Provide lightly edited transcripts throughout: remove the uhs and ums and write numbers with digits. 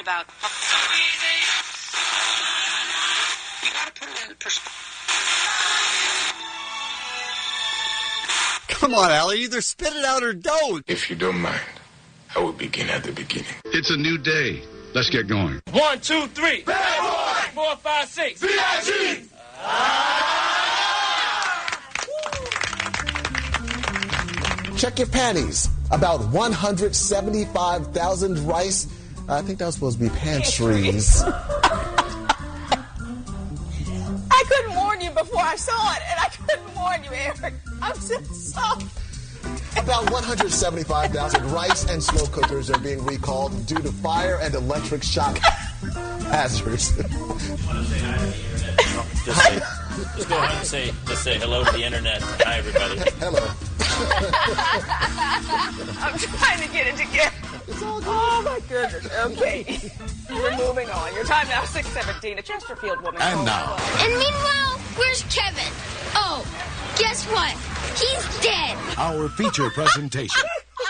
about. You gotta put it in perspective. Come on, Allie, either spit it out or don't. If you don't mind, I will begin at the beginning. It's a new day. Let's get going. 1, 2, 3. Bad boy! 4, 5, 6. VIG! Check your panties. About 175,000 rice. I think that was supposed to be pantries. I couldn't warn you before I saw it, and I couldn't warn you, Eric. I'm so sorry. About 175,000 rice and slow cookers are being recalled due to fire and electric shock hazards. Just go ahead and say hello to the internet. Hi, everybody. Hello. I'm trying to get it together. It's all good. Oh, my goodness. Okay. We're moving on. Your time now, 6:17. A Chesterfield woman. And now. And meanwhile, where's Kevin? Oh, guess what? He's dead. Our feature presentation.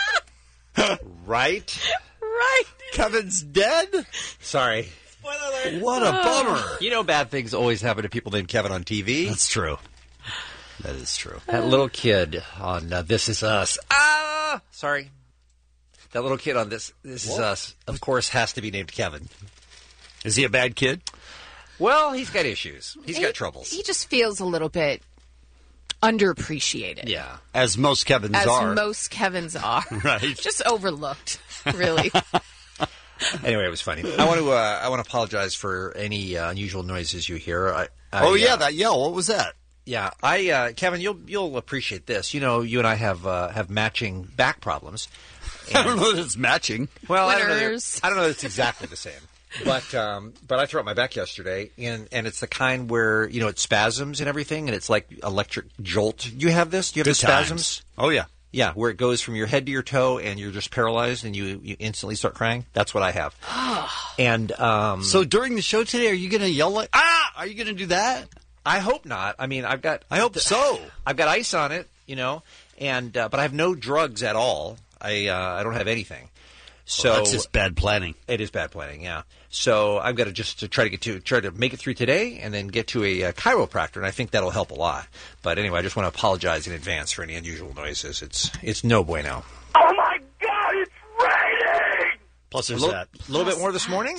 Right? Right. Kevin's dead? Sorry. What a bummer. You know bad things always happen to people named Kevin on TV. That's true. That is true. That little kid on This Is Us. Sorry. That little kid on This Is Us, of course, has to be named Kevin. Is he a bad kid? Well, he's got issues. He's got troubles. He just feels a little bit underappreciated. Yeah. As most Kevins As are. most Kevins are. Right. Just overlooked, really. Anyway, it was funny. I want to apologize for any unusual noises you hear. That yell. What was that? Yeah, Kevin, you'll appreciate this. You know, you and I have matching back problems. I don't know that it's matching. Well, I Winners. don't know that it's exactly the same. But I threw out my back yesterday, and it's the kind where, you know, it spasms and everything, and it's like electric jolt. You have this? Do you have the spasms? Oh, yeah. Yeah, where it goes from your head to your toe, and you're just paralyzed, and you instantly start crying. That's what I have. And so during the show today, are you going to yell like, ah? Are you going to do that? I hope not. I mean, I hope so. I've got ice on it, you know, and but I have no drugs at all. I don't have anything. So that's just bad planning. It is bad planning, yeah. So I've got to try to make it through today, and then get to a chiropractor, and I think that'll help a lot. But anyway, I just want to apologize in advance for any unusual noises. It's no bueno. Oh, my God, it's raining! Plus, there's a little bit more this morning.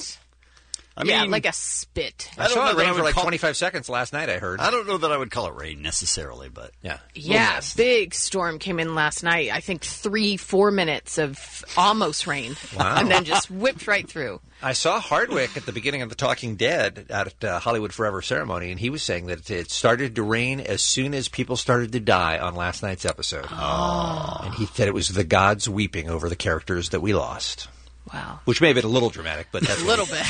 I mean, like a spit. I saw it rain for like 25 seconds last night, I heard. I don't know that I would call it rain necessarily, but... Yeah, big storm came in last night. I think 3-4 minutes of almost rain. Wow. And then just whipped right through. I saw Hardwick at the beginning of The Talking Dead at Hollywood Forever ceremony, and he was saying that it started to rain as soon as people started to die on last night's episode. Oh. And he said it was the gods weeping over the characters that we lost. Wow. Which may have been a little dramatic, but that's a little bit.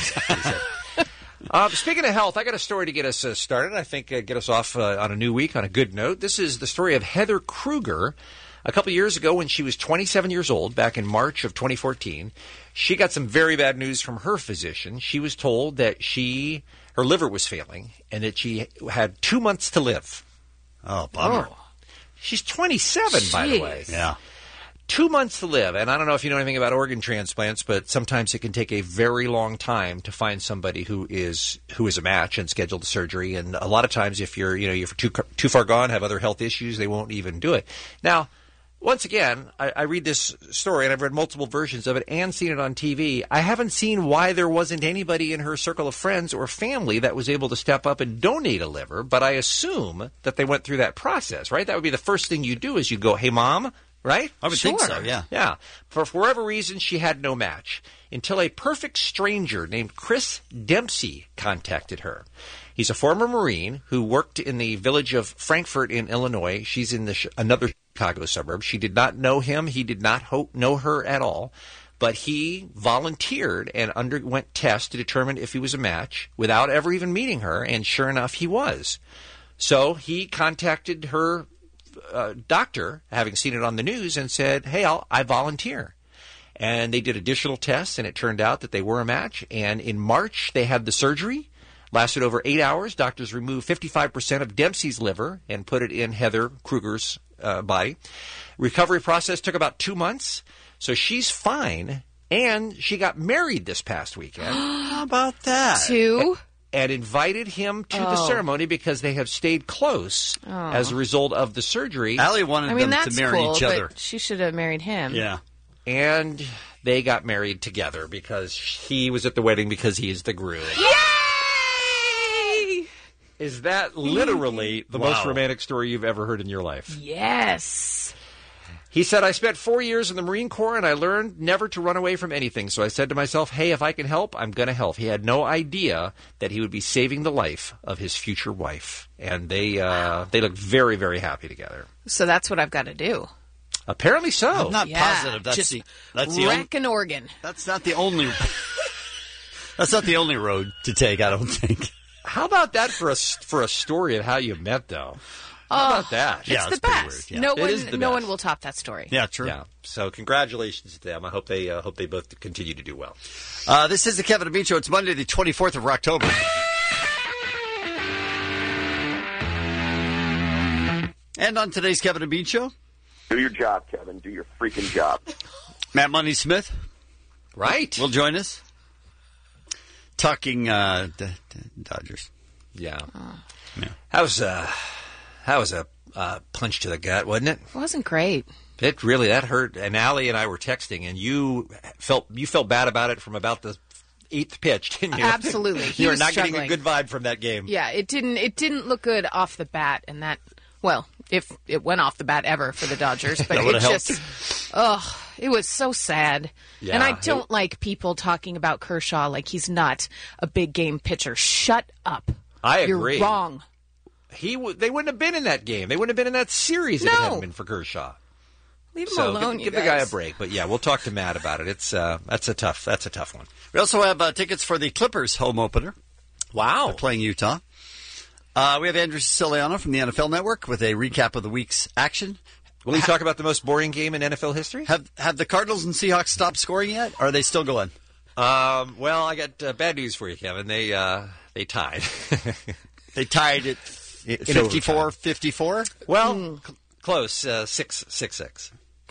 Speaking of health, I got a story to get us started. I think get us off on a new week on a good note. This is the story of Heather Kruger. A couple years ago, when she was 27 years old, back in March of 2014, she got some very bad news from her physician. She was told that her liver was failing and that she had 2 months to live. Oh, bummer. Oh. She's 27, by the way. Yeah. 2 months to live. And I don't know if you know anything about organ transplants, but sometimes it can take a very long time to find somebody who is a match and schedule the surgery. And a lot of times if you're too far gone, have other health issues, they won't even do it. Now, once again, I read this story, and I've read multiple versions of it and seen it on TV. I haven't seen why there wasn't anybody in her circle of friends or family that was able to step up and donate a liver, but I assume that they went through that process, right? That would be the first thing you do is you go, hey, Mom, right? I would think so, yeah. Yeah. For whatever reason, she had no match until a perfect stranger named Chris Dempsey contacted her. He's a former Marine who worked in the village of Frankfort in Illinois. She's in another Chicago suburb. She did not know him. He did not know her at all. But he volunteered and underwent tests to determine if he was a match without ever even meeting her, and sure enough, he was. So he contacted her doctor, having seen it on the news, and said, hey, I volunteer. And they did additional tests, and it turned out that they were a match. And in March, they had the surgery. Lasted over 8 hours. Doctors removed 55% of Dempsey's liver and put it in Heather Kruger's body. Recovery process took about 2 months. So she's fine, And she got married this past weekend. How about that? And invited him to the ceremony because they have stayed close as a result of the surgery. Allie wanted them to marry each other. But she should have married him. Yeah. And they got married together because he was at the wedding because he is the groom. Yay! Is that literally the most romantic story you've ever heard in your life? Yes. He said, I spent 4 years in the Marine Corps, and I learned never to run away from anything. So I said to myself, hey, if I can help, I'm going to help. He had no idea that he would be saving the life of his future wife. And they looked very, very happy together. So that's what I've got to do. Apparently so. I'm not positive. That's the wreck an organ. That's not the only. That's not the only road to take, I don't think. How about that for a story of how you met, though? How about that? It's the best. Weird, yeah. No one will top that story. Yeah, true. Yeah. So congratulations to them. I hope they both continue to do well. This is the Kevin and Bean Show. It's Monday, the 24th of October. And on today's Kevin and Bean Show, do your job, Kevin. Do your freaking job. Matt Money Smith, right, will join us talking Dodgers. Yeah. That was a punch to the gut, wasn't it? It wasn't great. That hurt. And Allie and I were texting, and you felt bad about it from about the 8th pitch, didn't you? Absolutely. You were not getting a good vibe from that game. Yeah, it didn't look good off the bat, and that, well, if it went off the bat ever for the Dodgers, but it just, it was so sad. Yeah, and I don't like people talking about Kershaw like he's not a big game pitcher. Shut up. I agree. You're wrong. They wouldn't have been in that game. They wouldn't have been in that series if it hadn't been for Kershaw. Leave him alone, give the guy a break. But yeah, we'll talk to Matt about it. It's that's a tough one. We also have tickets for the Clippers home opener. Wow, they're playing Utah. We have Andrew Siciliano from the NFL Network with a recap of the week's action. Will he talk about the most boring game in NFL history? Have the Cardinals and Seahawks stopped scoring yet? Or are they still going? Well, I got bad news for you, Kevin. They tied. They tied at 54-54? Well, close. 6-6.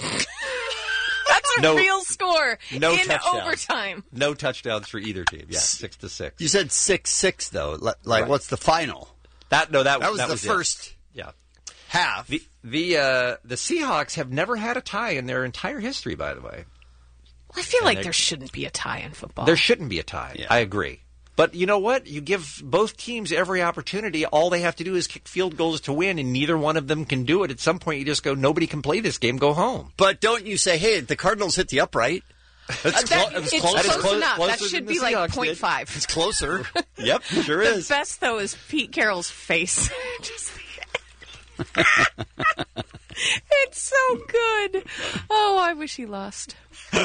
That's a real score in touchdowns. overtime. No touchdowns for either team. Yeah, 6-6. You said 6-6 though. Like, what's the final? That was the first. Yeah. Half. The Seahawks have never had a tie in their entire history, by the way. Well, I feel like there shouldn't be a tie in football. There shouldn't be a tie. Yeah. I agree. But you know what? You give both teams every opportunity. All they have to do is kick field goals to win, and neither one of them can do it. At some point, you just go, nobody can play this game, go home. But don't you say, hey, the Cardinals hit the upright. It's close enough. That should be like 0.5. It's closer. Yep, sure is. The best, though, is Pete Carroll's face. It's so good. Oh, I wish he lost.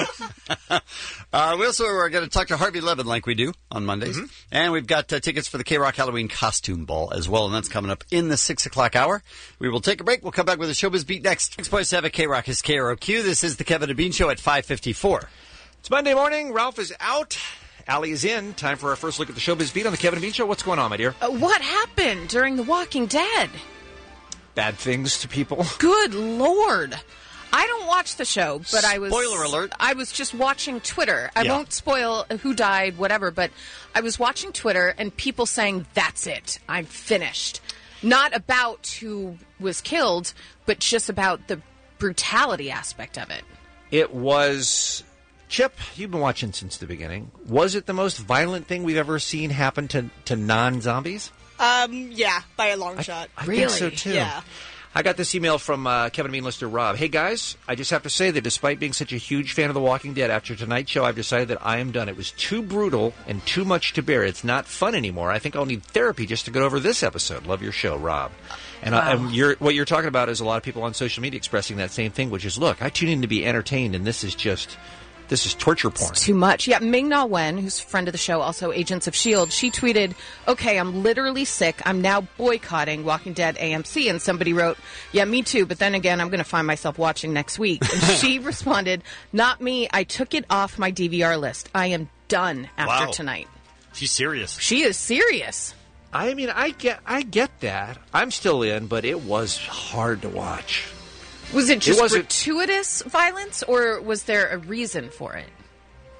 We also are going to talk to Harvey Levin like we do on Mondays. Mm-hmm. And we've got tickets for the K-Rock Halloween Costume Ball as well, and that's coming up in the 6 o'clock hour. We will take a break. We'll come back with a Showbiz Beat next. Next place to have a K-Rock is KROQ. This is the Kevin and Bean Show at 5:54. It's Monday morning. Ralph is out. Allie is in. Time for our first look at the Showbiz Beat on the Kevin and Bean Show. What's going on, my dear? What happened during The Walking Dead? Bad things to people. Good Lord. I don't watch the show, but Spoiler alert. I was just watching Twitter. I won't spoil who died, whatever, but I was watching Twitter and people saying, that's it. I'm finished. Not about who was killed, but just about the brutality aspect of it. It was... Chip, you've been watching since the beginning. Was it the most violent thing we've ever seen happen to non-zombies? Yeah, by a long shot. I really? think so, too. Yeah. I got this email from Kevin and Bean listener Rob. Hey, guys, I just have to say that despite being such a huge fan of The Walking Dead, after tonight's show, I've decided that I am done. It was too brutal and too much to bear. It's not fun anymore. I think I'll need therapy just to get over this episode. Love your show, Rob. And, what you're talking about is a lot of people on social media expressing that same thing, which is, look, I tune in to be entertained, and this is torture porn. It's too much. Yeah, Ming-Na Wen, who's a friend of the show, also Agents of S.H.I.E.L.D., she tweeted, okay, I'm literally sick. I'm now boycotting Walking Dead AMC. And somebody wrote, yeah, me too, but then again, I'm going to find myself watching next week. And she responded, not me. I took it off my DVR list. I am done after tonight. She's serious. She is serious. I mean, I get that. I'm still in, but it was hard to watch. Was it just gratuitous violence, or was there a reason for it?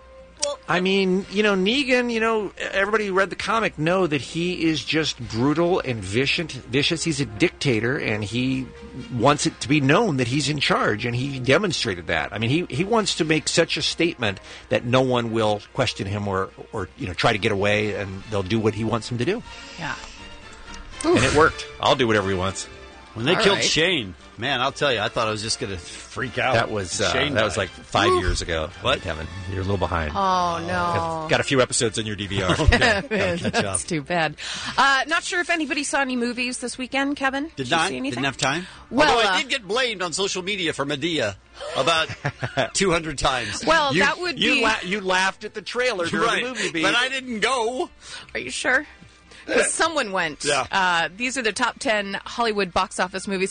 I mean, Negan, everybody who read the comic know that he is just brutal and vicious. He's a dictator, and he wants it to be known that he's in charge, and he demonstrated that. I mean, he wants to make such a statement that no one will question him or try to get away, and they'll do what he wants them to do. Yeah. And it worked. I'll do whatever he wants. When they killed Shane, man, I'll tell you, I thought I was just going to freak out. That was Shane like 5 years ago. What, Kevin? You're a little behind. Oh, no. Got a few episodes in your DVR. That's too bad. Not sure if anybody saw any movies this weekend, Kevin. Did you not. see anything? Didn't have time. Well, although I did get blamed on social media for Medea about 200 times. Well, that would be... You laughed at the trailer during the movie beat. But I didn't go. Are you sure? Because someone went. Yeah. These are the top 10 Hollywood box office movies.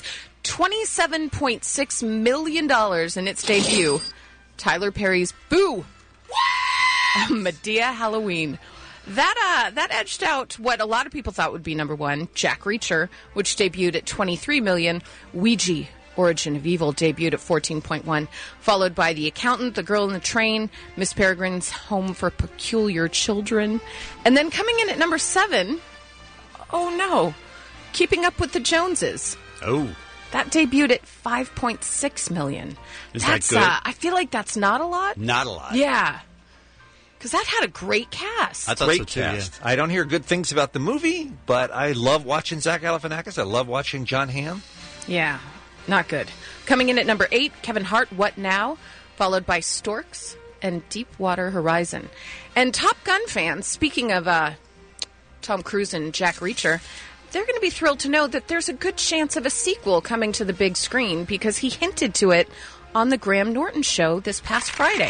$27.6 million in its debut. Tyler Perry's Boo! Medea Halloween. That edged out what a lot of people thought would be number one, Jack Reacher, which debuted at $23 million. Ouija, Origin of Evil, debuted at $14.1, followed by The Accountant, The Girl in the Train, Miss Peregrine's Home for Peculiar Children. And then coming in at number 7, oh no, Keeping Up with the Joneses. Oh. That debuted at $5.6 million. Is that good? I feel like that's not a lot. Not a lot. Yeah. Because that had a great cast. I thought Great so too, cast. I don't hear good things about the movie, but I love watching Zach Galifianakis. I love watching John Hamm. Yeah, not good. Coming in at number 8, Kevin Hart, What Now? Followed by Storks and Deepwater Horizon. And Top Gun fans, speaking of Tom Cruise and Jack Reacher, they're going to be thrilled to know that there's a good chance of a sequel coming to the big screen because he hinted to it on the Graham Norton show this past Friday.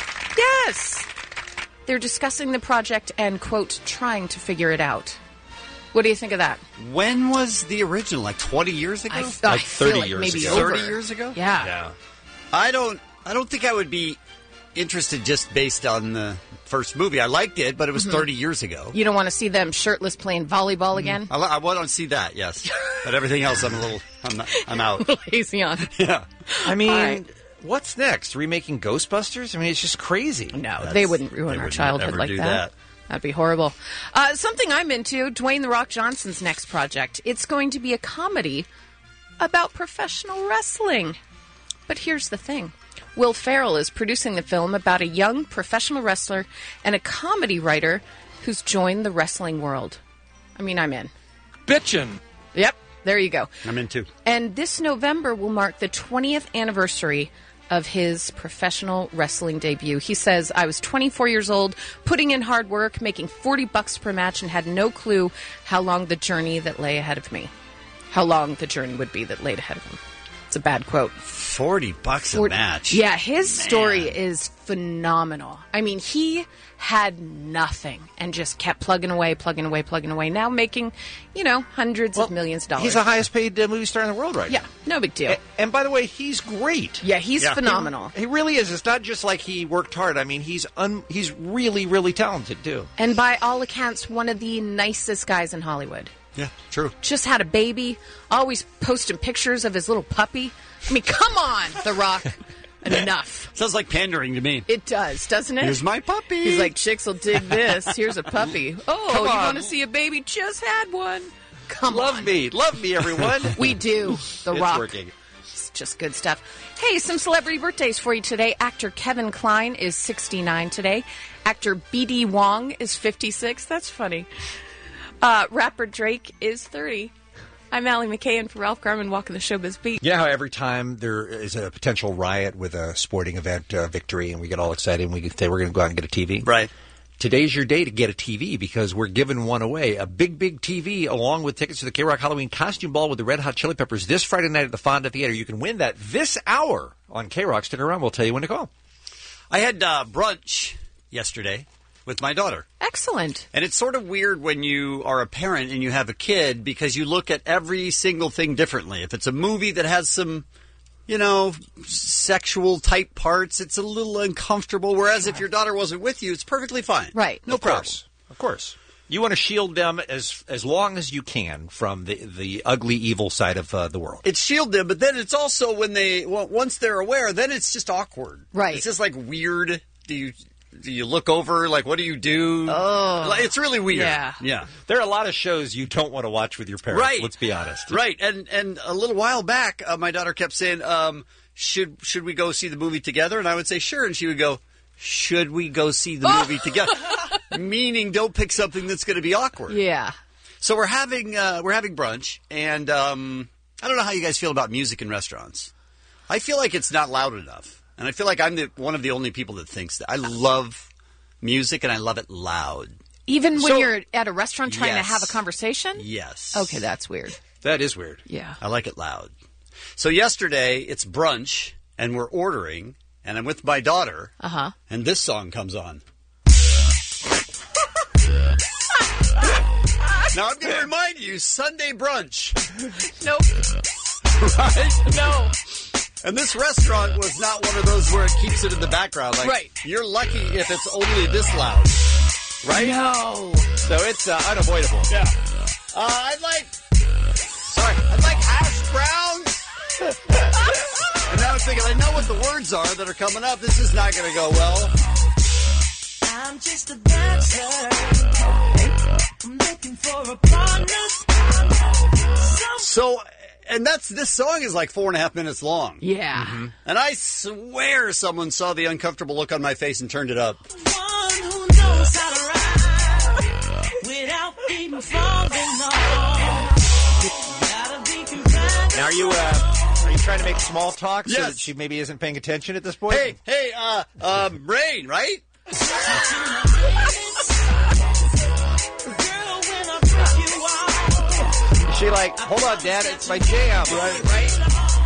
Yes! They're discussing the project and, quote, trying to figure it out. What do you think of that? When was the original? Like 20 years ago? I Like 30 feel like years maybe ago. over. 30 years ago? Yeah. I don't think I would be interested just based on the first movie. I liked it, but it was 30 years ago. You don't want to see them shirtless playing volleyball again? I want to see that, yes. But everything else, I'm out. Lazy on. Yeah. I mean, right. what's next? Remaking Ghostbusters? I mean, it's just crazy. No, they wouldn't ruin our childhood like that. That'd be horrible. Something I'm into, Dwayne "The Rock" Johnson's next project. It's going to be a comedy about professional wrestling. But here's the thing. Will Ferrell is producing the film about a young professional wrestler and a comedy writer who's joined the wrestling world. I mean, I'm in. Bitchin'. Yep, there you go. I'm in too. And this November will mark the 20th anniversary of his professional wrestling debut. He says, I was 24 years old, putting in hard work, making $40 per match, and had no clue how long the journey that lay ahead of me. How long the journey would be that laid ahead of him. It's a bad quote. $40 a match. Yeah, his story is phenomenal. I mean, he had nothing and just kept plugging away. Now making, hundreds of millions of dollars. He's the highest paid movie star in the world right now. Yeah, no big deal. And by the way, he's great. Yeah, he's phenomenal. He really is. It's not just like he worked hard. I mean, he's really, really talented, too. And by all accounts, one of the nicest guys in Hollywood. Yeah, true. Just had a baby, always posting pictures of his little puppy. I mean, come on, The Rock. Enough. Sounds like pandering to me. It does, doesn't it? Here's my puppy. He's like, chicks will dig this. Here's a puppy. Oh, Come you on. want to see a baby? Just had one. Come Love on. me, everyone. We do. The It's Rock. working. It's just good stuff. Hey, some celebrity birthdays for you today. Actor Kevin Kline is 69 today. Actor B.D. Wong is 56. That's funny. Rapper Drake is 30. I'm Allie McKay for Ralph Garman walking the Showbiz Beat. Yeah, how every time there is a potential riot with a sporting event victory and we get all excited and we can say we're going to go out and get a TV. Right. Today's your day to get a TV because we're giving one away. A big TV along with tickets to the K-Rock Halloween Costume Ball with the Red Hot Chili Peppers this Friday night at the Fonda Theater. You can win that this hour on K-Rock. Stick around. We'll tell you when to call. I had brunch yesterday with my daughter. Excellent. And it's sort of weird when you are a parent and you have a kid because you look at every single thing differently. If it's a movie that has some, sexual type parts, it's a little uncomfortable. Whereas if your daughter wasn't with you, it's perfectly fine. Right. No problem. Of course. You want to shield them as long as you can from the ugly, evil side of the world. It's shield them, but then it's also once they're aware, then it's just awkward. Right. It's just like weird. Do you look over? Like, what do you do? Oh. It's really weird. Yeah. There are a lot of shows you don't want to watch with your parents. Right. Let's be honest. Right. And a little while back, my daughter kept saying, should we go see the movie together? And I would say, sure. And she would go, should we go see the movie together? Meaning, don't pick something that's going to be awkward. Yeah. So we're having brunch, and I don't know how you guys feel about music in restaurants. I feel like it's not loud enough, and I feel like I'm one of the only people that thinks that. I love music, and I love it loud. Even when you're at a restaurant trying to Yes. have a conversation? Yes. Okay, that's weird. That is weird. Yeah. I like it loud. So yesterday, it's brunch, and we're ordering, and I'm with my daughter, and this song comes on. Now, I'm going to remind you, Sunday brunch. Nope. Right? No. And this restaurant was not one of those where it keeps it in the background. Like, Right. You're lucky if it's only this loud. Right? No. So it's unavoidable. Yeah. I'd like hash browns. And now I'm thinking, I know what the words are that are coming up. This is not going to go well. I'm just a dancer. I'm looking for a partner. So, and this song is like 4.5 minutes long. Yeah. Mm-hmm. And I swear someone saw the uncomfortable look on my face and turned it up. One who knows how to ride without even falling off. Gotta be compatible. Now, are you trying to make small talk so that she maybe isn't paying attention at this point? Hey, Rain, right? She like, hold on, Dad, it's my jam. Right.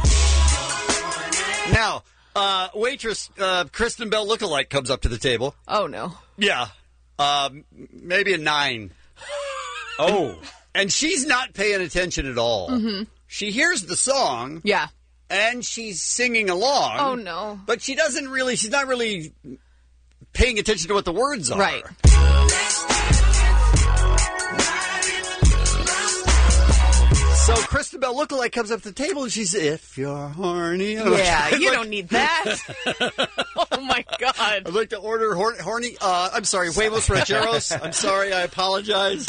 Now, waitress Kristen Bell lookalike comes up to the table. Oh, no. Yeah. Maybe a 9. Oh. And she's not paying attention at all. Mm-hmm. She hears the song. Yeah. And she's singing along. Oh, no. But she's not really paying attention to what the words are. Right. So Kristen Bell lookalike comes up to the table and she says, if you're horny. Yeah, you don't need that. Oh, my God. I'd like to order horny. I'm sorry, huevos rancheros. I'm sorry, I apologize.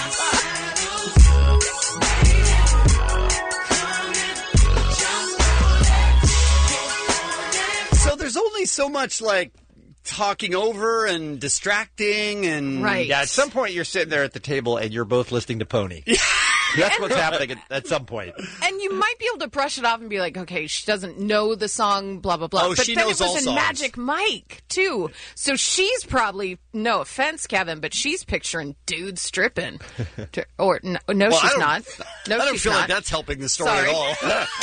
So there's only so much, like, talking over and distracting and... Right. Yeah, at some point you're sitting there at the table and you're both listening to Pony. That's what's happening at some point. And you might be able to brush it off and be like, okay, she doesn't know the song, blah, blah, blah. Oh, but she then knows it all was a songs. Magic Mike, too. So she's probably, no offense, Kevin, but she's picturing dudes stripping. Or, no, Well, she's not. No, I don't she's feel not. like that's helping the story Sorry. at all.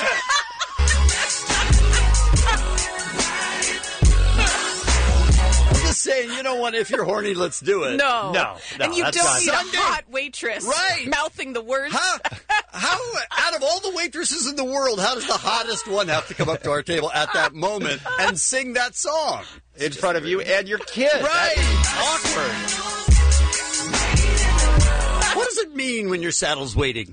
I'm just saying, you know what? If you're horny, let's do it. No. And you that's don't not- need Sunday- a hot waitress mouthing the words. How, out of all the waitresses in the world, how does the hottest one have to come up to our table at that moment and sing that song? In front of you and your kid. Right. That's awkward. What does it mean when your saddle's waiting?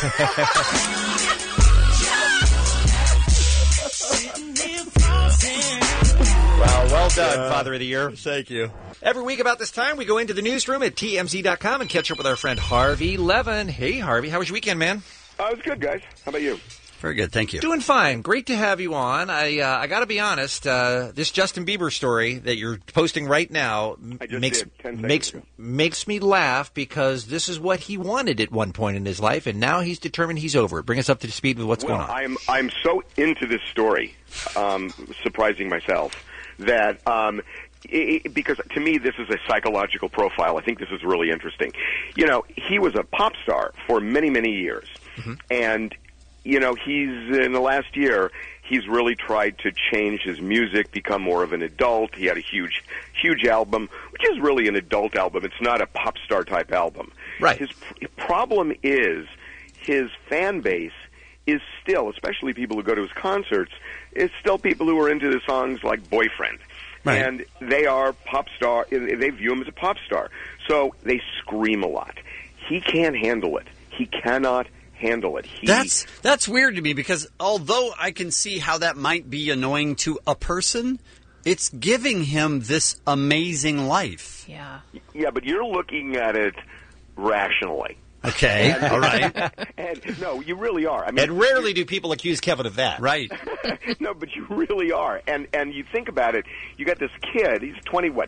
Well done, Father of the Year. Thank you. Every week about this time, we go into the newsroom at TMZ.com and catch up with our friend Harvey Levin. Hey, Harvey, how was your weekend, man? It was good, guys. How about you? Very good, thank you. Doing fine. Great to have you on. I got to be honest. This Justin Bieber story that you're posting right now makes me laugh because this is what he wanted at one point in his life, and now he's determined he's over it. Bring us up to speed with what's going on. I'm so into this story, surprising myself, that because to me this is a psychological profile. I think this is really interesting. You know, he was a pop star for many, many years, and you know, he's in the last year, he's really tried to change his music, become more of an adult. He had a huge album, which is really an adult album. It's not a pop star type album. Right. His problem is his fan base is still, especially people who go to his concerts, is still people who are into the songs like Boyfriend. Right. And they are pop star, they view him as a pop star. So they scream a lot. He can't handle it. He cannot handle it. That's weird to me because although I can see how that might be annoying to a person, it's giving him this amazing life. Yeah. Yeah, but you're looking at it rationally. Okay, all right. And no, you really are. I mean, And rarely do people accuse Kevin of that. Right. No, but you really are. And you think about it, you got this kid, he's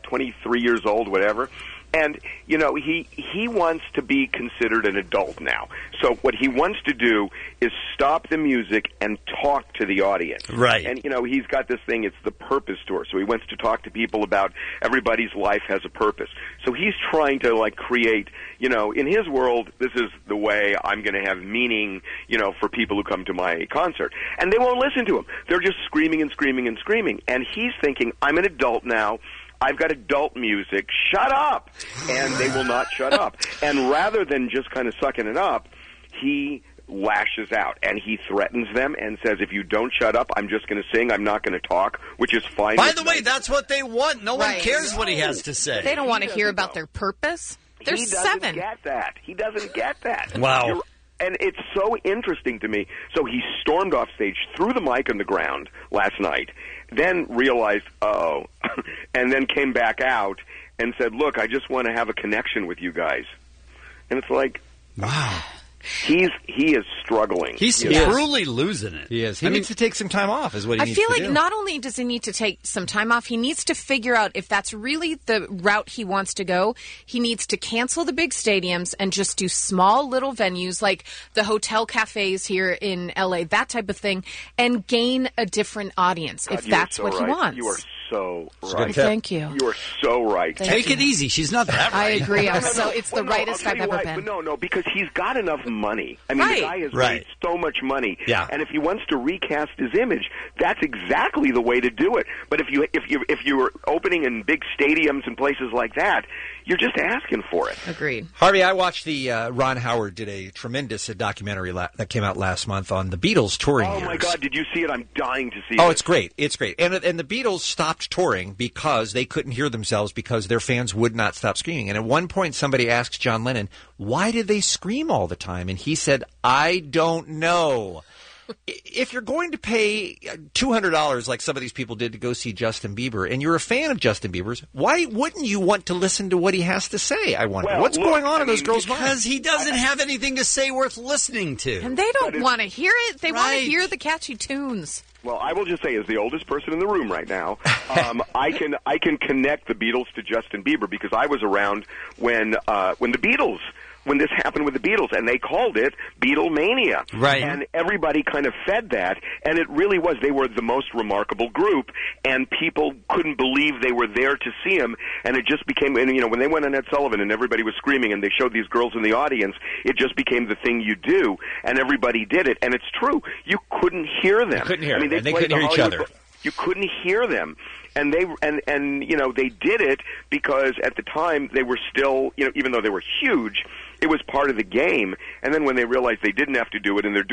23 years old, whatever. And, you know, he wants to be considered an adult now. So what he wants to do is stop the music and talk to the audience. Right. And, you know, he's got this thing, it's the purpose tour. So he wants to talk to people about everybody's life has a purpose. So he's trying to, like, create, you know, in his world, this is the way I'm going to have meaning, you know, for people who come to my concert. And they won't listen to him. They're just screaming and screaming and screaming. And he's thinking, I'm an adult now. I've got adult music. Shut up! And they will not shut up. And rather than just kind of sucking it up, he lashes out and he threatens them and says, if you don't shut up, I'm just going to sing. I'm not going to talk, which is fine. By the way, that's what they want. No one cares what he has to say. They don't want to hear about their purpose. They're he doesn't 7. get that. He doesn't get that. Wow. And it's so interesting to me. So he stormed off stage, threw the mic on the ground last night, then realized, oh, and then came back out and said, look, I just want to have a connection with you guys. And it's like, wow. He is struggling. He's truly losing it. He is. He needs to take some time off is what he needs to do. I feel like not only does he need to take some time off, he needs to figure out if that's really the route he wants to go. He needs to cancel the big stadiums and just do small little venues like the hotel cafes here in LA, that type of thing, and gain a different audience if that's what he wants. You are so right. Thank you. You are so right. Take it easy. She's not that right. I agree. It's the rightest I've ever been. No, because he's got enough money. I mean, the guy has made so much money. Yeah. And if he wants to recast his image, that's exactly the way to do it. But if you were opening in big stadiums and places like that, you're just asking for it. Agreed. Harvey, I watched Ron Howard did a tremendous documentary that came out last month on the Beatles touring years. Oh, my God, did you see it? I'm dying to see it. Oh, it's great. It's great. And the Beatles stopped touring because they couldn't hear themselves because their fans would not stop screaming. And at one point, somebody asked John Lennon, why did they scream all the time? And he said, I don't know. If you're going to pay $200 like some of these people did to go see Justin Bieber, and you're a fan of Justin Bieber's, why wouldn't you want to listen to what he has to say, I wonder? What's going on in those girls' minds? Because he doesn't have anything to say worth listening to. And they don't want to hear it. They want to hear the catchy tunes. Well, I will just say, as the oldest person in the room right now, I can connect the Beatles to Justin Bieber because I was around when this happened with the Beatles, and they called it Beatlemania. Right. And everybody kind of fed that, and it really was. They were the most remarkable group, and people couldn't believe they were there to see them, and it just became, and, you know, when they went on Ed Sullivan and everybody was screaming and they showed these girls in the audience, it just became the thing you do, and everybody did it. And it's true. You couldn't hear them. You couldn't hear them, and they played couldn't hear each other. You couldn't hear them. And they you know, they did it because at the time they were still, you know, even though they were huge, it was part of the game. And then when they realized they didn't have to do it, and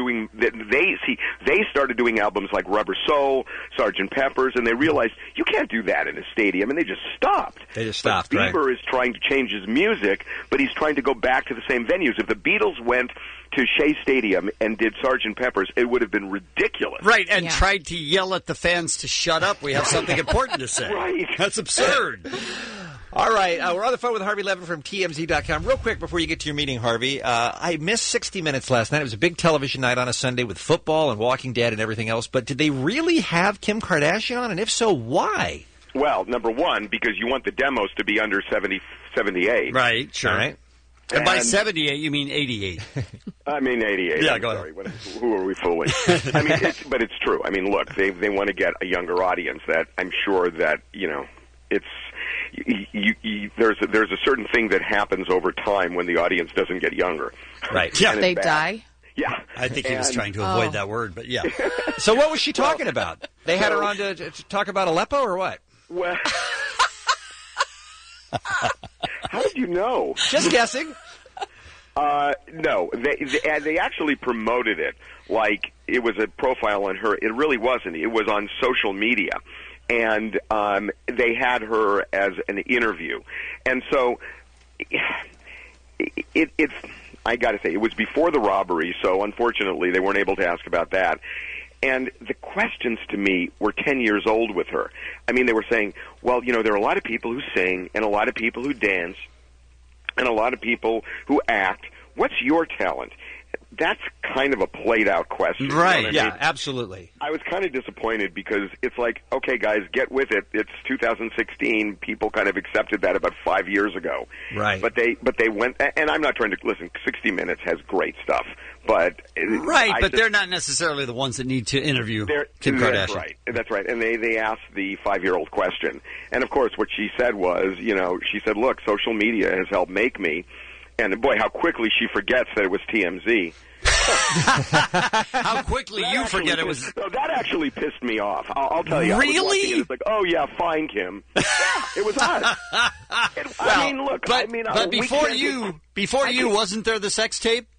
they started doing albums like Rubber Soul, Sgt. Pepper's, and they realized you can't do that in a stadium, and they just stopped. But Bieber is trying to change his music, but he's trying to go back to the same venues. If the Beatles went to Shea Stadium and did Sgt. Pepper's, it would have been ridiculous. Right, and tried to yell at the fans to shut up. We have something important to say. Right. That's absurd. All right, we're on the phone with Harvey Levin from TMZ.com. Real quick before you get to your meeting, Harvey, I missed 60 Minutes last night. It was a big television night on a Sunday with football and Walking Dead and everything else. But did they really have Kim Kardashian on? And if so, why? Well, number one, because you want the demos to be under 78. Right, sure. All right. And by 78, you mean 88. I mean 88. Yeah, I'm go sorry. Who are we fooling? I mean, but it's true. I mean, look, they want to get a younger audience. That I'm sure that, you know, it's there's a certain thing that happens over time when the audience doesn't get younger. Right. Yeah. They die? Yeah. I think he was trying to avoid that word, but yeah. So what was she talking about? They had her on to talk about Aleppo or what? Well, how did you know? Just guessing. No, they actually promoted it like it was a profile on her. It really wasn't. It was on social media, and they had her as an interview. And so it's, I got to say, it was before the robbery, so unfortunately they weren't able to ask about that. And the questions to me were 10 years old with her. I mean, they were saying, well, there are a lot of people who sing and a lot of people who dance and a lot of people who act. What's your talent? That's kind of a played-out question. Right, you know what I mean? Absolutely. I was kind of disappointed because it's like, okay, guys, get with it. It's 2016. People kind of accepted that about 5 years ago. Right. But they went, and I'm not trying to, listen, 60 Minutes has great stuff, but... Right, but they're not necessarily the ones that need to interview Kim Kardashian. That's right. And they asked the 5-year-old question. And, of course, what she said was, she said, look, social media has helped make me. And, boy, how quickly she forgets that it was TMZ. How quickly you forget it was... No, that actually pissed me off. I'll tell you. Really? It's like, oh, yeah, fine, Kim. Yeah, it was us. I mean, look, But before you, wasn't there the sex tape?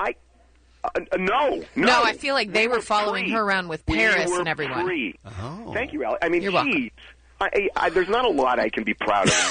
No. No, I feel like they were following her around with Paris and everyone. Oh. Thank you, Allie. I mean, You're welcome. There's not a lot I can be proud of.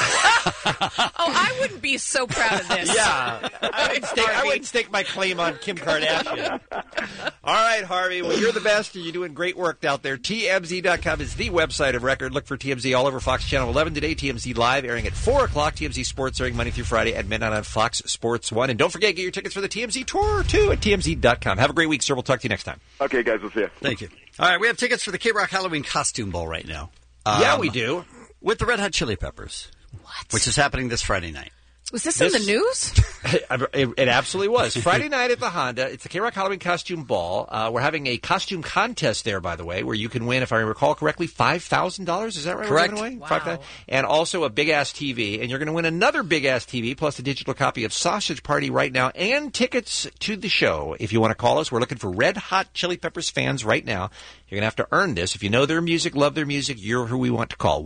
I wouldn't be so proud of this. Yeah. I wouldn't stake my claim on Kim Kardashian. All right, Harvey. Well, you're the best, and you're doing great work out there. TMZ.com is the website of record. Look for TMZ all over Fox Channel 11 today. TMZ Live airing at 4 o'clock. TMZ Sports airing Monday through Friday at midnight on Fox Sports 1. And don't forget, get your tickets for the TMZ Tour, too, at TMZ.com. Have a great week, sir. We'll talk to you next time. Okay, guys. We'll see you. Thank you. All right, we have tickets for the K-Rock Halloween Costume Ball right now. Yeah, we do. With the Red Hot Chili Peppers. What? Which is happening this Friday night. Was this in the news? It absolutely was. Friday night at the Honda. It's the K-Rock Halloween Costume Ball. We're having a costume contest there, by the way, where you can win, if I recall correctly, $5,000. Is that right? Correct. Away? Wow. And also a big-ass TV. And you're going to win another big-ass TV, plus a digital copy of Sausage Party right now, and tickets to the show. If you want to call us, we're looking for Red Hot Chili Peppers fans right now. You're going to have to earn this. If you know their music, love their music, you're who we want to call.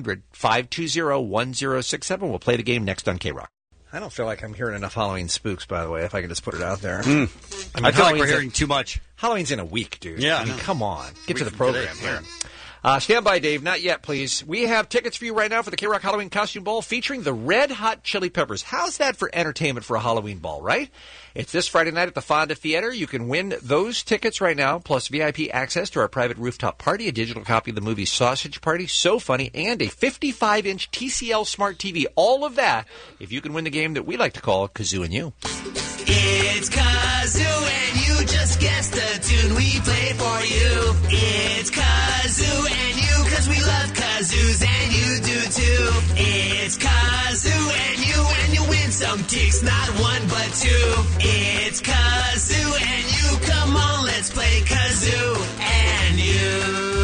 1-800-520-1067. We'll play the game next on K-Rock. I don't feel like I'm hearing enough Halloween spooks, by the way, if I can just put it out there. I feel like we're hearing too much. Halloween's in a week, dude. Yeah, I mean, come on. Get to the Week from program today, here. Stand by, Dave. Not yet, please. We have tickets for you right now for the K-Rock Halloween Costume Ball featuring the Red Hot Chili Peppers. How's that for entertainment for a Halloween ball, right? It's this Friday night at the Fonda Theater. You can win those tickets right now, plus VIP access to our private rooftop party, a digital copy of the movie Sausage Party, So Funny, and a 55-inch TCL Smart TV. All of that if you can win the game that we like to call Kazoo and You. It's Kazoo and You, just guess the tune we play for you. It's Kazoo and You, cause we love kazoos and you do too. It's Kazoo and you win some ticks, not one but two. It's Kazoo and You, come on, let's play Kazoo and You.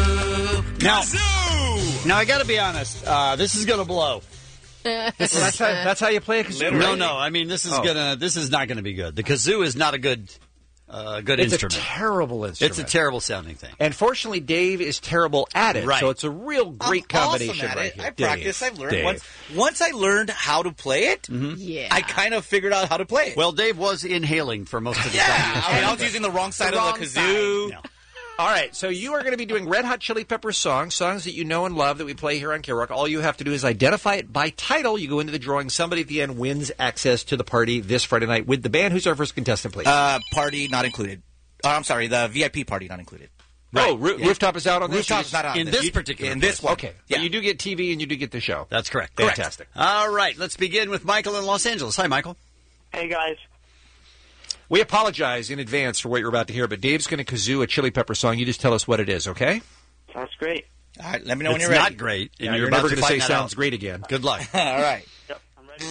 Now I got to be honest. This is going to blow. That's how you play a kazoo. No. I mean, this is not gonna be good. The kazoo is not a good instrument. It's a terrible instrument. It's a terrible sounding thing. And fortunately, Dave is terrible at it. Right. So it's a real great combination awesome at right it. here. I practiced. I've learned. Dave. Once I learned how to play it, Yeah. I kind of figured out how to play it. Well, Dave was inhaling for most of the yeah, time. I was using the wrong side of the kazoo. No. All right, so you are going to be doing Red Hot Chili Peppers songs that you know and love that we play here on K-Rock. All you have to do is identify it by title. You go into the drawing. Somebody at the end wins access to the party this Friday night with the band. Who's our first contestant, please? Party not included. I'm sorry, the VIP party not included. Right. Oh, Rooftop is out on this? Rooftop's not on in this particular In this one. Okay. Yeah. But you do get TV and you do get the show. That's correct. Fantastic. All right, let's begin with Michael in Los Angeles. Hi, Michael. Hey, guys. We apologize in advance for what you're about to hear, but Dave's going to kazoo a Chili Pepper song. You just tell us what it is, okay? Sounds great. All right, let me know when you're It's ready. not great. And You're about never to going to say find that sounds out. great again. Good luck. All right. Yep, I'm ready.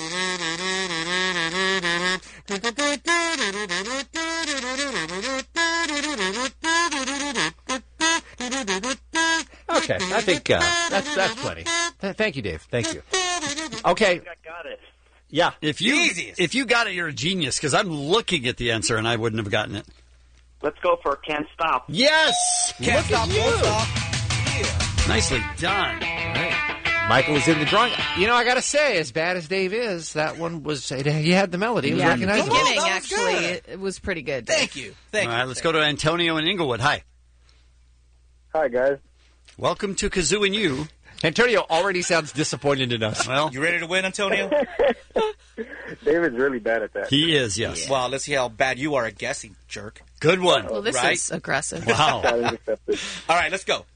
Okay, I think that's plenty. Thank you, Dave. Thank you. Okay. I got it. Yeah. If you got it, you're a genius, because I'm looking at the answer and I wouldn't have gotten it. Let's go for Can't Stop. Yes! Can't stop, won't stop. Nicely done. Michael is in the drawing. You know, I got to say, as bad as Dave is, that one was, he had the melody. It was Yeah, in the recognizable. beginning, That was actually, good. it was pretty good. Thank you. Thank All you. right, let's go to Antonio in Inglewood. Hi. Hi, guys. Welcome to Kazoo and You. Antonio already sounds disappointed in us. Well, You ready to win, Antonio? David's really bad at that. he is, yes. Well, let's see how bad you are at guessing, jerk. Good one. Well, this Right? is aggressive. Wow. Challenge accepted. All right, let's go.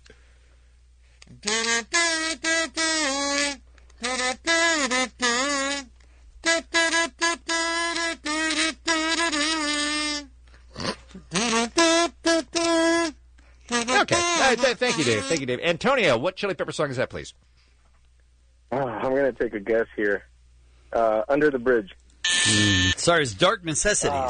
Okay. Thank you, Dave. Thank you, Dave. Antonio, what Chili Pepper song is that, please? I'm going to take a guess here. Under the Bridge. Sorry, it's Dark Necessities.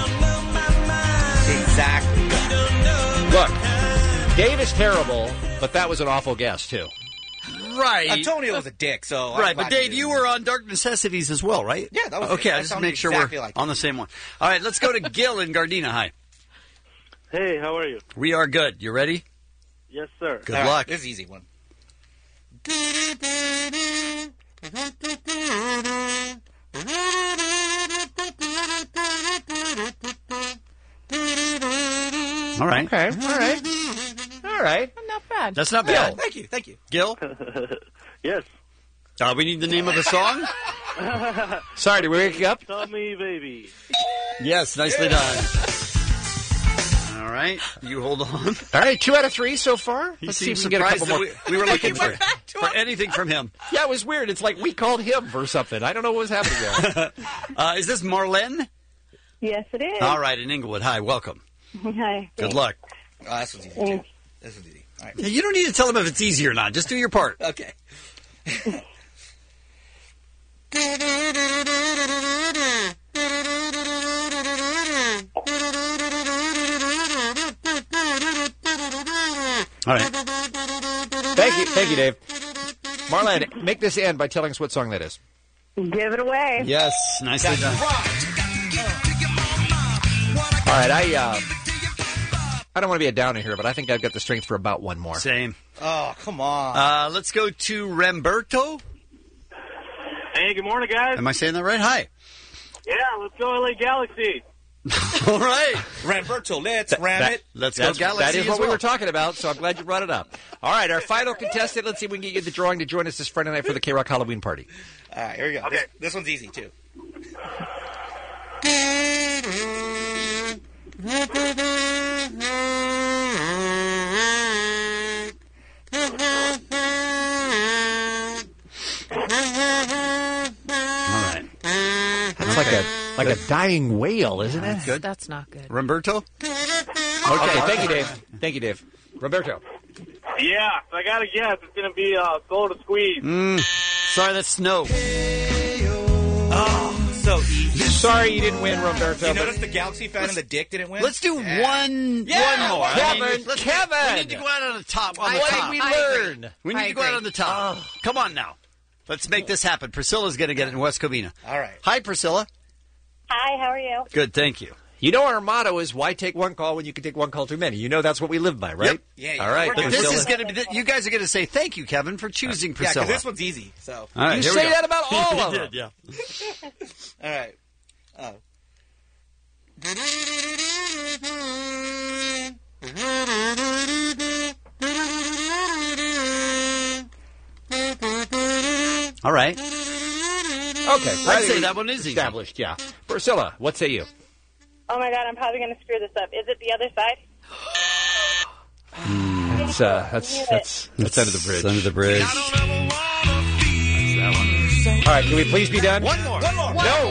Exactly. Look, Dave is terrible, but that was an awful guess, too. Right. Antonio was a dick, so... Right, but Dave, you were on Dark Necessities as well, right? Yeah, that was okay. it. I That just sounded make sure exactly we're like on the same one. All right, let's go to Gil in Gardena. Hi. Hey, how are you? We are good. You ready? Yes, sir. Good All right, luck. This is an easy one. All right. Okay. All right. Not bad. That's not bad. Thank you. Gil? Yes. We need the name of the song? Sorry, did we wake you up? Tell me, baby. Yes, nicely done. All right, you hold on. All right, 2 out of 3 so far. He Let's see if seems we can get a surprised couple that more. we were looking for anything from him. Yeah, it was weird. It's like we called him for something. I don't know what was happening there. Is this Marlene? Yes, it is. All right, in Inglewood. Hi, welcome. Hi. Good luck. Oh, this one's easy, too. This one's easy. All right. Yeah, you don't need to tell them if it's easy or not. Just do your part. Okay. All right. Thank you, Dave. Marlene, make this end by telling us what song that is. Give it away. Yes, nicely done. All right, I don't want to be a downer here, but I think I've got the strength for about one more. Same. Oh, come on. Let's go to Ramberto. Hey, good morning, guys. Am I saying that right? Hi. Yeah, let's go LA Galaxy. All right. Ramberto, let's ram it. Let's go Galaxy. That is as what well. we were talking about, so I'm glad you brought it up. All right, our final contestant. Let's see if we can get you the drawing to join us this Friday night for the K-Rock Halloween party. All right, here we go. Okay. This one's easy, too. All right. It's like a dying whale, isn't it? Good. That's not good. Ramberto? Okay, thank you, Dave. Thank you, Dave. Roberto. Yeah, I got to guess. It's going to be Soul to Squeeze. Sorry, that's Snow. Oh, so easy. Sorry you didn't win, Roberto. You notice the Galaxy fan and the dick didn't win? Let's do one more. Kevin, We need to go out on the top. What did we learn? We need to go out on the top. Come on now. Let's make this happen. Priscilla's going to get it in West Covina. All right. Hi, Priscilla. Hi, how are you? Good, thank you. You know our motto is why take one call when you can take one call too many. You know that's what we live by, right? Yep. Yeah. All right. But this Priscilla. is going to be. You guys are going to say thank you, Kevin, for choosing Yeah, Priscilla. because this one's easy. So. All right, You here we say go. that about all of them. Yeah. All right. Oh. All right. Okay. I'd say that one is easy. Established, yeah. Priscilla, what say you? Oh my God, I'm probably going to screw this up. Is it the other side? That's under the bridge. Under the bridge. All right, can we please be done? One more. No.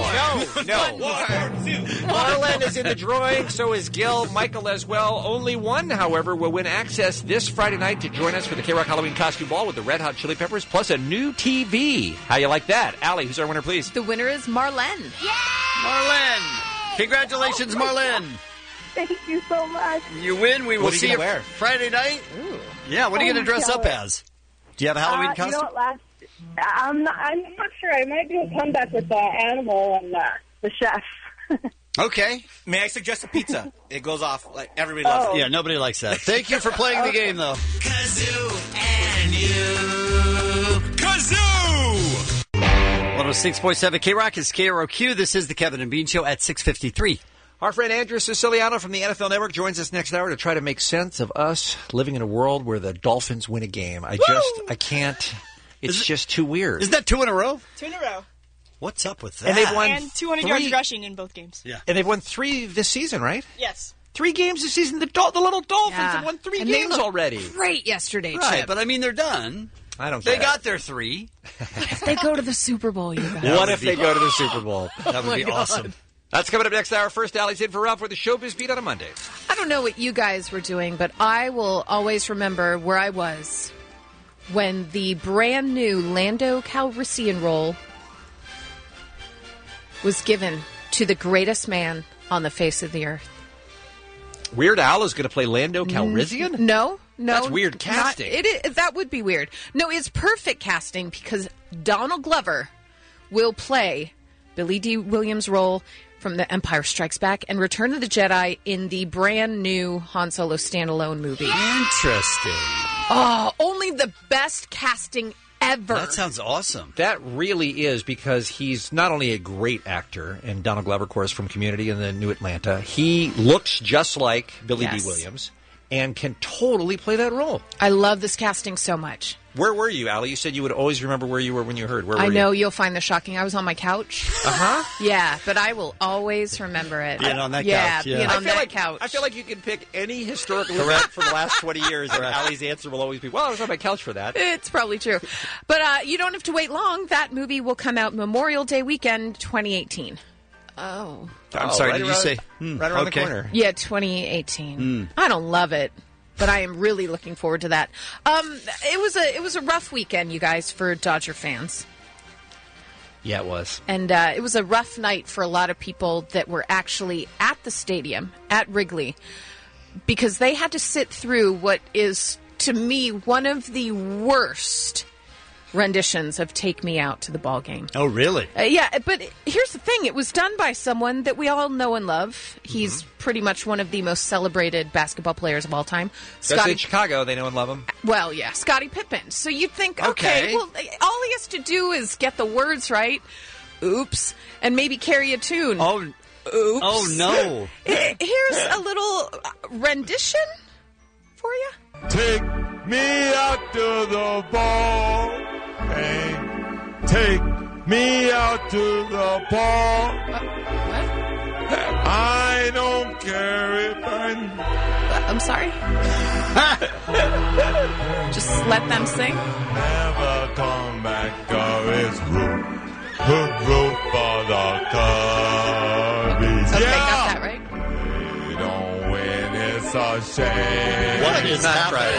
One, two. Marlene is in the drawing, so is Gil, Michael as well. Only one, however, will win access this Friday night to join us for the K-Rock Halloween Costume Ball with the Red Hot Chili Peppers, plus a new TV. How you like that? Allie, who's our winner, please? The winner is Marlene. Marlene. Congratulations, Marlene. Thank you so much. You win. We will What are you see gonna you wear? Friday night. Ooh. Yeah, what are you going to dress up as? Do you have a Halloween costume? You know what, I'm not sure. I might do a comeback with the animal and the chef. Okay. May I suggest a pizza? It goes off like everybody loves it. Yeah, nobody likes that. Thank you for playing the game, though. Kazoo and you. Kazoo! 106.7 K-Rock is KROQ. This is the Kevin and Bean Show at 6:53. Our friend Andrew Siciliano from the NFL Network joins us next hour to try to make sense of us living in a world where the Dolphins win a game. I can't. It's just too weird. Isn't that 2 in a row? 2 in a row. What's up with that? And they've won And 200 yards rushing in both games. Yeah. And they've won 3 this season, right? Yes. 3 games this season. The little Dolphins Yeah. have won 3 And they games looked already. Great yesterday, Right, Chip. but I mean, they're done. I don't They care. got their 3. If they go to the Super Bowl, you guys. What if they go to the Super Bowl? That would be God. awesome. That's coming up next hour. First, Allie's in for Ralph for the Showbiz Beat on a Monday. I don't know what you guys were doing, but I will always remember where I was when the brand new Lando Calrissian role was given to the greatest man on the face of the earth. Weird Al is going to play Lando Calrissian? No. That's weird casting. That would be weird. No, it's perfect casting because Donald Glover will play Billy D. Williams' role from The Empire Strikes Back and Return of the Jedi in the brand new Han Solo standalone movie. Interesting. Oh, only the best casting ever. That sounds awesome. That really is, because he's not only a great actor, and Donald Glover, of course, from Community and the New Atlanta, he looks just like Billy Yes. D. Williams and can totally play that role. I love this casting so much. Where were you, Allie? You said you would always remember where you were when you heard. Where were I know you? you'll find this shocking. I was on my couch. Uh-huh. Yeah, but I will always remember it. Being on that yeah, couch, yeah. being I on feel that like couch. I feel like you can pick any historical event from the last 20 years, and Allie's answer will always be, well, I was on my couch for that. It's probably true. But you don't have to wait long. That movie will come out Memorial Day weekend 2018. Oh. I'm sorry, right did you around- say? Right around okay. the corner. Yeah, 2018. I don't love it, but I am really looking forward to that. It was a rough weekend, you guys, for Dodger fans. Yeah, it was. And it was a rough night for a lot of people that were actually at the stadium, at Wrigley, because they had to sit through what is, to me, one of the worst renditions of Take Me Out to the Ball Game. Oh, really? Yeah, but here's the thing. It was done by someone that we all know and love. He's pretty much one of the most celebrated basketball players of all time. Especially in Chicago, they know and love him. Well, yeah, Scottie Pippen. So you'd think, okay, well, all he has to do is get the words right. Oops. And maybe carry a tune. Oh, oops. Oh, no. Here's a little rendition for you. Take me out to the ball game. Take me out to the ball. I don't care if I'm sorry? Just let them sing? never come back, or it's root for the Cubbies. Okay, Yeah! got that right? They don't win, it's a shame. What is happening?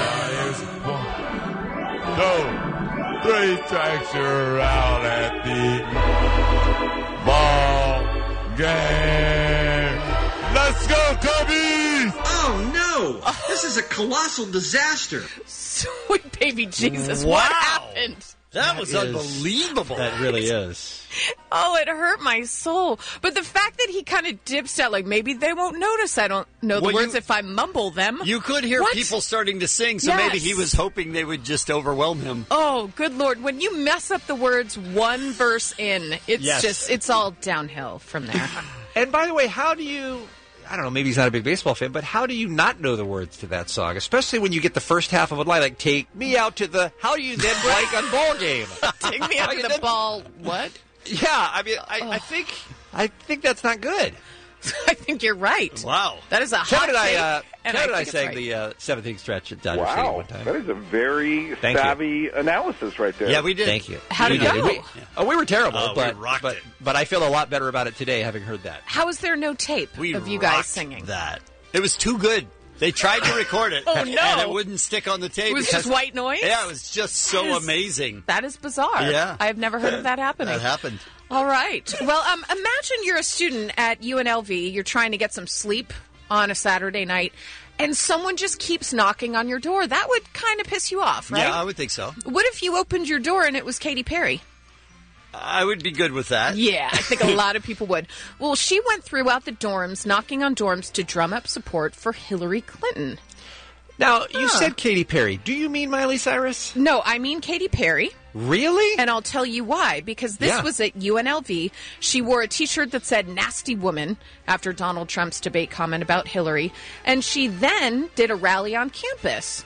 So, 3 strikes, you're out at the ball game. Let's go, Cubbies! Oh, no! This is a colossal disaster. Sweet baby Jesus, Wow. what happened? That was unbelievable. That really is. Oh, it hurt my soul. But the fact that he kind of dips out, like maybe they won't notice I don't know the Well, words if I mumble them. You could hear What? people starting to sing, so maybe he Yes. was hoping they would just overwhelm him. Oh, good Lord. When you mess up the words one verse in, it's Yes. just, it's all downhill from there. And by the way, how do you... I don't know, maybe he's not a big baseball fan, but how do you not know the words to that song? Especially when you get the first half of a line, like, take me out to the... How do you then blank on ball game? Take me out to the ball, what? Yeah, I mean, I think that's not good. I think you're right. Wow. That is a hot Kevin and take, Kevin and I think it's sang right. the seventh inning stretch at Dodger Stadium Wow, one time. that is a very Thank you. savvy analysis right there. Yeah, we did. Thank you. How'd We it did. go? We were terrible, Oh, we but rocked it. but I feel a lot better about it today, having heard that. How is there no tape We of you guys rocked singing? that. It was too good. They tried to record it. Oh, no. And it wouldn't stick on the tape. It was because- just white noise? Yeah, it was just so That is- amazing. That is bizarre. Yeah. I have never heard of that happening. That happened. All right. Well, imagine you're a student at UNLV. You're trying to get some sleep on a Saturday night, and someone just keeps knocking on your door. That would kind of piss you off, right? Yeah, I would think so. What if you opened your door and it was Katy Perry? I would be good with that. Yeah, I think a lot of people would. Well, she went throughout the dorms, knocking on dorms to drum up support for Hillary Clinton. Now, you said Katy Perry. Do you mean Miley Cyrus? No, I mean Katy Perry. Really? And I'll tell you why. Because this Yeah. was at UNLV. She wore a T-shirt that said "Nasty Woman" after Donald Trump's debate comment about Hillary. And she then did a rally on campus.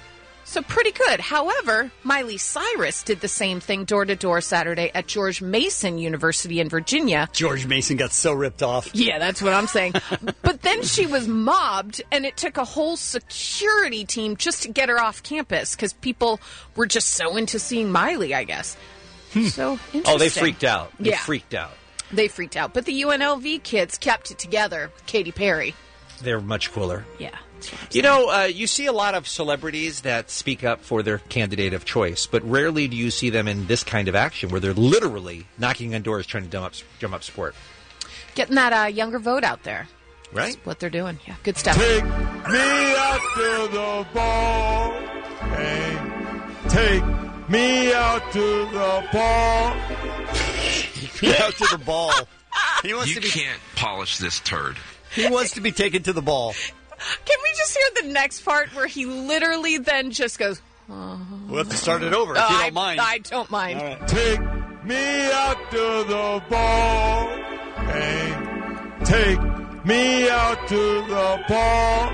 So pretty good. However, Miley Cyrus did the same thing door-to-door Saturday at George Mason University in Virginia. George Mason got so ripped off. Yeah, that's what I'm saying. But then she was mobbed, and it took a whole security team just to get her off campus because people were just so into seeing Miley, I guess. So interesting. Oh, they freaked out. They Yeah. freaked out. They freaked out. But the UNLV kids kept it together. Katy Perry. They're much cooler. Yeah. You know, you see a lot of celebrities that speak up for their candidate of choice, but rarely do you see them in this kind of action where they're literally knocking on doors trying to drum up support. Getting that younger vote out there. Right? That's what they're doing. Yeah, good stuff. Take me out to the ball and take me out to the ball. Out to the ball. He wants You to be, can't polish this turd. He wants to be taken to the ball. Can we just hear the next part where he literally then just goes, We'll have to start it over if you don't mind. I don't mind. All right. Take me out to the ball and take me out to the ball.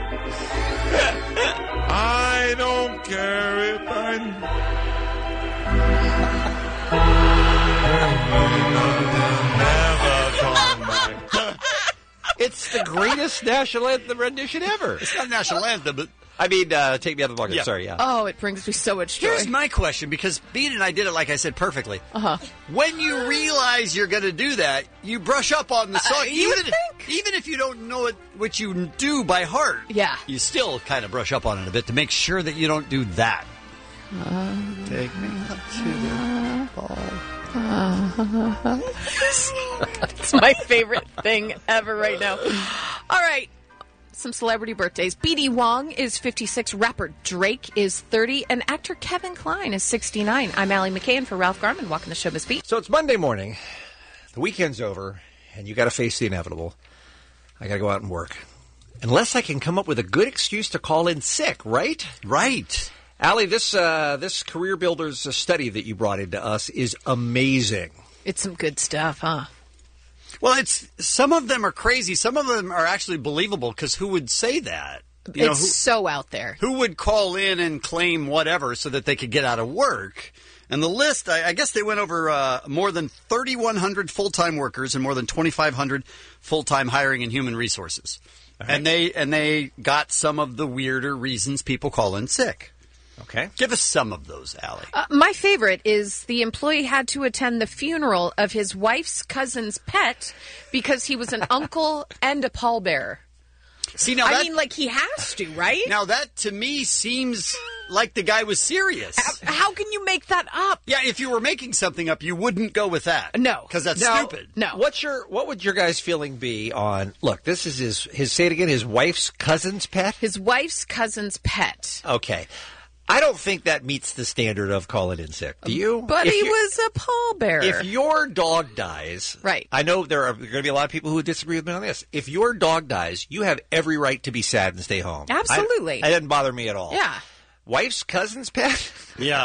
I don't care if never come back. It's the greatest national anthem rendition ever. It's not a national anthem, but... I mean, take me out of the ball. Yeah. Sorry, yeah. Oh, it brings me so much joy. Here's my question, because Bean and I did it, like I said, perfectly. Uh-huh. When you realize you're going to do that, you brush up on the song. You would think. Even if you don't know what you do by heart, Yeah. you still kind of brush up on it a bit to make sure that you don't do that. Take me up to the ball. It's my favorite thing ever right now. All right. Some celebrity birthdays. B.D. Wong is 56. Rapper Drake is 30. And actor Kevin Kline is 69. I'm Allie McCann for Ralph Garman, walking the showbiz beat. So it's Monday morning. The weekend's over, and you got to face the inevitable. I got to go out and work. Unless I can come up with a good excuse to call in sick, right? Right. Allie, this Career Builders study that you brought into us is amazing. It's some good stuff, huh? Well, some of them are crazy. Some of them are actually believable, because who would say that? It's so out there. Who would call in and claim whatever so that they could get out of work? And the list, I guess they went over more than 3,100 full-time workers and more than 2,500 full-time hiring and human resources. Right. And they got some of the weirder reasons people call in sick. Okay. Give us some of those, Allie. My favorite is the employee had to attend the funeral of his wife's cousin's pet because he was an uncle and a pallbearer. See, now I mean, like, he has to, right? Now, that to me seems like the guy was serious. How can you make that up? Yeah, if you were making something up, you wouldn't go with that. No. Because that's stupid. No. What would your guys' feeling be on, look, this is his say it again, his wife's cousin's pet? His wife's cousin's pet. Okay. I don't think that meets the standard of calling in sick. Do you? But he was a pallbearer. If your dog dies, right? I know there are going to be a lot of people who disagree with me on this. If your dog dies, you have every right to be sad and stay home. Absolutely. That doesn't bother me at all. Yeah. Wife's cousin's pet? Yeah.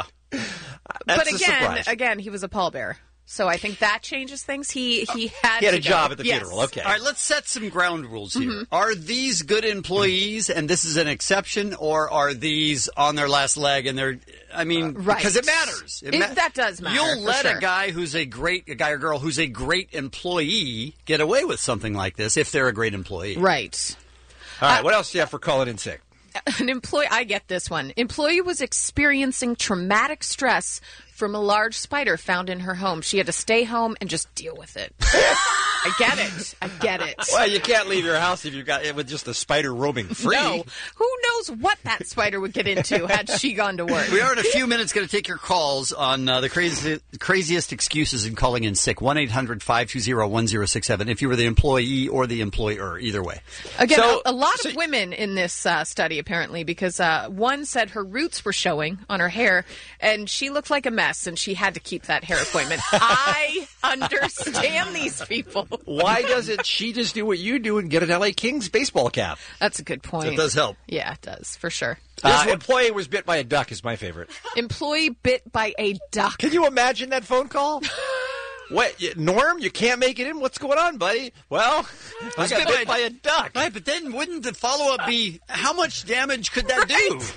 But again, he was a pallbearer. So I think that changes things. He had a job at the funeral. Okay. All right, let's set some ground rules here. Mm-hmm. Are these good employees, and this is an exception, or are these on their last leg and they're, right. Because it matters. That does matter. You'll let a guy a guy or girl who's a great employee get away with something like this if they're a great employee. Right. All right, what else do you have for calling in sick? An employee, I get this one. Employee was experiencing traumatic stress from a large spider found in her home. She had to stay home and just deal with it. I get it. Well, you can't leave your house if you've got it with just a spider roaming free. No. Who knows what that spider would get into had she gone to work? We are in a few minutes going to take your calls on the craziest excuses in calling in sick. 1-800-520-1067 if you were the employee or the employer, either way. Again, a lot of women in this study, apparently, because one said her roots were showing on her hair, and she looked like a mess, and she had to keep that hair appointment. I understand these people. Why doesn't she just do what you do and get an LA Kings baseball cap? That's a good point. It does help. Yeah, it does, for sure. Employee was bit by a duck is my favorite. Employee bit by a duck. Can you imagine that phone call? What, Norm, you can't make it in? What's going on, buddy? Well, I got bit by a duck. Right, but then wouldn't the follow-up be, how much damage could that do?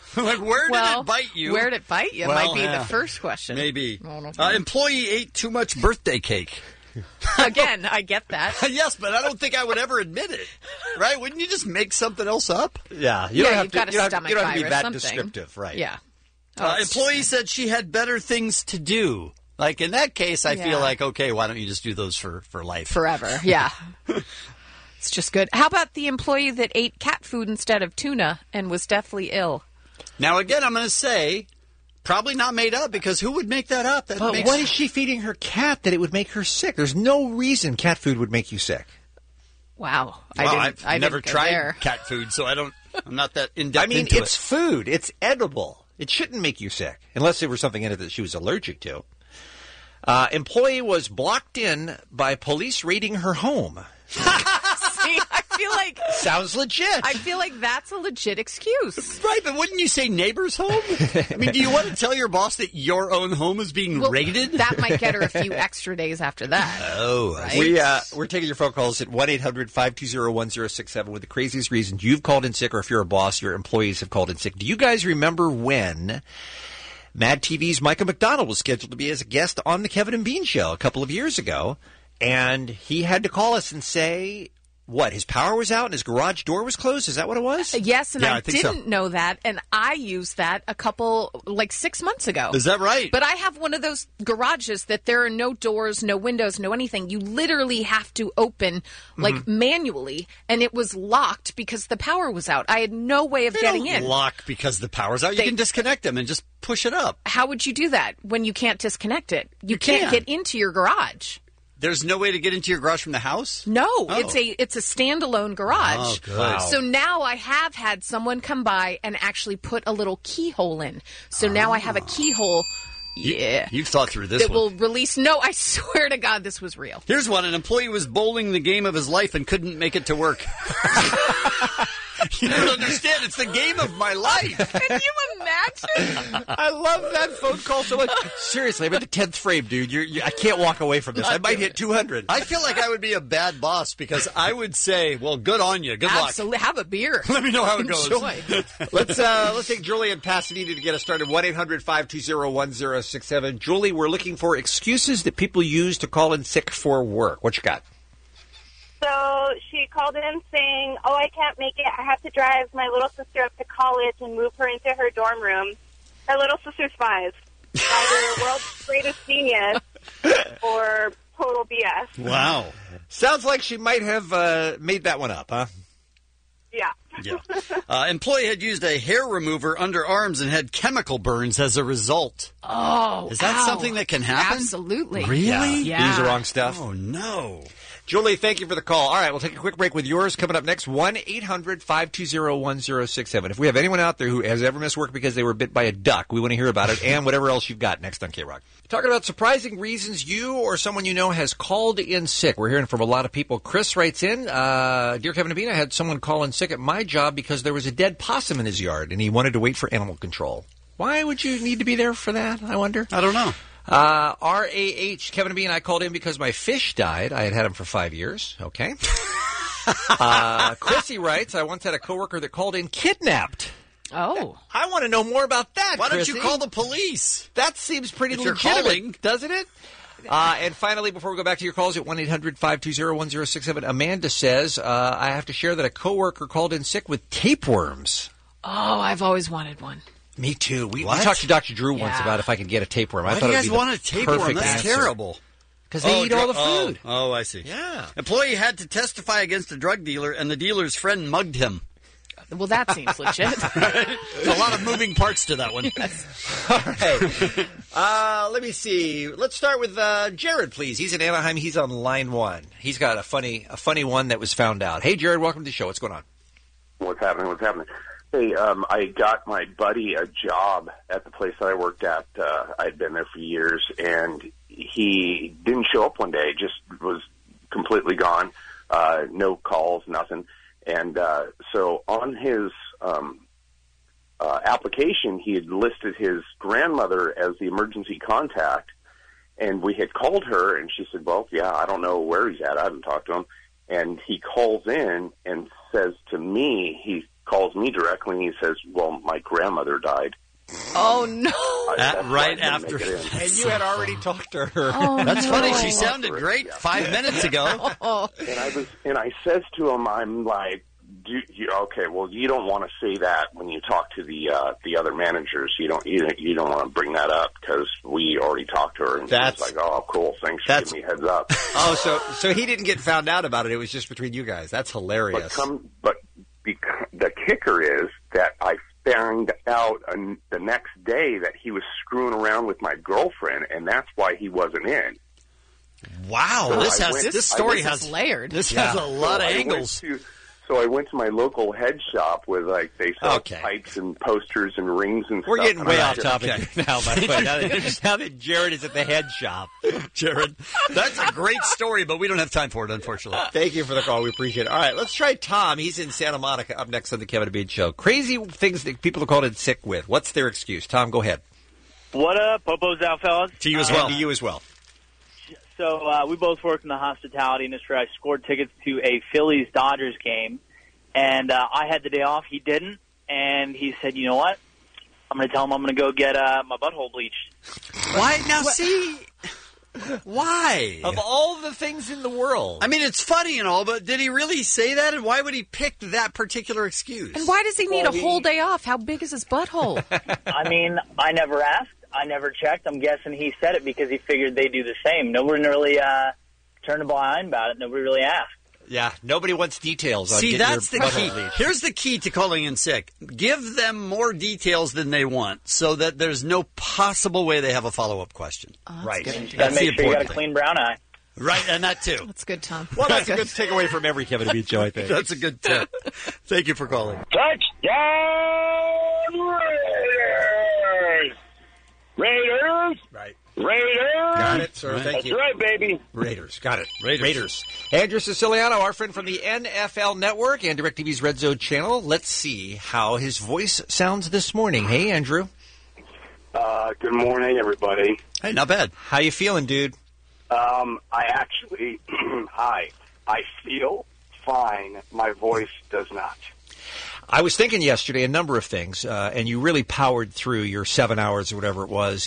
Like, where did it bite you? Where did it bite you? Well, might be the first question. Maybe. Oh, no. Employee ate too much birthday cake. Again, I get that. Yes, but I don't think I would ever admit it. Right? Wouldn't you just make something else up? Yeah. You've got a stomach you don't have to be virus, that something. descriptive, right? Yeah. Employee said she had better things to do. Like, in that case, I feel like, okay, why don't you just do those for life? Forever, yeah. It's just good. How about the employee that ate cat food instead of tuna and was deathly ill? Now, again, I'm going to say, probably not made up, because who would make that up? But what is she feeding her cat that it would make her sick? There's no reason cat food would make you sick. Wow. I've never tried there. cat food, so I'm not that in-depth I mean, into it's food. It's edible. It shouldn't make you sick, unless there was something in it that she was allergic to. Employee was blocked in by police raiding her home. See, I feel like... Sounds legit. I feel like that's a legit excuse. Right, but wouldn't you say neighbor's home? I mean, do you want to tell your boss that your own home is being raided? That might get her a few extra days after that. Oh, right? We're taking your phone calls at 1-800-520-1067 with the craziest reasons you've called in sick, or if you're a boss, your employees have called in sick. Do you guys remember when Mad TV's Michael McDonald was scheduled to be as a guest on the Kevin and Bean Show a couple of years ago, and he had to call us and say, what, his power was out and his garage door was closed? Is that what it was? Yes, and I think didn't know that, and I used that 6 months ago. Is that right? But I have one of those garages that there are no doors, no windows, no anything. You literally have to open, manually, and it was locked because the power was out. I had no way of getting in. Lock because the power's out. You can disconnect them and just push it up. How would you do that when you can't disconnect it? You can't get into your garage. There's no way to get into your garage from the house? No, it's a standalone garage. Oh, good. Wow. So now I have had someone come by and actually put a little keyhole in. So now I have a keyhole. Yeah. You've thought through this that one. will release. No, I swear to God, this was real. Here's one. An employee was bowling the game of his life and couldn't make it to work. You don't understand. It's the game of my life. Can you imagine? I love that phone call so much. Seriously, I'm at the 10th frame, dude. I can't walk away from this. I might hit 200. I feel like I would be a bad boss because I would say, well, good on you. Good luck. Absolutely. Have a beer. Let me know how it goes. Enjoy. Let's take Julie in Pasadena to get us started. 1-800-520-1067. Julie, we're looking for excuses that people use to call in sick for work. What you got? So she called in saying, oh, I can't make it. I have to drive my little sister up to college and move her into her dorm room. Her little sister's 5. Either world's greatest genius or total BS. Wow. Sounds like she might have made that one up, huh? Yeah. Employee had used a hair remover under arms and had chemical burns as a result. Oh, is that something that can happen? Absolutely. Really? Yeah. Use the wrong stuff. Oh, no. Julie, thank you for the call. All right, we'll take a quick break with yours. Coming up next, 1-800-520-1067. If we have anyone out there who has ever missed work because they were bit by a duck, we want to hear about it, and whatever else you've got next on K-Rock. Talking about surprising reasons you or someone you know has called in sick. We're hearing from a lot of people. Chris writes in, Dear Kevin and Bean, I had someone call in sick at my job because there was a dead possum in his yard, and he wanted to wait for animal control. Why would you need to be there for that, I wonder? I don't know. RAH, Kevin and Bean, I called in because my fish died. I had him for 5 years. Okay. Chrissy writes, I once had a coworker that called in kidnapped. Oh. I want to know more about that, Why Chrissy. don't you call the police? That seems pretty If you're legitimate, calling. doesn't it? And finally, before we go back to your calls at 1-800-520-1067, Amanda says, I have to share that a coworker called in sick with tapeworms. Oh, I've always wanted one. Me too. We talked to Dr. Drew once about if I could get a tapeworm. Why I thought do you it guys would be want the a tapeworm? perfect That's answer. terrible. Because they eat all the food. Oh, I see. Yeah. Employee had to testify against a drug dealer, and the dealer's friend mugged him. Well, that seems legit. There's a lot of moving parts to that one. All right. Let me see. Let's start with Jared, please. He's in Anaheim. He's on line 1. He's got a funny one that was found out. Hey, Jared, welcome to the show. What's going on? What's happening? Hey, I got my buddy a job at the place that I worked at. I'd been there for years, and he didn't show up one day. Just was completely gone. No calls, nothing. And so on his application, he had listed his grandmother as the emergency contact, and we had called her, and she said, well, yeah, I don't know where he's at. I haven't talked to him. And he calls in and says to me, he calls me directly and he says, "Well, my grandmother died." Oh no! Right after, and you had already talked to her. Oh, That's no. funny. She sounded great 5 minutes ago. And I says to him, I'm like, okay, well, you don't want to say that when you talk to the other managers. You don't want to bring that up because we already talked to her. And That's she's like, oh, cool, thanks for giving me a heads up. Oh, so he didn't get found out about it. It was just between you guys. That's hilarious. But the kicker is that I found out the next day that he was screwing around with my girlfriend, and that's why he wasn't in. Wow, So this story has layered. This has a lot of I angles. So I went to my local head shop where they sell pipes and posters and rings and We're stuff. getting way And I off just- topic now, by the way. Now that Jared is at the head shop. Jared, that's a great story, but we don't have time for it, unfortunately. Thank you for the call. We appreciate it. All right, let's try Tom. He's in Santa Monica up next on the Kevin and Bean Show. Crazy things that people are called in sick with. What's their excuse? Tom, go ahead. What up? Popo's out, fellas. To you as well. And to you as well. So we both work in the hospitality industry. I scored tickets to a Phillies-Dodgers game, and I had the day off. He didn't, and he said, you know what? I'm going to tell him I'm going to go get my butthole bleached. Why? Now, see... Why? Of all the things in the world. I mean, it's funny and all, but did he really say that? And why would he pick that particular excuse? And why does he need a whole day off? How big is his butthole? I mean, I never asked. I never checked. I'm guessing he said it because he figured they'd do the same. Nobody really turned a blind eye about it. Nobody really asked. Yeah, nobody wants details on See, getting that's the your key. butthole bleached. Here's the key to calling in sick. Give them more details than they want so that there's no possible way they have a follow-up question. Right. Gotta That's the make sure you got important a clean brown eye. thing. Right, and that too. That's good, Tom. Well, that's a good takeaway from every Kevin and Bean Show, I think. That's a good tip. Thank you for calling. Touchdown Raiders! Raiders! Right. Raiders! Got it, sir. Thank you. That's right, baby. Raiders. Got it. Raiders. Andrew Siciliano, our friend from the NFL Network and DirecTV's Red Zone channel. Let's see how his voice sounds this morning. Hey, Andrew. Good morning, everybody. Hey, not bad. How you feeling, dude? I actually, I feel fine. My voice does not. I was thinking yesterday a number of things, and you really powered through your 7 hours or whatever it was,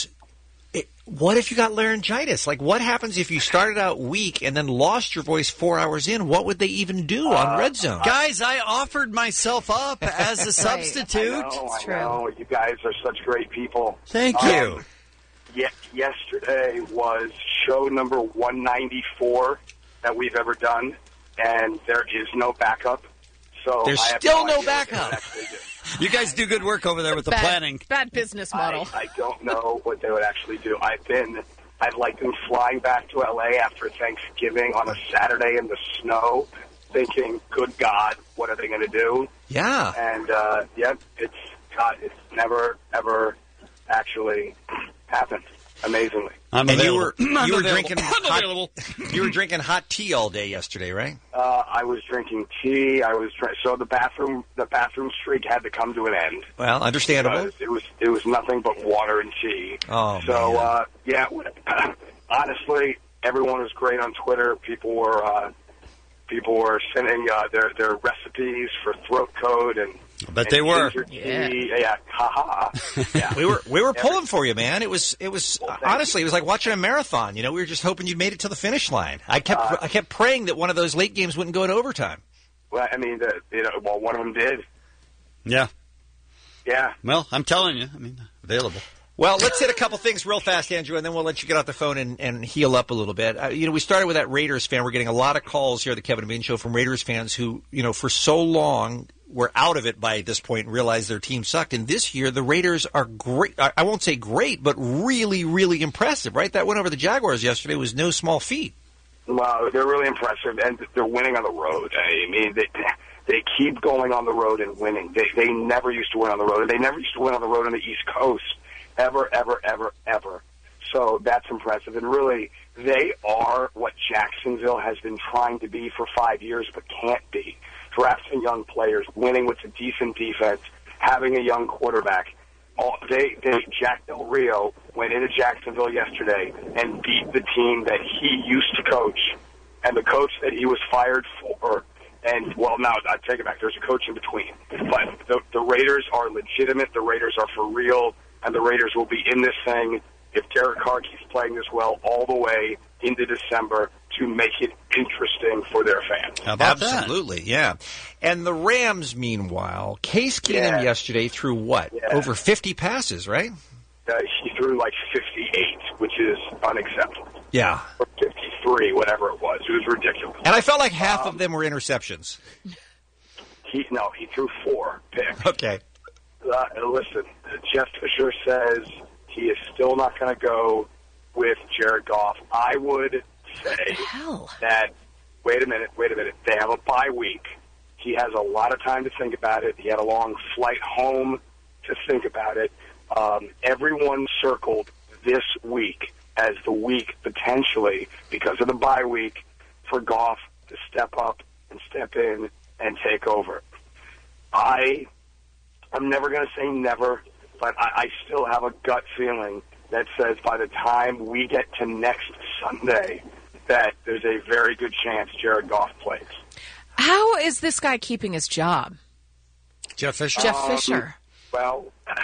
what if you got laryngitis? Like, what happens if you started out weak and then lost your voice 4 hours in? What would they even do on Red Zone? Guys, I offered myself up as a substitute. I know. You guys are such great people. Thank you. Yesterday was show number 194 that we've ever done, and there is no backup. So There's I have still no idea what backup. they would actually do. You guys do good work over there with the planning. Bad business model. I don't know what they would actually do. I've been flying back to L.A. after Thanksgiving on a Saturday in the snow, thinking, good God, what are they going to do? Yeah. And, it's never, ever actually happened, amazingly. I'm and available. you were drinking available. you were drinking hot tea all day yesterday, right? I was drinking tea. So the bathroom streak had to come to an end. Well, understandable. Because it was nothing but water and tea. Oh, so honestly, everyone was great on Twitter. People were sending their recipes for throat coat and. I bet they were. Yeah. Haha. Yeah. We were pulling for you, man. It was honestly, it was like watching a marathon. You know, we were just hoping you'd made it to the finish line. I kept praying that one of those late games wouldn't go into overtime. Well, I mean, one of them did. Yeah. Yeah. Well, I'm telling you, available. Well, let's hit a couple things real fast, Andrew, and then we'll let you get off the phone and heal up a little bit. We started with that Raiders fan. We're getting a lot of calls here at the Kevin and Bean Show from Raiders fans who, for so long were out of it by this point and realized their team sucked. And this year, the Raiders are great. I won't say great, but really, really impressive, right? That win over the Jaguars yesterday was no small feat. Well, they're really impressive, and they're winning on the road. I mean, they keep going on the road and winning. They never used to win on the road, and they never used to win on the road on the East Coast. Ever. So that's impressive. And really, they are what Jacksonville has been trying to be for 5 years but can't be. Drafting young players, winning with a decent defense, having a young quarterback. Jack Del Rio went into Jacksonville yesterday and beat the team that he used to coach. And the coach that he was fired for And, well, no, I take it back. There's a coach in between. But the Raiders are legitimate. The Raiders are for real. And the Raiders will be in this thing if Derek Carr keeps playing this well all the way into December to make it interesting for their fans. How about Absolutely, yeah. And the Rams, meanwhile, Case Keenum yesterday threw what? Yeah. Over 50 passes, right? He threw like 58, which is unacceptable. Yeah. Or 53, whatever it was. It was ridiculous. And I felt like half of them were interceptions. He threw 4 picks. Okay. Listen, Jeff Fisher says he is still not going to go with Jared Goff. I would say that, wait a minute, they have a bye week. He has a lot of time to think about it. He had a long flight home to think about it. Everyone circled this week as the week, potentially, because of the bye week, for Goff to step up and step in and take over. I'm never going to say never, but I still have a gut feeling that says by the time we get to next Sunday, that there's a very good chance Jared Goff plays. How is this guy keeping his job? Jeff Fisher? Jeff Fisher. Well,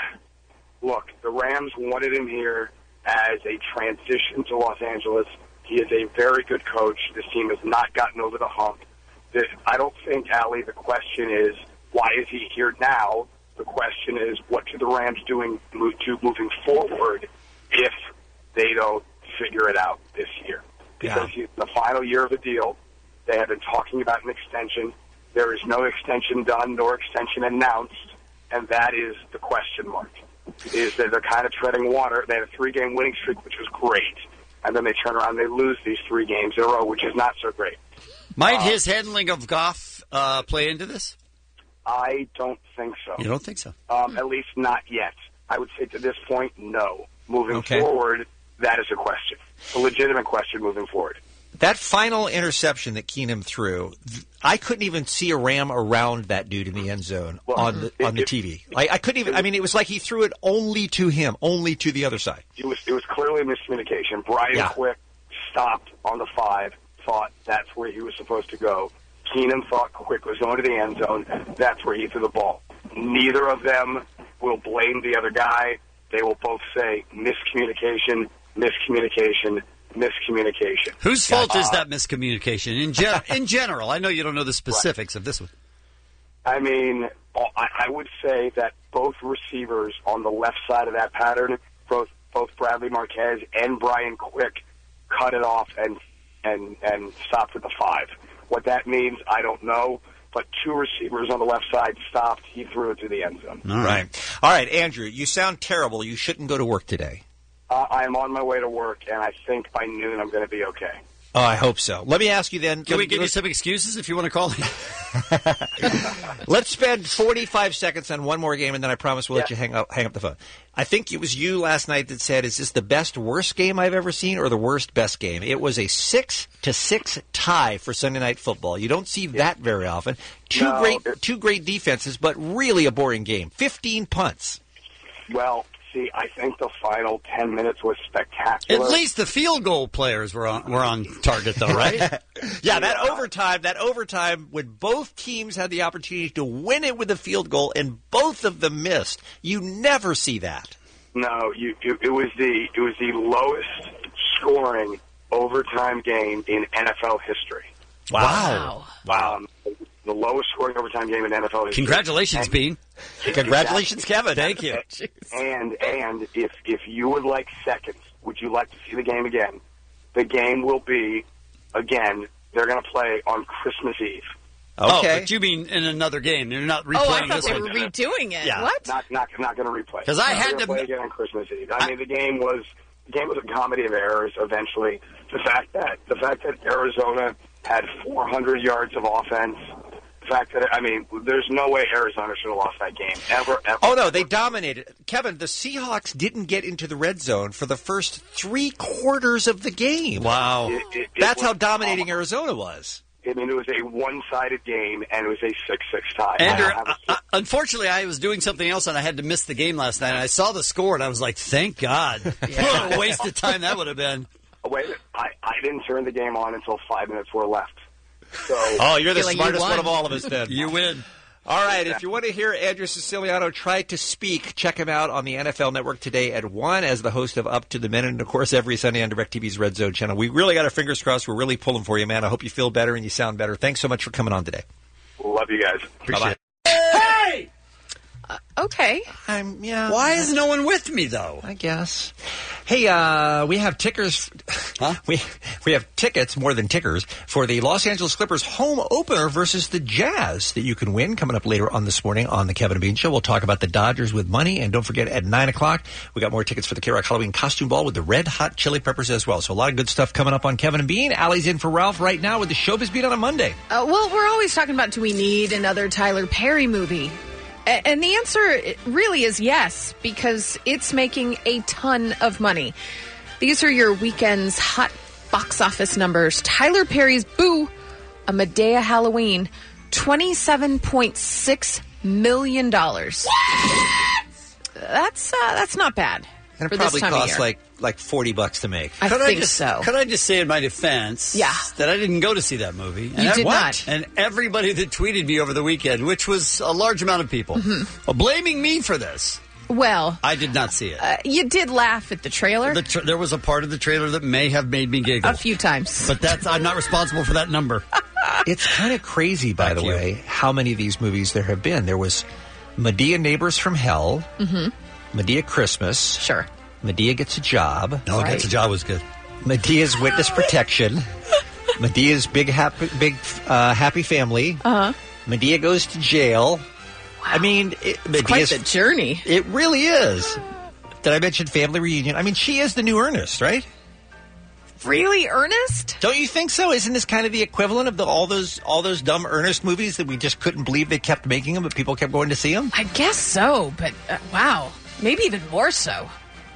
look, the Rams wanted him here as a transition to Los Angeles. He is a very good coach. This team has not gotten over the hump. I don't think, Allie, the question is, why is he here now? The question is, what do the Rams doing moving forward if they don't figure it out this year? Because he's the final year of the deal. They have been talking about an extension. There is no extension done nor extension announced, and that is the question mark. Is that they're kind of treading water. They had a 3-game winning streak, which was great, and then they turn around and they lose these 3 games in a row, which is not so great. Might his handling of Goff play into this? I don't think so. You don't think so? At least not yet. I would say to this point, no. Moving forward, that is a question. A legitimate question moving forward. That final interception that Keenum threw, I couldn't even see a Ram around that dude in the end zone on the TV. I couldn't even. I mean, it was like he threw it only to him, only to the other side. It was clearly a miscommunication. Brian Quick stopped on the 5, thought that's where he was supposed to go. Keenum thought Quick was going to the end zone. That's where he threw the ball. Neither of them will blame the other guy. They will both say miscommunication, miscommunication, miscommunication. Whose fault is that miscommunication in general? I know you don't know the specifics of this one. I mean, I would say that both receivers on the left side of that pattern, both Bradley Marquez and Brian Quick, cut it off and stopped at the 5. What that means, I don't know. But 2 receivers on the left side stopped. He threw it to the end zone. All right, Andrew, you sound terrible. You shouldn't go to work today. I'm on my way to work, and I think by noon I'm going to be okay. Oh, I hope so. Let me ask you then. Can we give you some excuses if you want to call in? Let's spend 45 seconds on one more game, and then I promise we'll let you hang up the phone. I think it was you last night that said, is this the best, worst game I've ever seen or the worst, best game? It was a 6-6 tie for Sunday Night Football. You don't see that very often. Two great defenses, but really a boring game. 15 punts. Well, see, I think the final 10 minutes was spectacular. At least the field goal players were on target, though, right? Yeah, that overtime when both teams had the opportunity to win it with a field goal and both of them missed. You never see that. No, it was the lowest scoring overtime game in NFL history. Wow. The lowest scoring overtime game in NFL history. Congratulations, Bean. Congratulations, Kevin. Thank you. And if you would like seconds, would you like to see the game again? The game will be, again, they're going to play on Christmas Eve. Okay. Oh, but you mean in another game? You're not replaying I thought this they one. were redoing it. Yeah. What? Not going to replay. Because I had to play again on Christmas Eve. I mean, the game was a comedy of errors. Eventually, the fact that Arizona had 400 yards of offense. The fact that, I mean, there's no way Arizona should have lost that game, ever. Oh, no, they dominated. Kevin, the Seahawks didn't get into the red zone for the first 3 quarters of the game. Wow. That's how dominating Arizona was. I mean, it was a one-sided game, and it was a 6-6 tie. Andrew, unfortunately, I was doing something else, and I had to miss the game last night. And I saw the score, and I was like, thank God. What a waste of time that would have been. Wait a minute. I didn't turn the game on until 5 minutes were left. So, Oh, you're the Feel like you smartest won. one of all of us then. You win. All right, if you want to hear Andrew Siciliano try to speak, check him out on the NFL Network today at 1 as the host of Up to the Minute, and, of course, every Sunday on DirecTV's Red Zone channel. We really got our fingers crossed. We're really pulling for you, man. I hope you feel better and you sound better. Thanks so much for coming on today. love you guys. Appreciate it. Hey! Okay. Why is no one with me, though? I guess. Hey, we have tickers. Huh? We have tickets, more than tickers, for the Los Angeles Clippers home opener versus the Jazz that you can win coming up later on this morning on the Kevin and Bean Show. We'll talk about the Dodgers with money, and don't forget at 9 o'clock we got more tickets for the K-Rock Halloween costume ball with the Red Hot Chili Peppers as well. So a lot of good stuff coming up on Kevin and Bean. Allie's in for Ralph right now with the Showbiz Beat on a Monday. Well, we're always talking about, do we need another Tyler Perry movie? And the answer really is yes, because it's making a ton of money. These are your weekend's hot box office numbers. Tyler Perry's Boo, A Medea Halloween, $27.6 million. What? That's not bad. And for it probably this time of costs year. like $40 to make. I think so. Could I just say in my defense that I didn't go to see that movie? You did not. And everybody that tweeted me over the weekend, which was a large amount of people, blaming me for this. Well, I did not see it. you did laugh at the trailer There was a part of the trailer that may have made me giggle. a few times. But I'm not responsible for that number. It's kind of crazy, by the way, how many of these movies there have been. There was Medea Neighbors from Hell, Medea Christmas. Sure. Medea Gets a Job. No, Gets a Job was good. Medea's Witness Protection. Medea's Big Happy Family. Medea Goes to Jail. I mean, It's quite the journey. It really is. Did I mention Family Reunion? I mean, she is the new Ernest, right? Really, Ernest? Don't you think so? Isn't this kind of the equivalent of all those dumb Ernest movies that we just couldn't believe they kept making them, but people kept going to see them? I guess so, but wow, maybe even more so.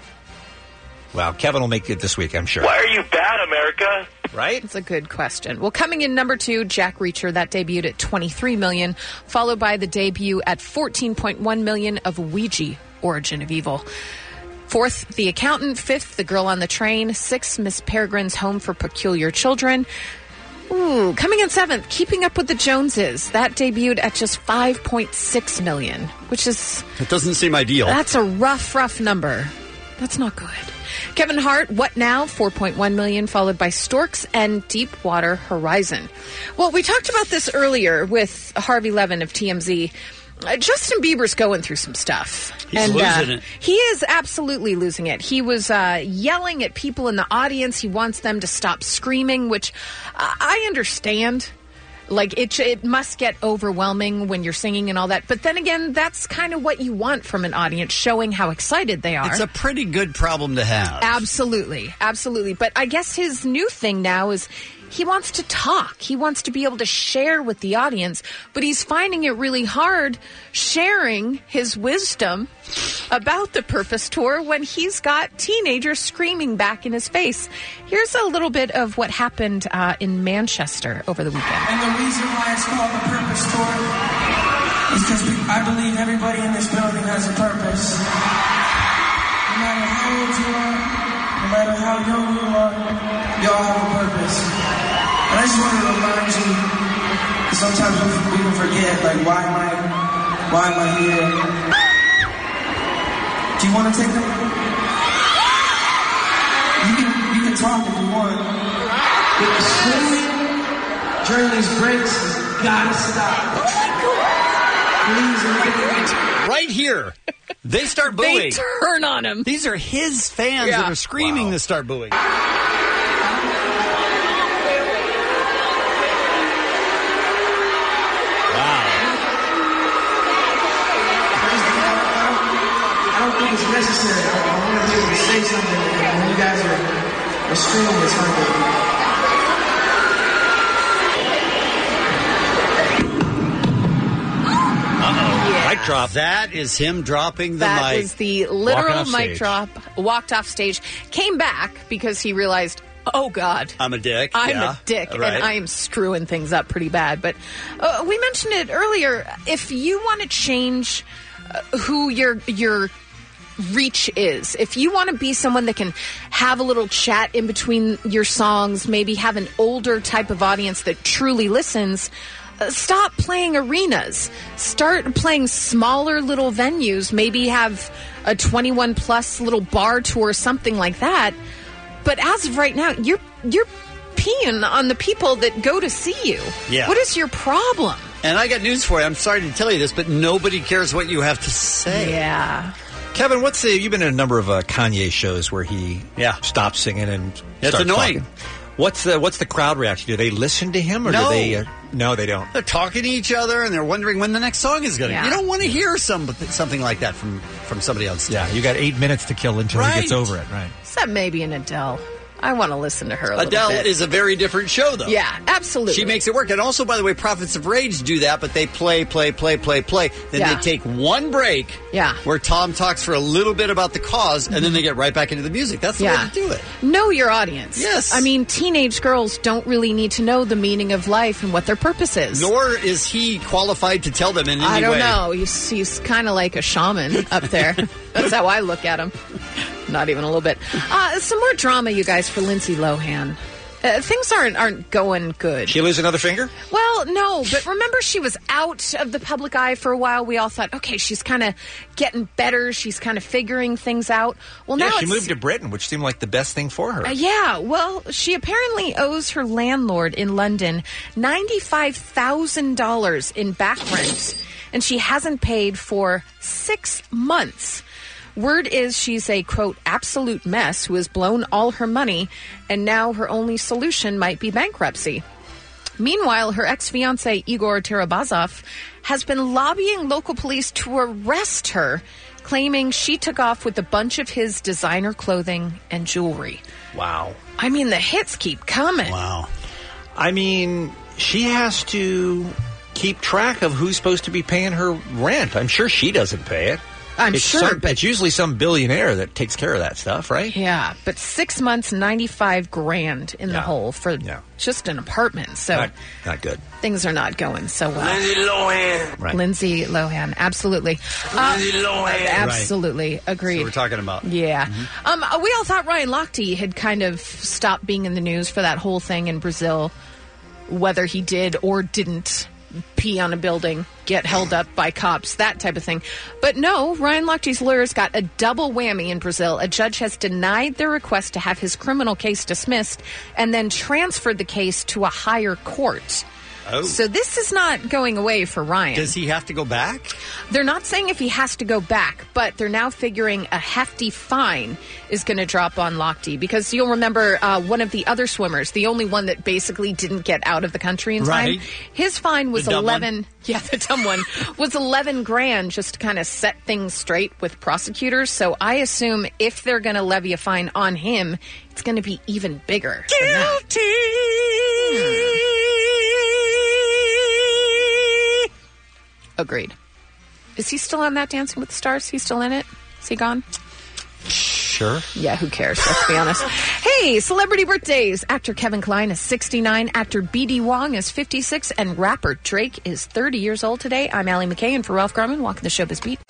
Wow, Kevin will make it this week, I'm sure. Why are you bad, America? Right? It's a good question. Well, coming in number 2, Jack Reacher, that debuted at $23 million, followed by the debut at $14.1 million of Ouija, Origin of Evil. 4th, The Accountant. 5th, The Girl on the Train. 6th, Miss Peregrine's Home for Peculiar Children. Ooh, coming in 7th, Keeping Up with the Joneses. That debuted at just $5.6 million, which is... It doesn't seem ideal. That's a rough number. That's not good. Kevin Hart, What Now? $4.1 million, followed by Storks and Deepwater Horizon. Well, we talked about this earlier with Harvey Levin of TMZ. Justin Bieber's going through some stuff. He's losing it. He is absolutely losing it. He was yelling at people in the audience. He wants them to stop screaming, which I understand. Like, it must get overwhelming when you're singing and all that. But then again, that's kind of what you want from an audience, showing how excited they are. It's a pretty good problem to have. Absolutely. Absolutely. But I guess his new thing now is he wants to talk. He wants to be able to share with the audience. But he's finding it really hard sharing his wisdom about the Purpose Tour when he's got teenagers screaming back in his face. Here's a little bit of what happened in Manchester over the weekend. And the reason why it's called the Purpose Tour is because I believe everybody in this building has a purpose. No matter how old you are, no matter how young you are, you all have a purpose. And I just want to remind you, sometimes we can forget, like, why am I here? Do you want to take them? You can talk if you want. But the screaming during these breaks has gotta stop. Please, right here. They start booing. They turn on him. These are his fans that are screaming to start booing. I don't think it's necessary. I want to be able to say something when you guys are screaming or something. Mic drop. That is him dropping the mic. That is the literal mic drop. Walked off stage. Came back because he realized, oh, God. I'm a dick. I'm a dick, right. and I am screwing things up pretty bad. But we mentioned it earlier. If you want to change who you're reach is. If you want to be someone that can have a little chat in between your songs, maybe have an older type of audience that truly listens, stop playing arenas. Start playing smaller little venues. Maybe have a 21 plus little bar tour, something like that. But as of right now, you're peeing on the people that go to see you. Yeah. What is your problem? And I got news for you. I'm sorry to tell you this, but nobody cares what you have to say. Yeah. Kevin, you've been in a number of Kanye shows where he stops singing and It's starts annoying. Talking. What's the crowd reaction? Do they listen to him or No. do they? No, they don't. They're talking to each other and they're wondering when the next song is going to. Yeah. You don't want to hear something like that from somebody else. Yeah, you got 8 minutes to kill until he gets over it, right? Except maybe an Adele. I want to listen to her a little Adele bit. is a very different show, though. Yeah, absolutely. She makes it work. And also, by the way, Prophets of Rage do that, but they play. Then Yeah. they take one break where Tom talks for a little bit about the cause, and then they get right back into the music. That's the way to do it. Know your audience. Yes. I mean, teenage girls don't really need to know the meaning of life and what their purpose is. Nor is he qualified to tell them in any way. I don't know. He's kind of like a shaman up there. That's how I look at him. Not even a little bit. Some more drama, you guys, for Lindsay Lohan. Things aren't going good. She lose another finger? Well, no, but remember she was out of the public eye for a while. We all thought, okay, she's kind of getting better. She's kind of figuring things out. Well, now she moved to Britain, which seemed like the best thing for her. Yeah, well, she apparently owes her landlord in London $95,000 in back rent, and she hasn't paid for 6 months. Word is she's a, quote, absolute mess who has blown all her money, and now her only solution might be bankruptcy. Meanwhile, her ex-fiancé, Igor Terabazov, has been lobbying local police to arrest her, claiming she took off with a bunch of his designer clothing and jewelry. Wow. I mean, the hits keep coming. Wow. I mean, she has to keep track of who's supposed to be paying her rent. I'm sure she doesn't pay it. It's usually some billionaire that takes care of that stuff, right? Yeah, but 6 months, $95,000 in the hole for just an apartment. So not good. Things are not going so well. Lindsay Lohan. Right. Lindsay Lohan, absolutely. Lindsay Lohan. Absolutely, agreed. That's what we're talking about. Yeah. We all thought Ryan Lochte had kind of stopped being in the news for that whole thing in Brazil, whether he did or didn't pee on a building, get held up by cops, that type of thing. But no, Ryan Lochte's lawyers got a double whammy in Brazil. A judge has denied their request to have his criminal case dismissed and then transferred the case to a higher court. Oh. So this is not going away for Ryan. Does he have to go back? They're not saying if he has to go back, but they're now figuring a hefty fine is going to drop on Lochte, because you'll remember one of the other swimmers, the only one that basically didn't get out of the country in time. Right. His fine was The dumb 11. one? Yeah, the dumb one was $11,000 just to kind of set things straight with prosecutors. So I assume if they're going to levy a fine on him, it's going to be even bigger. Guilty. Agreed. Is he still on that Dancing with the Stars? He's still in it? Is he gone? Sure. Yeah, who cares? Let's be honest. Hey, celebrity birthdays. Actor Kevin Kline is 69. Actor B.D. Wong is 56. And rapper Drake is 30 years old today. I'm Allie McKay, and for Ralph Garman, walking the Showbiz Beat.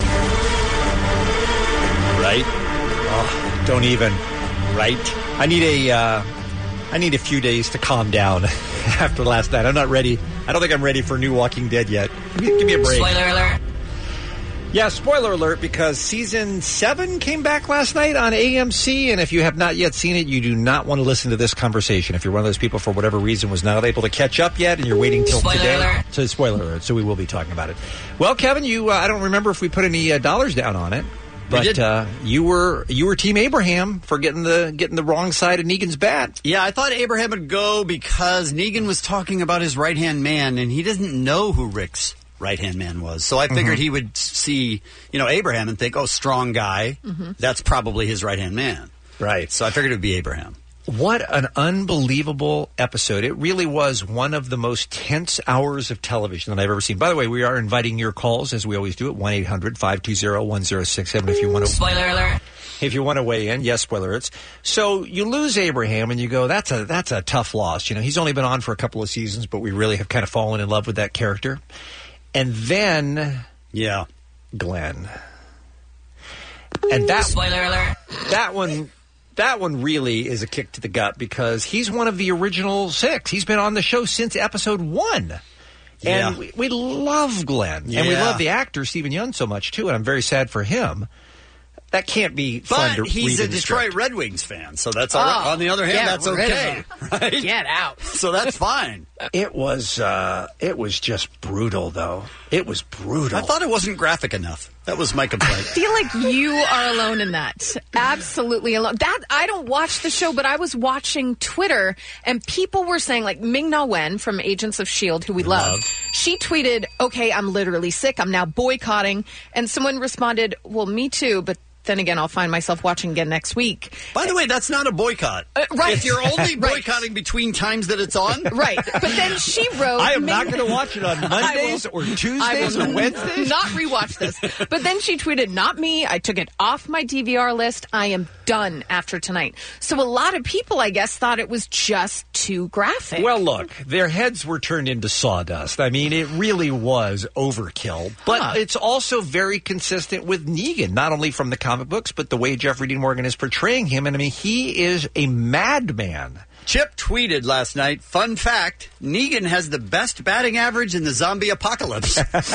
Right? Oh, don't even. Right? I need a few days to calm down after last night. I'm not ready. I don't think I'm ready for new Walking Dead yet. Give me a break. Spoiler alert. Yeah, spoiler alert, because season 7 came back last night on AMC, and if you have not yet seen it, you do not want to listen to this conversation. If you're one of those people, for whatever reason, was not able to catch up yet, and you're waiting till today. Alert. So, spoiler alert, so we will be talking about it. Well, Kevin, you I don't remember if we put any dollars down on it, but you were Team Abraham for getting the wrong side of Negan's bat. Yeah, I thought Abraham would go because Negan was talking about his right-hand man, and he doesn't know who Rick's right-hand man was. So I figured he would see, Abraham and think, oh, strong guy. Mm-hmm. That's probably his right-hand man. Right. So I figured it would be Abraham. What an unbelievable episode. It really was one of the most tense hours of television that I've ever seen. By the way, we are inviting your calls, as we always do, at 1-800-520-1067 if you want to... Spoiler alert. If you want to weigh in, yes, spoiler alerts. So you lose Abraham and you go, that's a tough loss. He's only been on for a couple of seasons, but we really have kind of fallen in love with that character. And then... Yeah. Glenn. And that spoiler alert. That one really is a kick to the gut because he's one of the original 6. He's been on the show since episode 1. And we love Glenn. And we love the actor, Stephen Yeun, so much, too. And I'm very sad for him. That can't be fun to read. But he's a in the Detroit script. Red Wings fan, so that's all right. On the other hand, that's okay. Right? Get out. So that's fine. It was just brutal, though. It was brutal. I thought it wasn't graphic enough. That was my complaint. I feel like you are alone in that. Absolutely alone. That I don't watch the show, but I was watching Twitter, and people were saying, like Ming-Na Wen from Agents of S.H.I.E.L.D., who we love, she tweeted, okay, I'm literally sick. I'm now boycotting. And someone responded, well, me too, but then again, I'll find myself watching again next week. By the way, that's not a boycott. Right. If you're only boycotting between times that it's on. Right. But then she wrote... I am not going to watch it on Mondays or Tuesdays or Wednesdays. Not rewatch this. But then she tweeted, not me. I took it off my DVR list. I am done after tonight. So a lot of people, I guess, thought it was just too graphic. Well, look, their heads were turned into sawdust. I mean, it really was overkill. But it's also very consistent with Negan, not only from the comic books, but the way Jeffrey Dean Morgan is portraying him. And I mean, he is a madman. Chip tweeted last night, fun fact, Negan has the best batting average in the zombie apocalypse.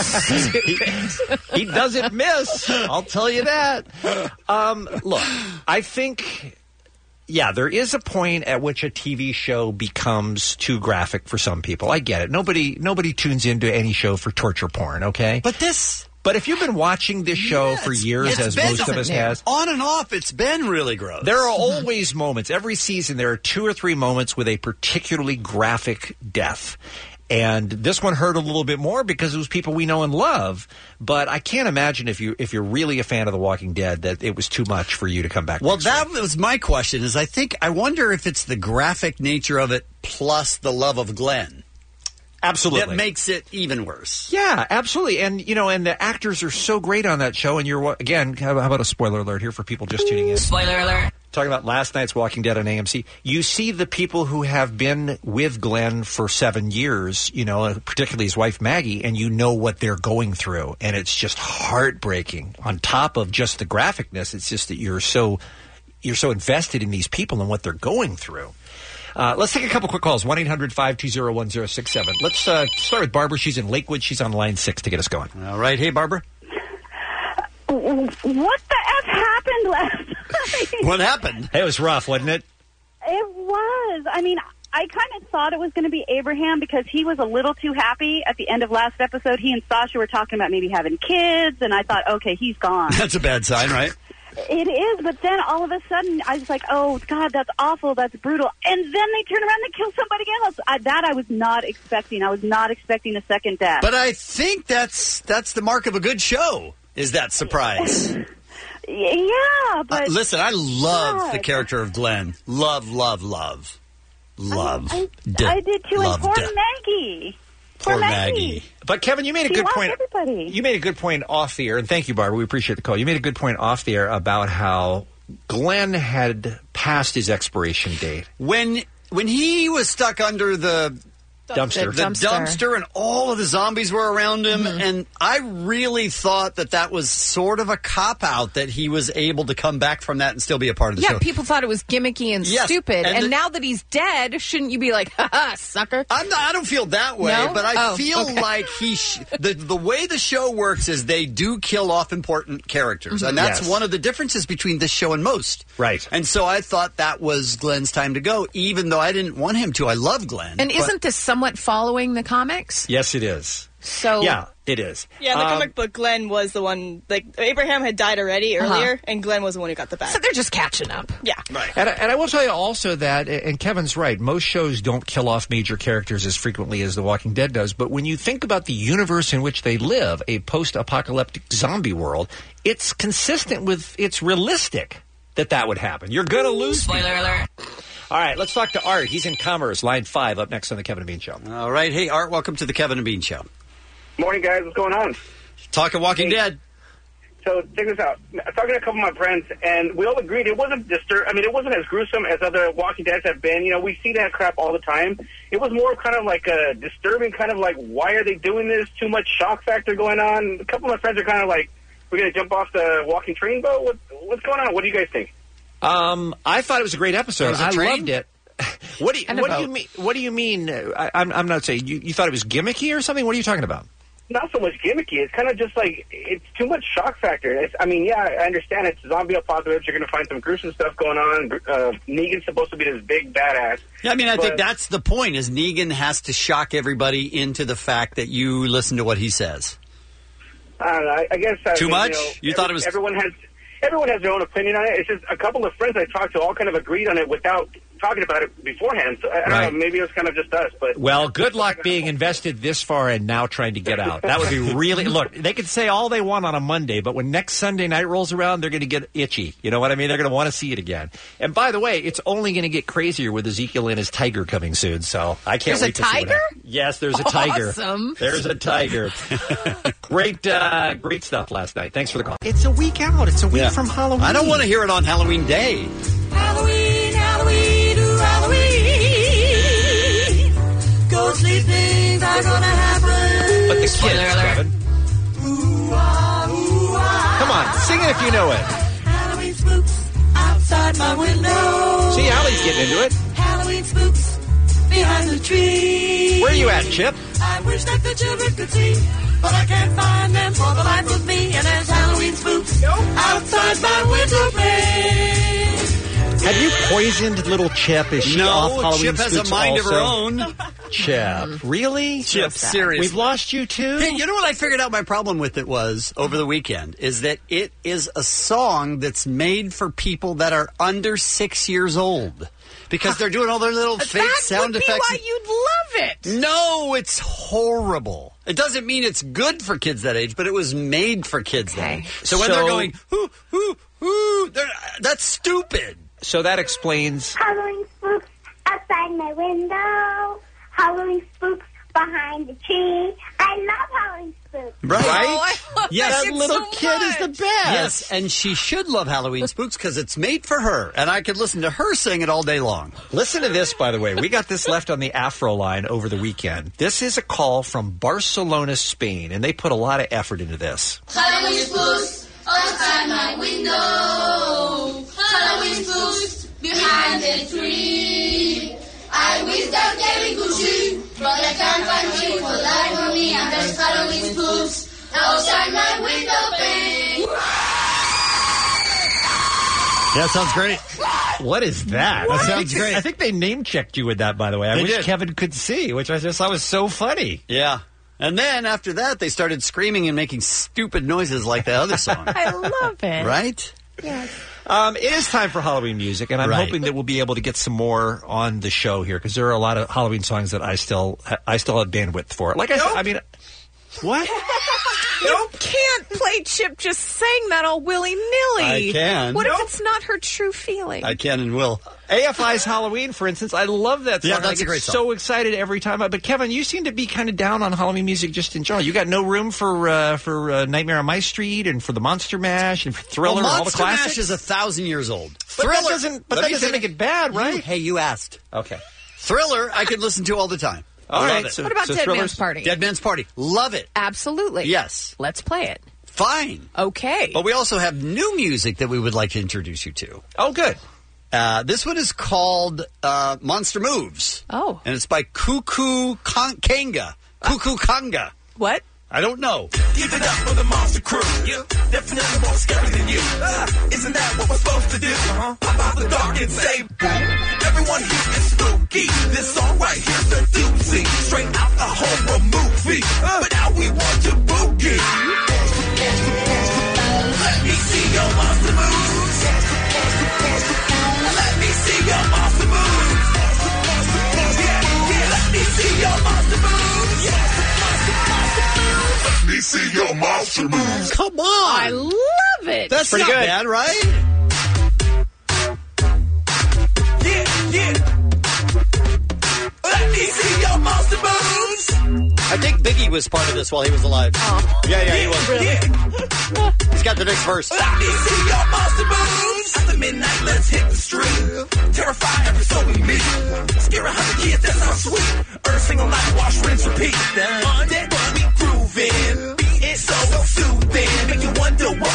He doesn't miss. I'll tell you that. Look, I think... Yeah, there is a point at which a TV show becomes too graphic for some people. I get it. Nobody tunes into any show for torture porn, okay? But if you've been watching this show for years, as most of us has... On and off, it's been really gross. There are always moments. Every season, there are 2 or 3 moments with a particularly graphic death. And this one hurt a little bit more because it was people we know and love. But I can't imagine if you're really a fan of The Walking Dead that it was too much for you to come back. Well, that was my question. I wonder if it's the graphic nature of it plus the love of Glenn. Absolutely. That makes it even worse. Yeah, absolutely. And, and the actors are so great on that show. And again, how about a spoiler alert here for people just tuning in? Spoiler alert. Talking about last night's Walking Dead on AMC. You see the people who have been with Glenn for 7 years, particularly his wife Maggie, and you know what they're going through. And it's just heartbreaking. On top of just the graphicness, it's just that you're so invested in these people and what they're going through. Let's take a couple quick calls. 1-800-520-1067. Let's start with Barbara. She's in Lakewood. She's on line 6 to get us going. All right. Hey, Barbara. What the F happened last night? What happened? It was rough, wasn't it? It was. I mean, I kind of thought it was going to be Abraham because he was a little too happy at the end of last episode. He and Sasha were talking about maybe having kids, and I thought, okay, he's gone. That's a bad sign, right? It is, but then all of a sudden, I was like, oh, God, that's awful, that's brutal. And then they turn around and kill somebody else. I was not expecting. I was not expecting a second death. But I think that's the mark of a good show, is that surprise. Yeah, but... listen, I love the character of Glenn. Love. I did, too, and poor Maggie. Poor Maggie. But Kevin, you made a good point. Everybody. You made a good point off the air, and thank you, Barbara. We appreciate the call. You made a good point off the air about how Glenn had passed his expiration date. When he was stuck under the dumpster, and all of the zombies were around him, and I really thought that was sort of a cop-out that he was able to come back from that and still be a part of the show. Yeah, people thought it was gimmicky and stupid, and now that he's dead, shouldn't you be like, ha-ha, sucker? I don't feel that way, no? but I feel like the way the show works is they do kill off important characters, and that's one of the differences between this show and most. Right. And so I thought that was Glenn's time to go, even though I didn't want him to. I love Glenn. And isn't this somewhat following the comics? Yes, it is. So yeah, it is. Yeah, in the comic book, Glenn was the one. Like Abraham had died already earlier, and Glenn was the one who got the bag. So they're just catching up. Yeah, right. And I will tell you also that, and Kevin's right. Most shows don't kill off major characters as frequently as The Walking Dead does. But when you think about the universe in which they live, a post-apocalyptic zombie world, it's consistent with. It's realistic that would happen. You're going to lose. Spoiler alert. All right, let's talk to Art. He's in Commerce, line 5, up next on the Kevin and Bean Show. All right. Hey, Art, welcome to the Kevin and Bean Show. Morning, guys. What's going on? Talking Walking Dead. So check this out. I'm talking to a couple of my friends, and we all agreed it wasn't it wasn't as gruesome as other Walking Deads have been. We see that crap all the time. It was more kind of like a disturbing kind of like, why are they doing this? Too much shock factor going on. A couple of my friends are kind of like, We're going to jump off the walking train boat? What's going on? What do you guys think? I thought it was a great episode. Was it I train? loved it. What do you mean? What do you mean? I'm not saying you thought it was gimmicky or something. What are you talking about? Not so much gimmicky. It's kind of just like, it's too much shock factor. I understand it's zombie apocalypse. You're going to find some gruesome stuff going on. Negan's supposed to be this big badass. Yeah, I think that's the point, is Negan has to shock everybody into the fact that you listen to what he says. I don't know. I guess... Too much? You thought it was... Everyone has their own opinion on it. It's just a couple of friends I talked to all kind of agreed on it without talking about it beforehand. So I don't know, maybe it was kind of just us. But Well, good luck being invested this far and now trying to get out. That would be really... Look, they can say all they want on a Monday, but when next Sunday night rolls around, they're going to get itchy. You know what I mean? They're going to want to see it again. And by the way, it's only going to get crazier with Ezekiel and his tiger coming soon, so I can't wait to see what happens. Yes, there's a tiger. Awesome. There's a tiger. Great stuff last night. Thanks for the call. It's a week out. It's a week from Halloween. I don't want to hear it on Halloween Day. Halloween, Halloween, ooh, Halloween. Ghostly things are gonna happen. But the kids, Kevin. Come on, sing it if you know it. Halloween spooks outside my window. See, Allie's getting into it. Halloween spooks behind the tree. Where are you at, Chip? I wish that the children could see, but I can't find them for the life of me. And there's Halloween spooks outside my window pane. Have you poisoned little Chip? Is she off Halloween Chip has a spooks mind of her also? own. Chip, really? Chip, seriously. We've lost you too? Hey, you know what I figured out my problem with it was over the weekend? Is that it is a song that's made for people that are under 6 years old. Because they're doing all their little fake sound effects. That would be why you'd love it. No, it's horrible. It doesn't mean it's good for kids that age, but it was made for kids that age. So when they're going, hoo, hoo, hoo, that's stupid. So that explains... Halloween spooks outside my window. Halloween spooks behind the tree. I love Halloween spooks. Right? Oh, I love Yes, that that little so kid is the much. best. Yes, and she should love Halloween spooks because it's made for her, and I could listen to her sing it all day long. Listen to this, by the way. We got this left on the Afro line over the weekend. This is a call from Barcelona, Spain, and they put a lot of effort into this. Halloween spooks outside my window. Halloween spooks behind the tree. I wish that Gary could see, but I can't find him for life of me. And there's Halloween spooks outside my window pane. Yeah, sounds great. What is that? That sounds great. I think they name-checked you with that, by the way. I They wish did. Kevin could see, which I just thought was so funny. Yeah. And then after that, they started screaming and making stupid noises like the other song. I love it. Right? Yes. It is time for Halloween music, and I'm Right. hoping that we'll be able to get some more on the show here, because there are a lot of Halloween songs that I still have bandwidth for. Like I said, I mean... What? You can't play Chip just saying that all willy-nilly. I can. What if it's not her true feeling? I can and will. AFI's Halloween, for instance, I love that song. Yeah, that's I get a great song. so excited every time. But Kevin, you seem to be kind of down on Halloween music just in general. You got no room for Nightmare on My Street and for the Monster Mash and for Thriller and all the Monster classics. Mash is 1,000 years old. But that doesn't make it bad, right? Hey, you asked. Okay. Thriller, I could listen to all the time. All Love right. it. What about Dead Man's Party? Dead Man's Party. Love it. Absolutely. Yes. Let's play it. Fine. Okay. But we also have new music that we would like to introduce you to. Oh, good. This one is called Monster Moves. Oh. And it's by Cuckoo Kanga. Cuckoo Kanga. What? I don't know. Give it up for the monster crew. You definitely more scary than you. Isn't that what we're supposed to do? Pop out the dark and say boom. Everyone here is spooky. This song right here's a doozy. Straight out the horror movie. But now we want to boogie. Let me see your monster moves. Let me see your monster moves. Yeah, let me see your monster moves. Let me see your monster moves. Come on. I love it. That's pretty not good. bad, right? Yeah. Let me see your monster moves. I think Biggie was part of this while he was alive. Oh. Yeah, he was. He's got the next verse. Let me see your monster moves. After midnight, let's hit the street. Terrify every soul we meet. Scare 100 kids, that sounds sweet. Earth, single night, wash, rinse, repeat. Undead, but we grooving. Beat it so soothing. Make you wonder what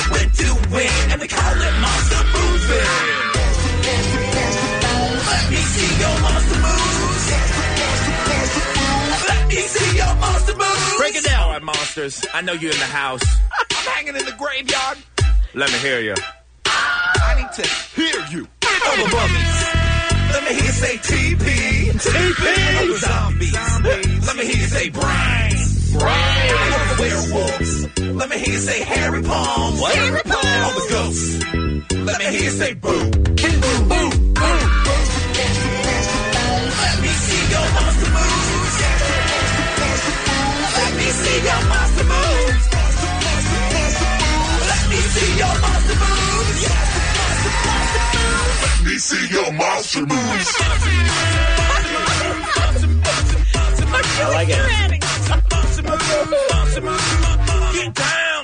monsters. I know you're in the house. I'm hanging in the graveyard. Let me hear you. I need to hear you. All the mummies. Let me hear you say TP. All the zombies. Let me hear you say brains. All the werewolves. Let me hear you say hairy palms. What? Hairy palms. All the ghosts. Let me hear you say boo. Boo, boo, boo. Let me see your monster moves. Let me see your monster moves. Let me see your monster moves. Let me see your monster moves. I like it. Get down.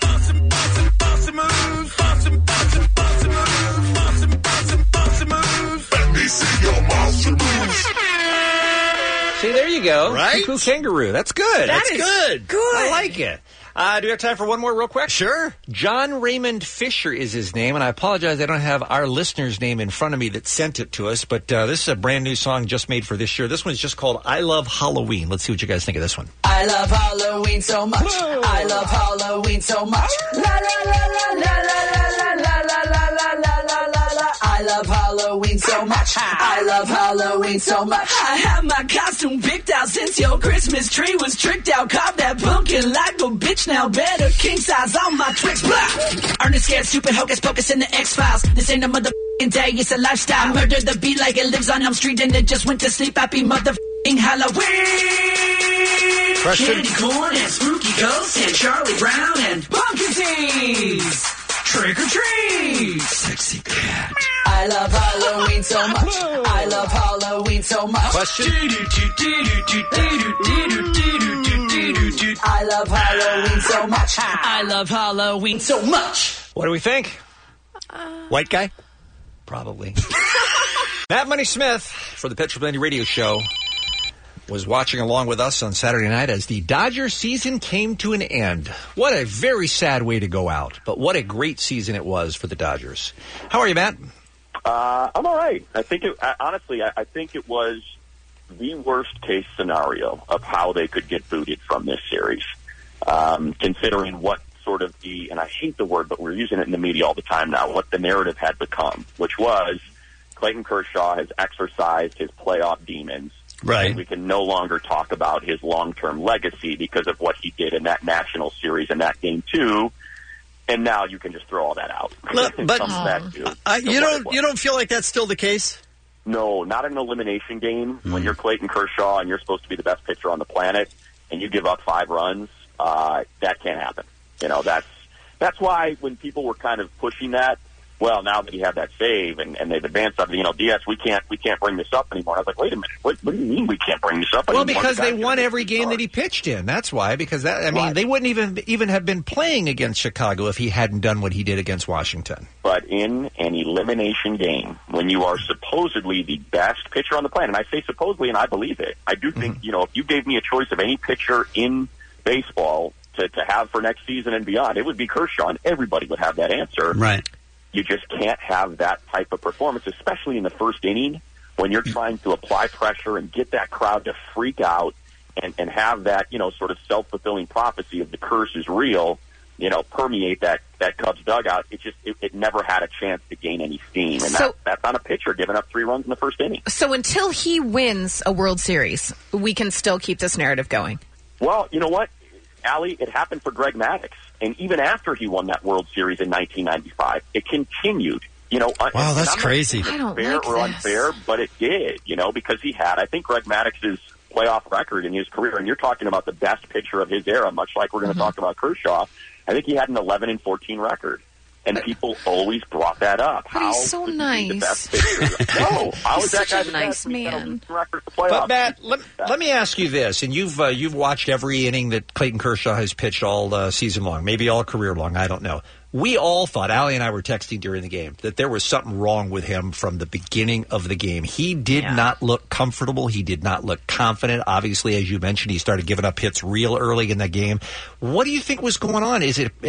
Let me see your monster moves. See, there you go. Right? Cuckoo kangaroo. That's good. That's good. I like it. Do we have time for one more real quick? Sure. John Raymond Fisher is his name, and I apologize I don't have our listener's name in front of me that sent it to us, but this is a brand new song just made for this year. This one's just called I Love Halloween. Let's see what you guys think of this one. I love Halloween so much. I love Halloween so much. La la la la la la la la la la la la la la la. I love Halloween so much. I love Halloween so much. I have my costume picked out since your Christmas tree was tricked out. Carve that pumpkin like a bitch now. Better king size on my Twix. Blah. Ernest scared, stupid hocus pocus in the X-Files. This ain't a motherfucking day, it's a lifestyle. Murder the beat like it lives on Elm Street and it just went to sleep. Happy motherfucking Halloween. Question? Candy corn and spooky ghosts and Charlie Brown and pumpkin seeds. Trick or treat. Sexy cat. I love Halloween so much. I love Halloween so much. Question? I love Halloween so much. I love Halloween so much. What do we think? White guy? Probably. Matt Money Smith for the Petro Plenty Radio Show was watching along with us on Saturday night as the Dodgers season came to an end. What a very sad way to go out, but what a great season it was for the Dodgers. How are you, Matt? I'm all right. I think honestly, I think it was the worst case scenario of how they could get booted from this series, considering what sort of and I hate the word, but we're using it in the media all the time now, what the narrative had become, which was Clayton Kershaw has exercised his playoff demons. Right. And we can no longer talk about his long-term legacy because of what he did in that national series and that game too. And now you can just throw all that out. But you don't feel like that's still the case? No, not in an elimination game. When you're Clayton Kershaw and you're supposed to be the best pitcher on the planet, and you give up 5 runs, that can't happen. You know, that's why when people were kind of pushing that, well, now that you have that save and they've advanced up, DS, we can't bring this up anymore. I was like, wait a minute, what do you mean we can't bring this up anymore? Well, because they won every game that he pitched in. That's why. Because they wouldn't even have been playing against Chicago if he hadn't done what he did against Washington. But in an elimination game, when you are supposedly the best pitcher on the planet, and I say supposedly, and I believe it, I do think, if you gave me a choice of any pitcher in baseball to have for next season and beyond, it would be Kershaw, and everybody would have that answer. Right. You just can't have that type of performance, especially in the first inning when you're trying to apply pressure and get that crowd to freak out and have that, sort of self-fulfilling prophecy of the curse is real, permeate that Cubs dugout. It never had a chance to gain any steam. And that's on a pitcher giving up 3 runs in the first inning. So until he wins a World Series, we can still keep this narrative going. Well, you know what, Allie, it happened for Greg Maddux. And even after he won that World Series in 1995, it continued. Wow, that's crazy. I don't fair like or this. unfair, but it did, because he had, I think, Greg Maddox's playoff record in his career, and you're talking about the best pitcher of his era, much like we're going to talk about Kershaw. I think he had an 11-14 record. And people always brought that up. But he's so nice. The best pitcher? No, how is that guy such a nice man. But Matt, let me ask you this, and you've watched every inning that Clayton Kershaw has pitched all season long, maybe all career long, I don't know. We all thought, Allie and I were texting during the game, that there was something wrong with him from the beginning of the game. He did not look comfortable. He did not look confident. Obviously, as you mentioned, he started giving up hits real early in the game. What do you think was going on?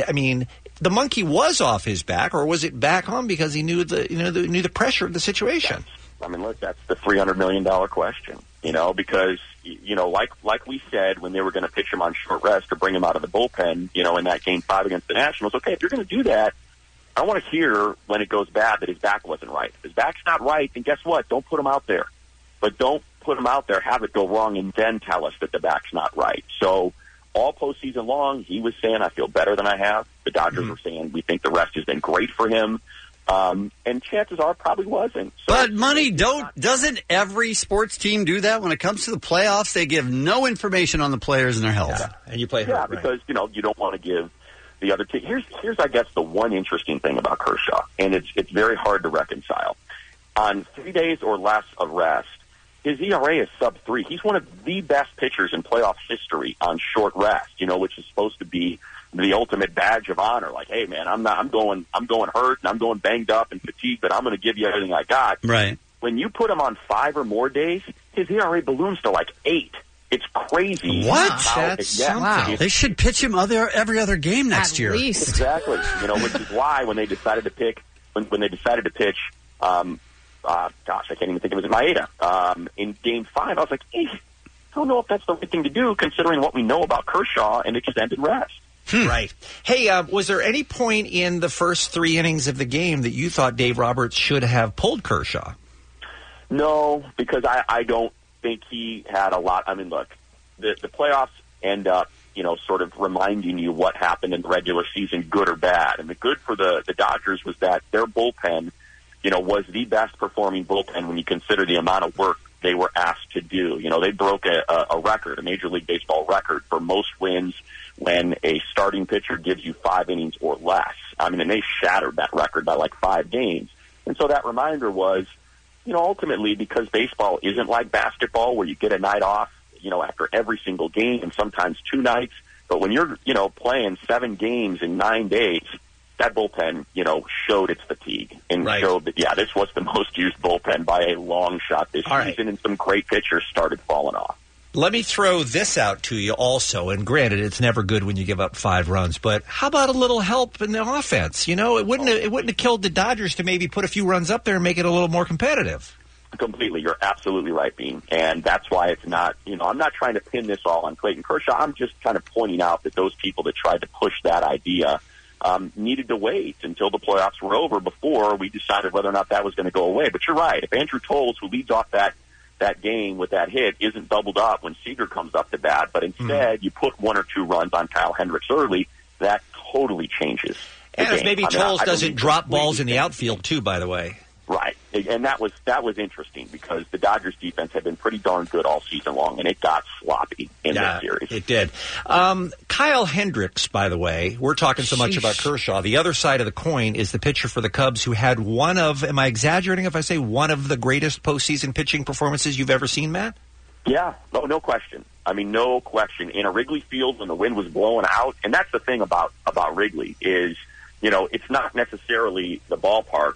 The monkey was off his back, or was it back on because he knew the pressure of the situation? Look, that's the $300 million question. because, like we said when they were going to pitch him on short rest or bring him out of the bullpen, in that Game 5 against the Nationals, okay, if you're going to do that, I want to hear when it goes bad that his back wasn't right. If his back's not right, then guess what? Don't put him out there. But don't put him out there, have it go wrong, and then tell us that the back's not right. So all postseason long, he was saying, I feel better than I have. The Dodgers were saying, we think the rest has been great for him. And chances are probably wasn't. So but doesn't every sports team do that when it comes to the playoffs? They give no information on the players and their health. Yeah. And you play hurt, right? Because, you don't want to give the other team. Here's, I guess, the one interesting thing about Kershaw, and it's very hard to reconcile. On 3 days or less of rest, his ERA is sub-3. He's one of the best pitchers in playoff history on short rest, which is supposed to be the ultimate badge of honor. Like, hey, man, I'm going hurt and I'm going banged up and fatigued, but I'm going to give you everything I got. Right. When you put him on 5 or more days, his ERA balloons to like 8. It's crazy. What? Wow. They should pitch him every other game next year. At least. Exactly. Which is why when they decided to pick, when they decided to pitch, I can't even think of it, Maeda, in Game 5, I was like, I don't know if that's the right thing to do considering what we know about Kershaw and extended rest. Right. Hey, was there any point in the first 3 innings of the game that you thought Dave Roberts should have pulled Kershaw? No, because I don't think he had a lot. I mean, look, the playoffs end up, sort of reminding you what happened in the regular season, good or bad. And the good for the Dodgers was that their bullpen, was the best performing bullpen when you consider the amount of work they were asked to do. They broke a record, a Major League Baseball record for most wins when a starting pitcher gives you 5 innings or less. I mean, and they shattered that record by like 5 games. And so that reminder was, ultimately because baseball isn't like basketball where you get a night off, after every single game and sometimes 2 nights. But when you're, playing 7 games in 9 days, that bullpen, showed its fatigue and showed that, this was the most used bullpen by a long shot this season, and some great pitchers started falling off. Let me throw this out to you also, and granted, it's never good when you give up 5 runs, but how about a little help in the offense? It wouldn't have killed the Dodgers to maybe put a few runs up there and make it a little more competitive. Completely. You're absolutely right, Bean. And that's why it's not, I'm not trying to pin this all on Clayton Kershaw. I'm just kind of pointing out that those people that tried to push that idea needed to wait until the playoffs were over before we decided whether or not that was going to go away. But you're right. If Andrew Toles, who leads off that game with that hit, isn't doubled up when Seager comes up to bat, but instead you put 1 or 2 runs on Kyle Hendricks early, that totally changes the and game. If maybe Toles doesn't drop balls in the outfield, too, by the way. Right. And that was interesting because the Dodgers defense had been pretty darn good all season long, and it got sloppy in this series. It did. Kyle Hendricks, by the way, we're talking so much about Kershaw. The other side of the coin is the pitcher for the Cubs who had one of, am I exaggerating if I say one of the greatest postseason pitching performances you've ever seen, Matt? Yeah, no question. I mean, no question. In a Wrigley Field when the wind was blowing out, and that's the thing about Wrigley is, it's not necessarily the ballpark.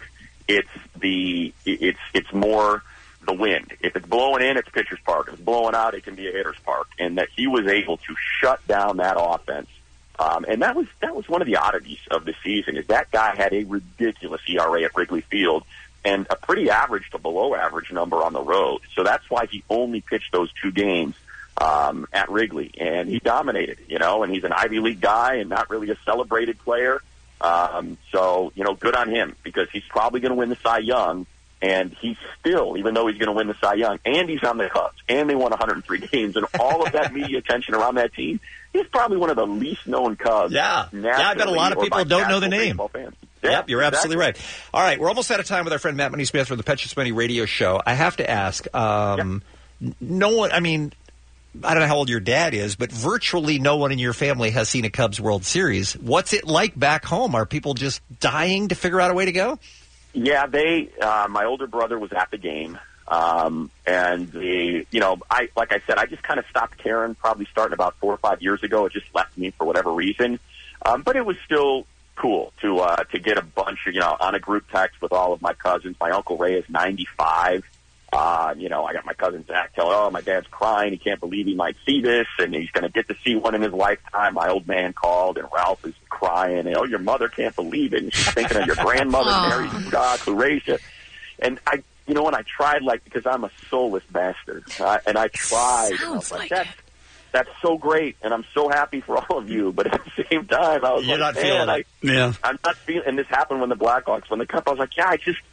It's more the wind. If it's blowing in, it's pitcher's park. If it's blowing out, it can be a hitter's park. And that he was able to shut down that offense. And that was one of the oddities of the season is that guy had a ridiculous ERA at Wrigley Field and a pretty average to below average number on the road. So that's why he only pitched those 2 games at Wrigley. And he dominated, and he's an Ivy League guy and not really a celebrated player. So, good on him because he's probably going to win the Cy Young, and he's still, even though he's going to win the Cy Young, and he's on the Cubs, and they won 103 games, and all of that media attention around that team, he's probably one of the least known Cubs. Yeah, I bet a lot of people don't know the name. Yep, you're absolutely right. All right, we're almost out of time with our friend Matt Money-Smith from the Petros Money Radio Show. I have to ask, no one, I mean, I don't know how old your dad is, but virtually no one in your family has seen a Cubs World Series. What's it like back home? Are people just dying to figure out a way to go? Yeah, my older brother was at the game. And like I said, I just kind of stopped caring probably starting about 4 or 5 years ago. It just left me for whatever reason. But it was still cool to get a bunch of, on a group text with all of my cousins. My Uncle Ray is 95. I got my cousin Zach telling, my dad's crying. He can't believe he might see this, and he's going to get to see one in his lifetime. My old man called, and Ralph is crying. And, your mother can't believe it. And she's thinking of your grandmother, Mary Clarissa. And you know, and I tried, like, because I'm a soulless bastard, and I tried. And I was like, that's so great, and I'm so happy for all of you. But at the same time, I was You're like, not feeling it. Yeah. I'm not feeling. And this happened when the Blackhawks won the cup. I was like,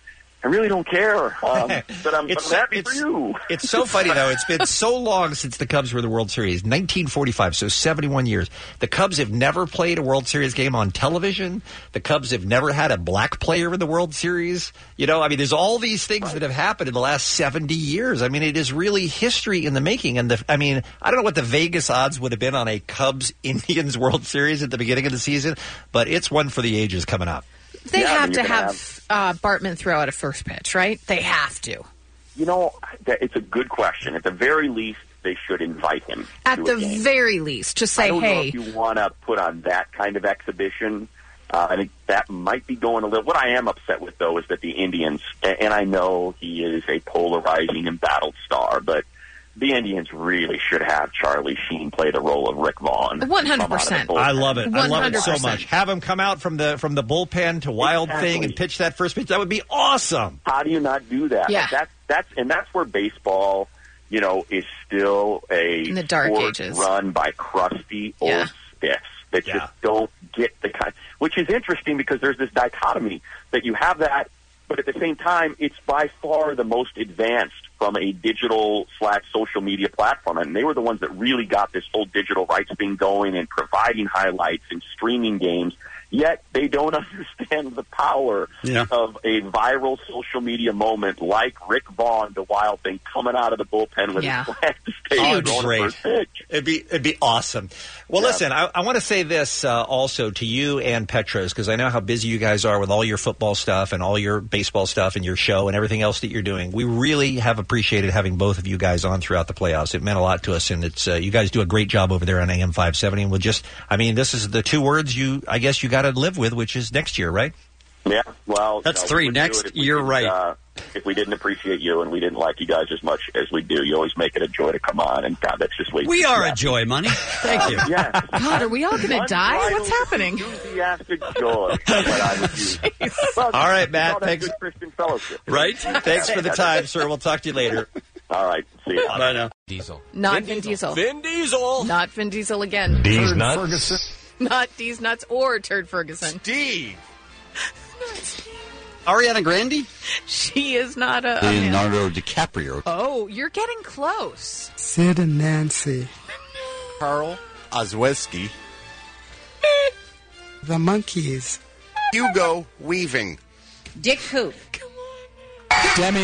I really don't care. But I'm happy for you. It's so funny, though. It's been so long since the Cubs were in the World Series. 1945, so 71 years. The Cubs have never played a World Series game on television. The Cubs have never had a black player in the World Series. You know, I mean, there's all these things that have happened in the last 70 years. I mean, it is really history in the making. And, I don't know what the Vegas odds would have been on a Cubs-Indians World Series at the beginning of the season, but it's one for the ages coming up. They have to have Bartman throw out a first pitch, right? They have to. You know, it's a good question. At the very least, they should invite him. At the very least, to say, I don't hey. know if you want to put on that kind of exhibition. I think that might be going a little. What I am upset with, though, is that the Indians, and I know he is a polarizing, embattled star, but the Indians really should have Charlie Sheen play the role of Rick Vaughn. 100%. I love it. 100%. I love it so much. Have him come out from the bullpen to Wild Thing and pitch that first pitch. That would be awesome. How do you not do that? Yeah. That's where baseball, you know, is still in the dark sport ages run by crusty old stiffs that just don't get the kind. Which is interesting because there's this dichotomy that you have that, but at the same time, it's by far the most advanced from a digital/social media platform. And they were the ones that really got this whole digital rights thing going and providing highlights and streaming games. Yet they don't understand the power of a viral social media moment like Rick Vaughn, the Wild Thing, coming out of the bullpen with his flag to stage throwing the first pitch. It'd be awesome. Well, listen, I want to say this also to you and Petros, because I know how busy you guys are with all your football stuff and all your baseball stuff and your show and everything else that you're doing. We really have appreciated having both of you guys on throughout the playoffs. It meant a lot to us, and it's you guys do a great job over there on AM 570. And we'll just, this is the two words you got to live with, which is next year, right? Yeah, well, that's three. Next year, right? If we didn't appreciate you and we didn't like you guys as much as we do, you always make it a joy to come on. And God, that's just way. We are a joy, Money. Thank you. Yeah. God, are we all going to die? What's happening? Enthusiastic joy. All right, Matt. Thanks. Good Christian fellowship. Right. Thanks for the time, sir. We'll talk to you later. All right. See you. Bye now. Diesel. Not Vin Diesel. Vin Diesel. Not Vin Diesel again. D's nuts. Ferguson. Not D's nuts or Turd Ferguson. Steve. Ariana Grande? She is not a Leonardo DiCaprio. Oh, you're getting close. Sid and Nancy. Carl Osweski. The Monkees. Hugo Weaving. Dick Hoop. Demi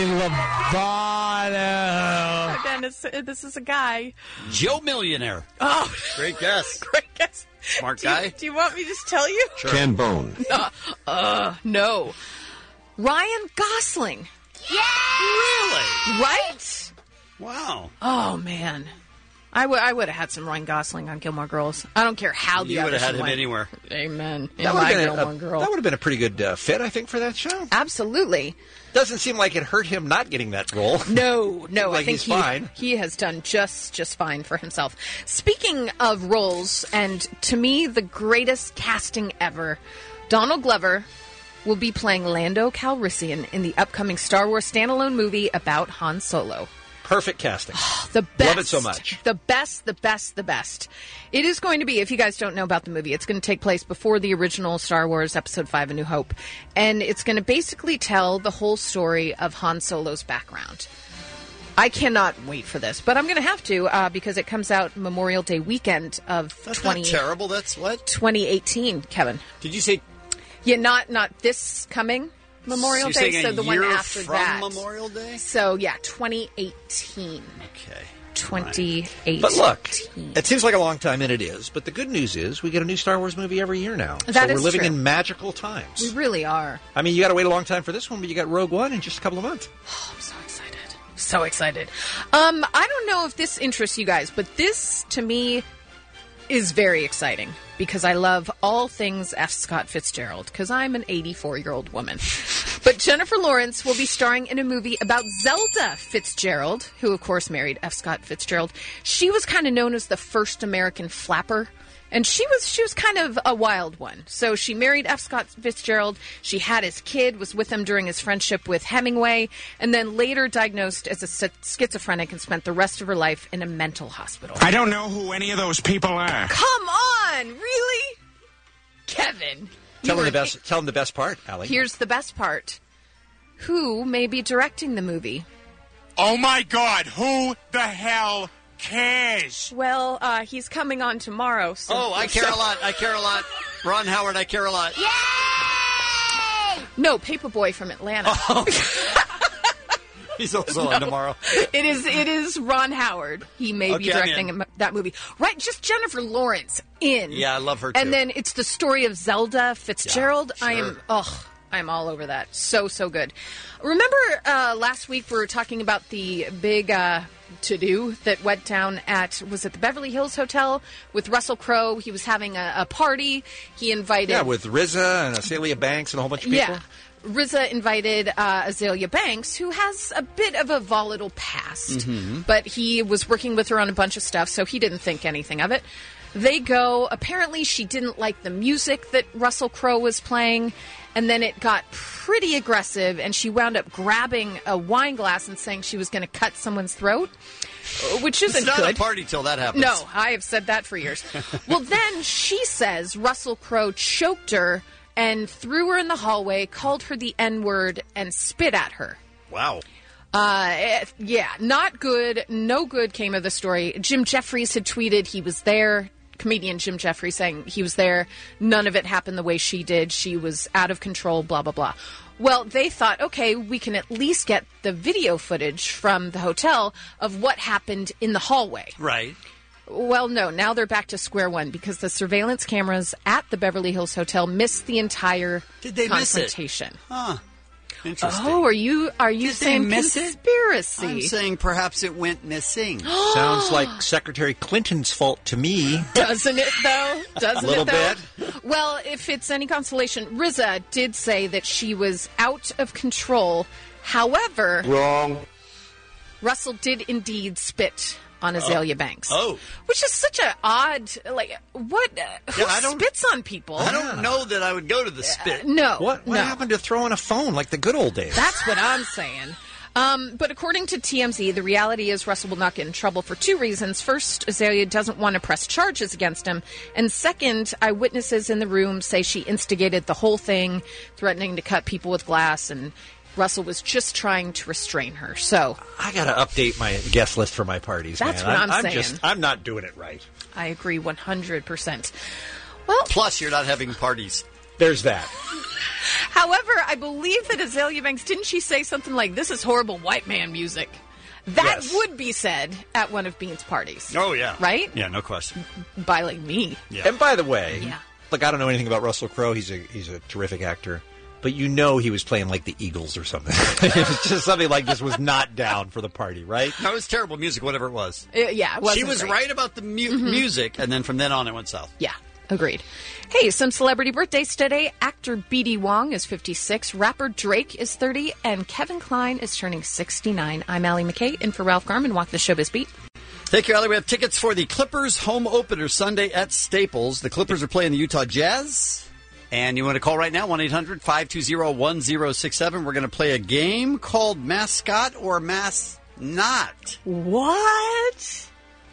Lovato. Dennis, this is a guy. Joe Millionaire. Oh. Great guess. Great guess. Smart guy. Do you want me to just tell you? Sure. Ken Bone. No. Ryan Gosling. Yeah! Really? Right? Wow. Oh, man. I would have had some Ryan Gosling on Gilmore Girls. I don't care how the You would have had him went. anywhere. Amen. That would have been a pretty good fit, I think, for that show. Absolutely. Doesn't seem like it hurt him not getting that role. No. Like I think he's fine. He has done just fine for himself. Speaking of roles, and to me, the greatest casting ever, Donald Glover will be playing Lando Calrissian in the upcoming Star Wars standalone movie about Han Solo. Perfect casting. The best. Love it so much. The best. It is going to be, if you guys don't know about the movie, it's going to take place before the original Star Wars Episode 5, A New Hope. And it's going to basically tell the whole story of Han Solo's background. I cannot wait for this, but I'm going to have to because it comes out Memorial Day weekend of That's not terrible. That's what? 2018, Kevin. Did you say? Yeah, not this coming Memorial So you're Day, saying so a the one year after from that. Memorial Day? So, yeah, 2018. Okay. 2018. But look, it seems like a long time, and it is. But the good news is we get a new Star Wars movie every year now. That so is we're living true. in magical times. We really are. I mean, you got to wait a long time for this one, but you got Rogue One in just a couple of months. Oh, I'm so excited. So excited. I don't know if this interests you guys, but this, to me, is very exciting because I love all things F. Scott Fitzgerald because I'm an 84-year-old woman. But Jennifer Lawrence will be starring in a movie about Zelda Fitzgerald, who, of course, married F. Scott Fitzgerald. She was kind of known as the first American flapper And she was kind of a wild one. So she married F. Scott Fitzgerald. She had his kid, was with him during his friendship with Hemingway, and then later diagnosed as a schizophrenic and spent the rest of her life in a mental hospital. I don't know who any of those people are. Come on, really? Kevin. Tell him the best part, Allie. Here's the best part. Who may be directing the movie? Oh, my God. Who the hell cares? Well, he's coming on tomorrow. So I care a lot. I care a lot. Ron Howard, I care a lot. Yay! No, Paperboy from Atlanta. Oh. He's also on tomorrow. It is Ron Howard. He may be directing that movie. Right, just Jennifer Lawrence in. Yeah, I love her too. And then it's the story of Zelda Fitzgerald. Yeah, sure. I'm all over that. So good. Remember last week we were talking about the big to-do that went down at, was it the Beverly Hills Hotel with Russell Crowe? He was having a party. He invited... Yeah, with RZA and Azalea Banks and a whole bunch of people. Yeah. RZA invited Azalea Banks, who has a bit of a volatile past, but he was working with her on a bunch of stuff, so he didn't think anything of it. They go, apparently she didn't like the music that Russell Crowe was playing, and then it got pretty aggressive, and she wound up grabbing a wine glass and saying she was going to cut someone's throat, which isn't it's not good. a party till that happens. No, I have said that for years. Well, then she says Russell Crowe choked her and threw her in the hallway, called her the N-word, and spit at her. Wow. Yeah, not good. No good came of the story. Jim Jeffries had tweeted he was there. Comedian Jim Jeffries saying he was there. None of it happened the way she did. She was out of control, blah, blah, blah. Well, they thought, okay, we can at least get the video footage from the hotel of what happened in the hallway. Right. Well, no, now they're back to square one because the surveillance cameras at the Beverly Hills Hotel missed the entire confrontation. Miss it? Huh. Interesting. Oh, are you saying miss conspiracy? I'm saying perhaps it went missing. Sounds like Secretary Clinton's fault to me. Doesn't it, though? Doesn't a little it, though? bit. Well, if it's any consolation, RZA did say that she was out of control. However... Wrong. Russell did indeed spit on Azalea Banks. Oh. Which is such an odd, what? Who spits on people? I don't know that I would go to the spit. No. What no. happened to throwing a phone like the good old days? That's what I'm saying. But according to TMZ, the reality is Russell will not get in trouble for two reasons. First, Azalea doesn't want to press charges against him. And second, eyewitnesses in the room say she instigated the whole thing, threatening to cut people with glass, and Russell was just trying to restrain her. So I got to update my guest list for my parties. That's man. what I'm saying. I'm not doing it right. I agree 100%. Well, plus you're not having parties. There's that. However, I believe that Azalea Banks, didn't she say something like, "This is horrible white man music"? That would be said at one of Bean's parties. Oh yeah, right? Yeah, no question. By like me. Yeah. And by the way, look, I don't know anything about Russell Crowe. He's a terrific actor. But you know he was playing like the Eagles or something. It was just something like this was not down for the party, right? No, it was terrible music, whatever it was. Yeah, it wasn't she was great. right about the music, and then from then on it went south. Yeah, agreed. Hey, some celebrity birthdays today. Actor B.D. Wong is 56, rapper Drake is 30, and Kevin Kline is turning 69. I'm Allie McKay, in for Ralph Garman. Walk the Showbiz Beat. Thank you, Allie. We have tickets for the Clippers home opener Sunday at Staples. The Clippers are playing the Utah Jazz. And you want to call right now, 1-800-520-1067. We're going to play a game called Mascot or Mass Not. What?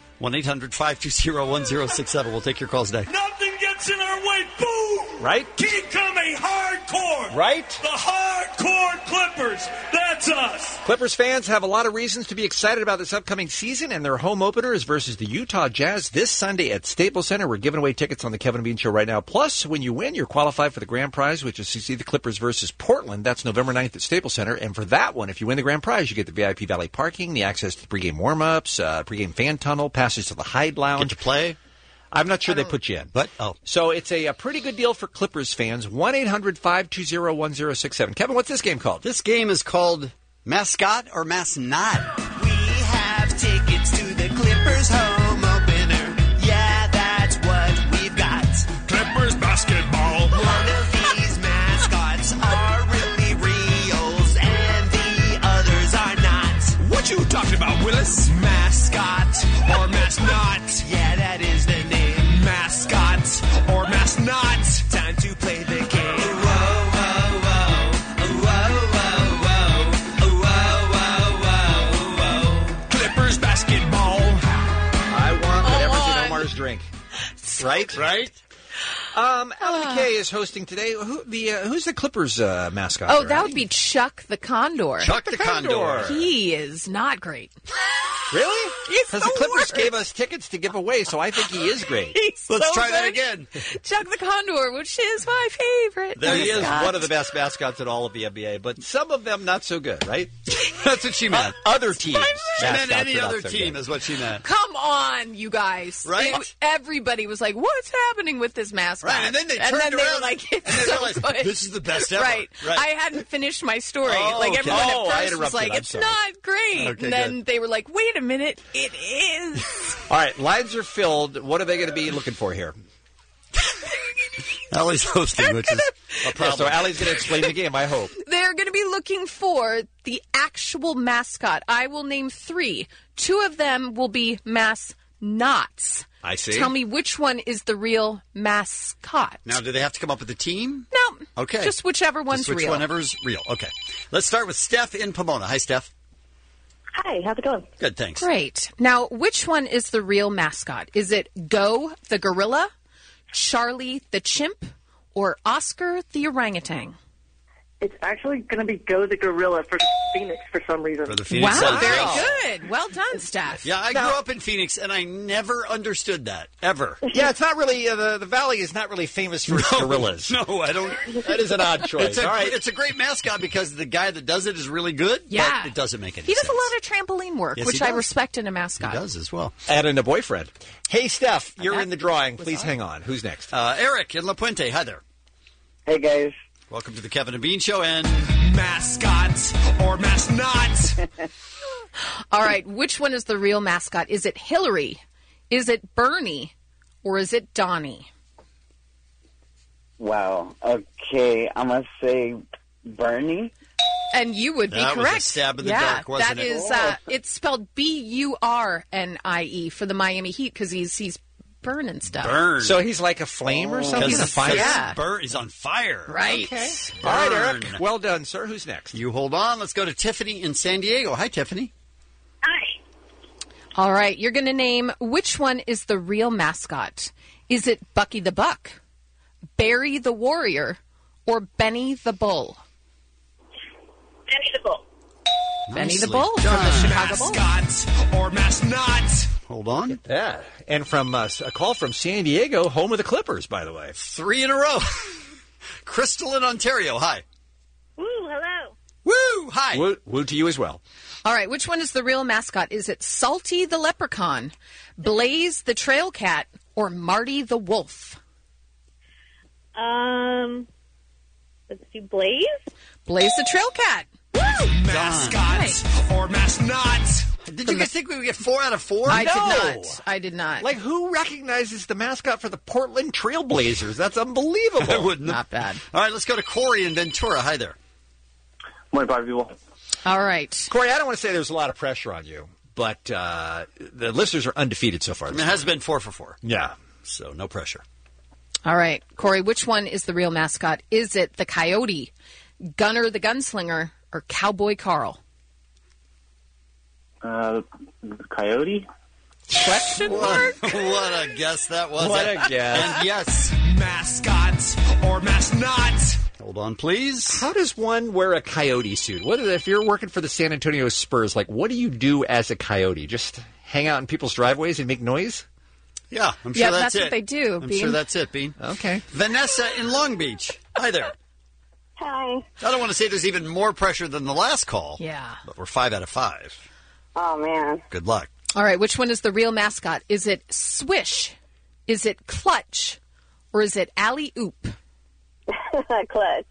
1-800-520-1067. We'll take your calls today. Nothing gets in our way. Boom! Right? Keep coming hardcore. Right? The hardcore Clippers. That's us. Clippers fans have a lot of reasons to be excited about this upcoming season, and their home opener is versus the Utah Jazz this Sunday at Staples Center. We're giving away tickets on the Kevin and Bean Show right now. Plus, when you win, you're qualified for the grand prize, which is to see the Clippers versus Portland. That's November 9th at Staples Center. And for that one, if you win the grand prize, you get the VIP valet parking, the access to the pregame warm-ups, pregame fan tunnel, passes to the Hyde Lounge. Get to play? I'm not sure they put you in. But So it's a pretty good deal for Clippers fans. 1-800-520-1067. Kevin, what's this game called? This game is called Mascot or Mass Not. We have tickets to the Clippers home opener. Yeah, that's what we've got. Clippers basketball. One of these mascots are really reals, and the others are not. What you talking about, Willis? Mascot or Mass Not. Yeah, that is the name. Mascot Mascots or mask not. Time to play the game. Clippers basketball. I want whatever's in Omar's drink. Right? Right? Alan McKay is hosting today. Who's the Clippers mascot? Oh, there, that Allie? would be Chuck the Condor. Chuck the Condor. He is not great. Really? Because the Clippers gave us tickets to give away, so I think he is great. Let's so try that good. again. Chuck the Condor, which is my favorite. There he is, mascot. one of the best mascots in all of the NBA, but some of them not so good, right? That's what she meant. Other teams. She meant mascots any are not other so team good. is what she meant. Come on, you guys. Right? Everybody was like, what's happening with this mascot? Right, and then they turned they around were like, it's and they so realized, good. this is the best ever. Right. Right. I hadn't finished my story. Oh, like, okay. everyone I at first was interrupted. like, I'm it's sorry. not great. Okay, and then good. they were like, wait a minute, it is. All right, lines are filled. What are they going to be looking for here? Allie's hosting, which is a Yeah, problem. so Allie's going to explain the game, I hope. They're going to be looking for the actual mascot. I will name 3. 2 of them will be mascots. I see. Tell me which one is the real mascot. Now, do they have to come up with a team? No. Okay. Just whichever one's Just which real. whatever's real. Okay. Let's start with Steph in Pomona. Hi, Steph. Hi, how's it going? Good, thanks. Great. Now, which one is the real mascot? Is it Go the gorilla, Charlie the chimp, or Oscar the orangutan? It's actually going to be Go the Gorilla for Phoenix for some reason. For the Phoenix Wow, Suns. very Wow. good. Well done, Steph. Yeah, I grew up in Phoenix, and I never understood that, ever. Yeah, it's not really, the Valley is not really famous for its gorillas. No, I don't. That is an odd choice. All All right. It's a great mascot because the guy that does it is really good, Yeah. but it doesn't make any He does sense. a lot of trampoline work, Yes, which he I does. respect in a He mascot. does as well. Add in a boyfriend. Hey, Steph, you're in the drawing. Please hang on. Who's next? Eric in La Puente. Hi there. Hey, guys. Welcome to the Kevin and Bean Show, and Mascots or mask not. All right, which one is the real mascot? Is it Hillary? Is it Bernie? Or is it Donnie? Wow. Okay, I'm going to say Bernie. And you would be That was correct. a stab in the yeah, dark, wasn't that it? is, it's spelled Burnie for the Miami Heat because he's burning stuff. Burn. So he's like a flame or something? He's a fire? yeah. He's on fire. Right. Okay. Burn. All right, Eric. Well done, sir. Who's next? You hold on. Let's go to Tiffany in San Diego. Hi, Tiffany. Hi. All right, you're going to name which one is the real mascot. Is it Bucky the Buck, Barry the Warrior, or Benny the Bull? Benny the Bull. Benny the Nicely Bull from the done. Chicago Bulls. Mascots or mask not. Hold on. Yeah. And from a call from San Diego, home of the Clippers, by the way. 3 in a row. Crystal in Ontario. Hi. Woo, hello. Woo! Hi. Woo to you as well. All right, which one is the real mascot? Is it Salty the Leprechaun, Blaze the Trail Cat, or Marty the Wolf? Let's do Blaze. Blaze the Trail Cat. Mascots or mask not. Did you guys think we would get 4 out of 4? I No. did not. I did not. Like, who recognizes the mascot for the Portland Trailblazers? That's unbelievable. I wouldn't. Not bad. All right, let's go to Corey in Ventura. Hi there. Morning, Bobby people. All right. Corey, I don't want to say there's a lot of pressure on you, but the listeners are undefeated so far. It has been 4 for 4. Yeah. So no pressure. All right, Corey, which one is the real mascot? Is it the Coyote, Gunner the Gunslinger, or Cowboy Carl? Coyote? Question mark? What a guess that was. What a guess. And yes. Mascots or mask not. Hold on, please. How does one wear a coyote suit? What if you're working for the San Antonio Spurs? Like, what do you do as a coyote? Just hang out in people's driveways and make noise? Yeah, I'm sure Yeah, that's that's it. what they do, I'm Bean. sure that's it, Bean. Okay. Vanessa in Long Beach. Hi there. Hi. I don't want to say there's even more pressure than the last call. Yeah. But we're 5 out of 5. Oh, man. Good luck. All right, which one is the real mascot? Is it Swish? Is it Clutch? Or is it Alley Oop? Clutch.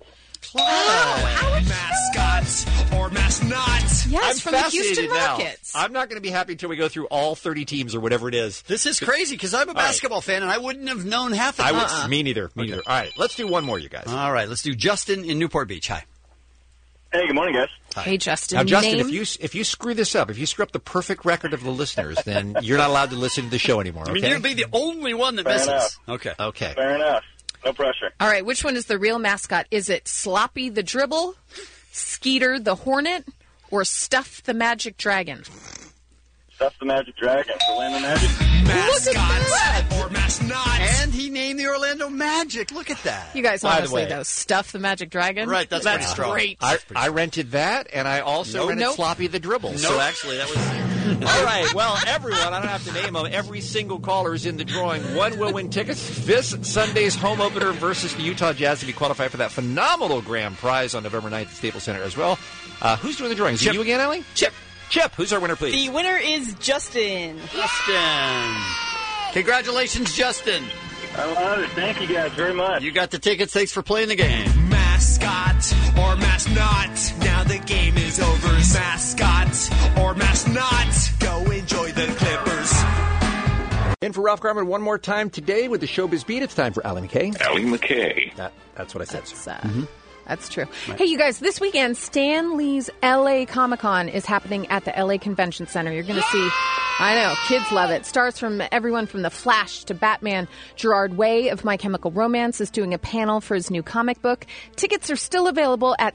Mascots or mask not. Yes, I'm from the Houston fascinated now. Rockets. I'm not going to be happy until we go through all 30 teams or whatever it is. This is crazy because I'm a basketball fan and I wouldn't have known half of I this. would. Me neither. Me neither. All right, let's do one more, you guys. All right, let's do Justin in Newport Beach. Hi. Hey, good morning, guys. Hey, Justin. Now, Justin, name? if you screw this up, if you screw up the perfect record of the listeners, then you're not allowed to listen to the show anymore. I mean, Okay? you'd be the only one that Fair misses. enough. Okay. Okay. Fair enough. No pressure. All right, which one is the real mascot? Is it Sloppy the Dribble, Skeeter the Hornet, or Stuff the Magic Dragon? Stuff the Magic Dragon. Orlando Magic. Mascot or mascot. And he named the Orlando Magic. Look at that. You guys By the honestly, way- though, Stuff the Magic Dragon? Right, that's pretty strong. great. I rented that, and I also rented Nope. Sloppy the Dribble. No, actually, that was... All right. Well, everyone, I don't have to name them. Every single caller is in the drawing. One will win tickets. This Sunday's home opener versus the Utah Jazz to be qualified for that phenomenal grand prize on November 9th at Staples Center as well. Who's doing the drawing? Is it you again, Allie? Chip. Chip, who's our winner, please? The winner is Justin. Justin. Congratulations, Justin. I love it. Thank you guys very much. You got the tickets. Thanks for playing the game. Mascot or mask not. Now the game is over. Mascot or mask not. Go enjoy the Clippers. In for Ralph Garman one more time today with the Showbiz Beat. It's time for Allie McKay. Allie McKay. That's what I said. That's true. Hey, you guys, this weekend, Stan Lee's LA Comic-Con is happening at the LA Convention Center. You're going to see, I know, kids love it. Stars from everyone from The Flash to Batman. Gerard Way of My Chemical Romance is doing a panel for his new comic book. Tickets are still available at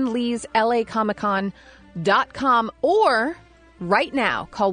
StanLee'sLAComicCon.com or right now. Call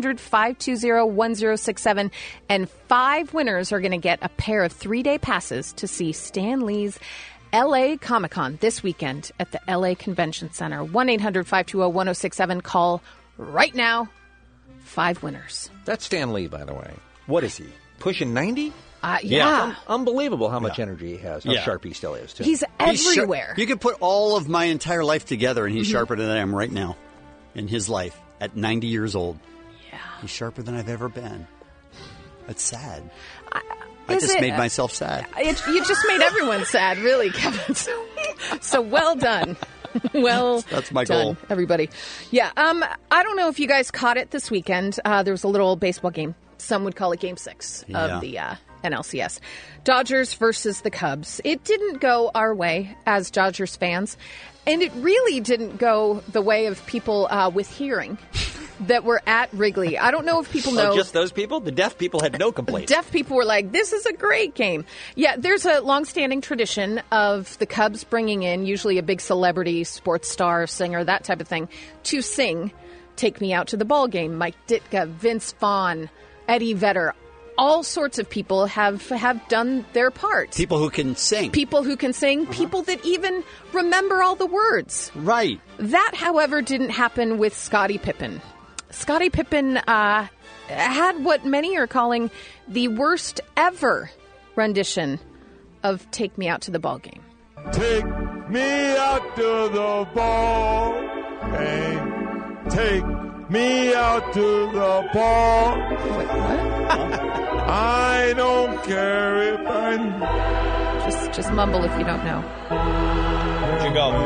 1-800-520-1067 and 5 winners are going to get a pair of 3-day passes to see Stan Lee's LA Comic-Con this weekend at the LA Convention Center. 1-800-520-1067. Call right now. 5 winners. That's Stan Lee, by the way. What is he? Pushing 90? Yeah. Unbelievable how much energy he has. How Yeah. sharp he still is, too. He's everywhere. You could put all of my entire life together, and he's Mhm. sharper than I am right now in his life at 90 years old. Yeah. He's sharper than I've ever been. That's sad. I Is just it? made myself sad. You just made everyone sad, really, Kevin. So well done. Well, That's my done, goal. everybody. Yeah, I don't know if you guys caught it this weekend. There was a little baseball game. Some would call it Game 6 of the NLCS. Dodgers versus the Cubs. It didn't go our way as Dodgers fans, and it really didn't go the way of people with hearing that were at Wrigley. I don't know if people know. Oh, just those people? The deaf people had no complaints. Deaf people were like, this is a great game. Yeah, there's a longstanding tradition of the Cubs bringing in usually a big celebrity, sports star, singer, that type of thing, to sing Take Me Out to the Ball Game. Mike Ditka, Vince Vaughn, Eddie Vedder, all sorts of people have done their part. People who can sing. People who can sing, people that even remember all the words. Right. That, however, didn't happen with Scottie Pippen. Scottie Pippen had what many are calling the worst ever rendition of Take Me Out to the Ball Game. Take me out to the ball game. Take me out to the ball. Wait, what? I don't care if I'm... Just mumble if you don't know. Where'd you go?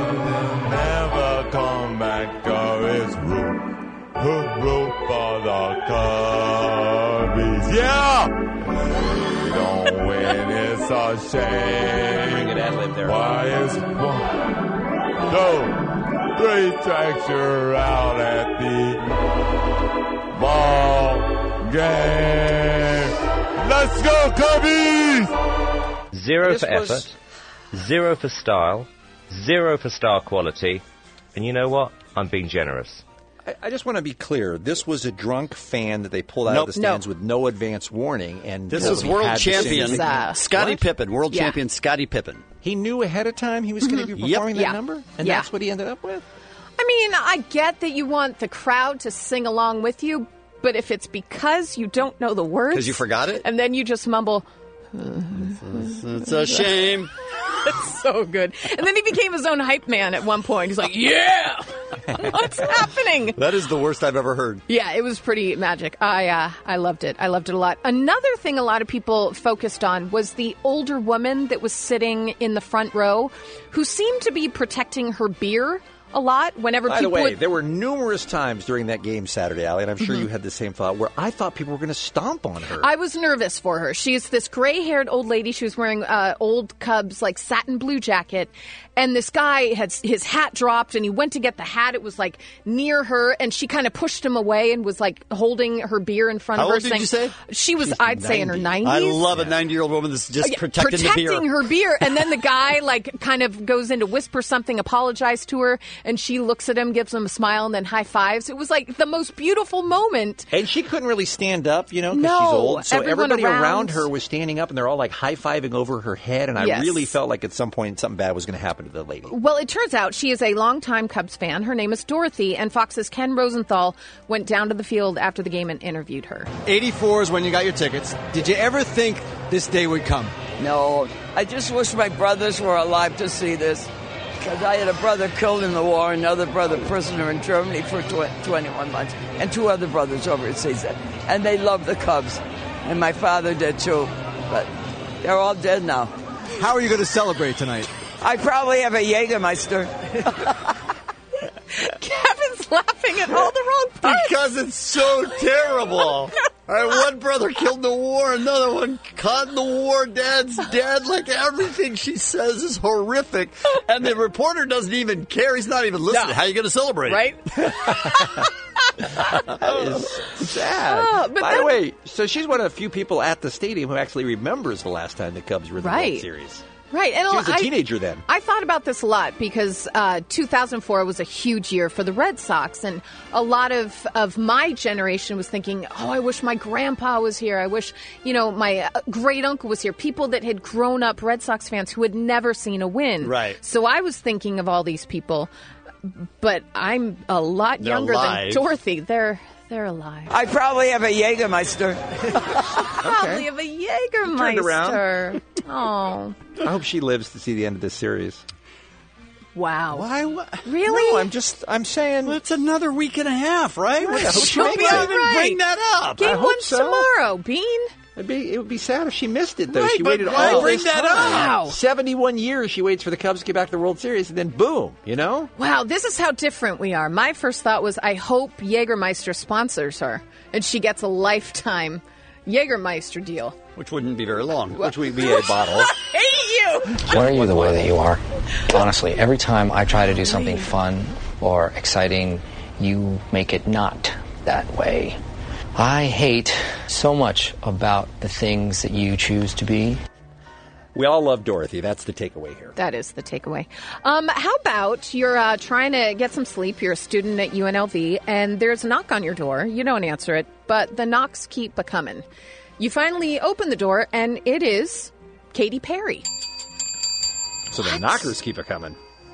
Never come back, or it's root for the Cubbies. Yeah! We don't win, it's a shame. Bring it ad-lib there. Why is 1, 2, 3 strikes you're out at the ball game? Let's go, Cubbies! 0 This for was- effort, 0 for style, 0 for star quality, and you know what? I'm being generous. I just want to be clear. This was a drunk fan that they pulled out Nope. of the stands with no advance warning. And This told is him he world had to sing champion the- Scottie What? Pippen. World Yeah. champion Scottie Pippen. He knew ahead of time he was going to be performing that Yeah. number? And Yeah. that's what he ended up with? I mean, I get that you want the crowd to sing along with you, but if it's because you don't know the words... Because you forgot it? And then you just mumble... It's a shame. It's so good. And then he became his own hype man at one point. He's like, yeah! What's happening? That is the worst I've ever heard. Yeah, it was pretty magic. I loved it. I loved it a lot. Another thing a lot of people focused on was the older woman that was sitting in the front row who seemed to be protecting her beer a lot whenever By people the way, would... there were numerous times during that game Saturday, Allie, and I'm sure you had the same thought, where I thought people were going to stomp on her. I was nervous for her. She's this gray-haired old lady. She was wearing old Cubs, like, satin blue jacket. And this guy had his hat dropped, and he went to get the hat. It was, like, near her, and she kind of pushed him away and was, like, holding her beer in front How of her. old did you say? She was, She's I'd say, in her 90s. I love a 90-year-old woman that's just protecting the beer. Her beer. And then the guy, like, kind of goes in to whisper something, apologize to her, and she looks at him, gives him a smile, and then high fives. It was, like, the most beautiful moment. And she couldn't really stand up, you know, because No, she's old. So everyone everybody around around her was standing up, and they're all, like, high-fiving over her head. And I Yes. really felt like at some point something bad was going to happen to the lady. Well, it turns out she is a longtime Cubs fan. Her name is Dorothy, and Fox's Ken Rosenthal went down to the field after the game and interviewed her. 84 is when you got your tickets. Did you ever think this day would come? No, I just wish my brothers were alive to see this. Because I had a brother killed in the war, another brother prisoner in Germany for 21 months, and 2 other brothers overseas. And they loved the Cubs. And my father did too. But they're all dead now. How are you going to celebrate tonight? I probably have a Jägermeister. Kevin's laughing at all the wrong parts. Because it's so terrible. All right, one brother killed in the war, another one caught in the war, dad's dead. Like, everything she says is horrific. And the reporter doesn't even care. He's not even listening. No. How are you going to celebrate? Right? That is sad. Oh, but By then- the way, so she's one of the few people at the stadium who actually remembers the last time the Cubs were in the Right. World Series. Right. And She was a teenager then. I thought about this a lot because 2004 was a huge year for the Red Sox. And a lot of my generation was thinking, oh, I wish my grandpa was here. I wish, my great uncle was here. People that had grown up Red Sox fans who had never seen a win. Right. So I was thinking of all these people. But I'm a lot They're younger alive. than Dorothy. They're alive. I probably have a Jägermeister. Probably have a Jägermeister. Turned around. Oh. I hope she lives to see the end of this series. Wow. Why? Really? No, I'm saying. Well, it's another week and a half, right? Right, I hope she She'll makes be it. all even right. bring that up. I Game hope one so. tomorrow, Bean. It would be sad if she missed it, though. Right, she but waited why all bring this that time. up? Wow. 71 years she waits for the Cubs to get back to the World Series, and then boom, Wow, this is how different we are. My first thought was, I hope Jägermeister sponsors her, and she gets a lifetime Jägermeister deal. Which wouldn't be very long. which would be a bottle. I hate you! Why are you the way that you are? Honestly, every time I try to do something fun or exciting, you make it not that way. I hate so much about the things that you choose to be. We all love Dorothy. That's the takeaway here. That is the takeaway. How about you're trying to get some sleep, you're a student at UNLV, and there's a knock on your door. You don't answer it, but the knocks keep a-coming. You finally open the door, and it is Katy Perry. So the knockers keep it coming.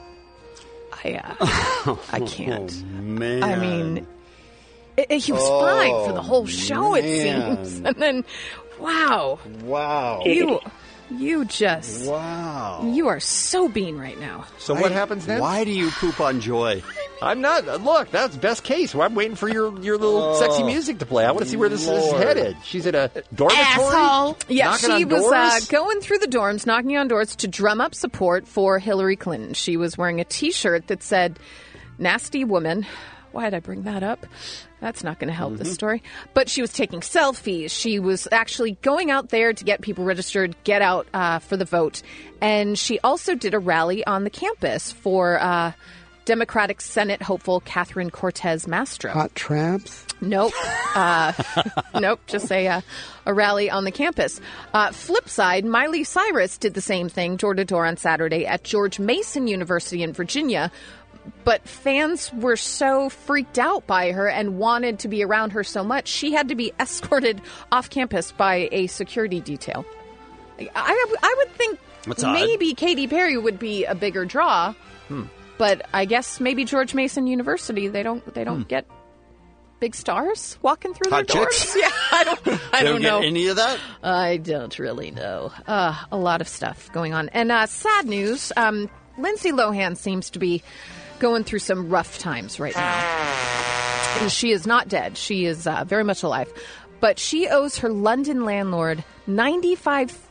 I can't. Oh, man. I mean, he was fine for the whole show, it man. seems. And then, wow. Wow. You just... Wow. You are so Bean right now. So what happens then? Why do you poop on joy? I'm not. Look, that's best case. Well, I'm waiting for your little sexy music to play. I want to see where this is Lord. headed. She's at a dormitory? Asshole. Yeah, knocking she on was doors? going through the dorms, knocking on doors to drum up support for Hillary Clinton. She was wearing a T-shirt that said, "Nasty woman." Why did I bring that up? That's not going to help this story. But she was taking selfies. She was actually going out there to get people registered, get out for the vote. And she also did a rally on the campus for Democratic Senate hopeful Catherine Cortez Masto. Hot traps? Nope. Nope. Just a rally on the campus. Flip side, Miley Cyrus did the same thing, door to door on Saturday at George Mason University in Virginia. But fans were so freaked out by her and wanted to be around her so much, she had to be escorted off campus by a security detail. I would think That's maybe Katy Perry would be a bigger draw, but I guess maybe George Mason University they don't get big stars walking through Hot their chicks? doors. Yeah, I don't know. Get any of that? I don't really know. A lot of stuff going on. And sad news, Lindsay Lohan seems to be going through some rough times right now. She is not dead. She is very much alive. But she owes her London landlord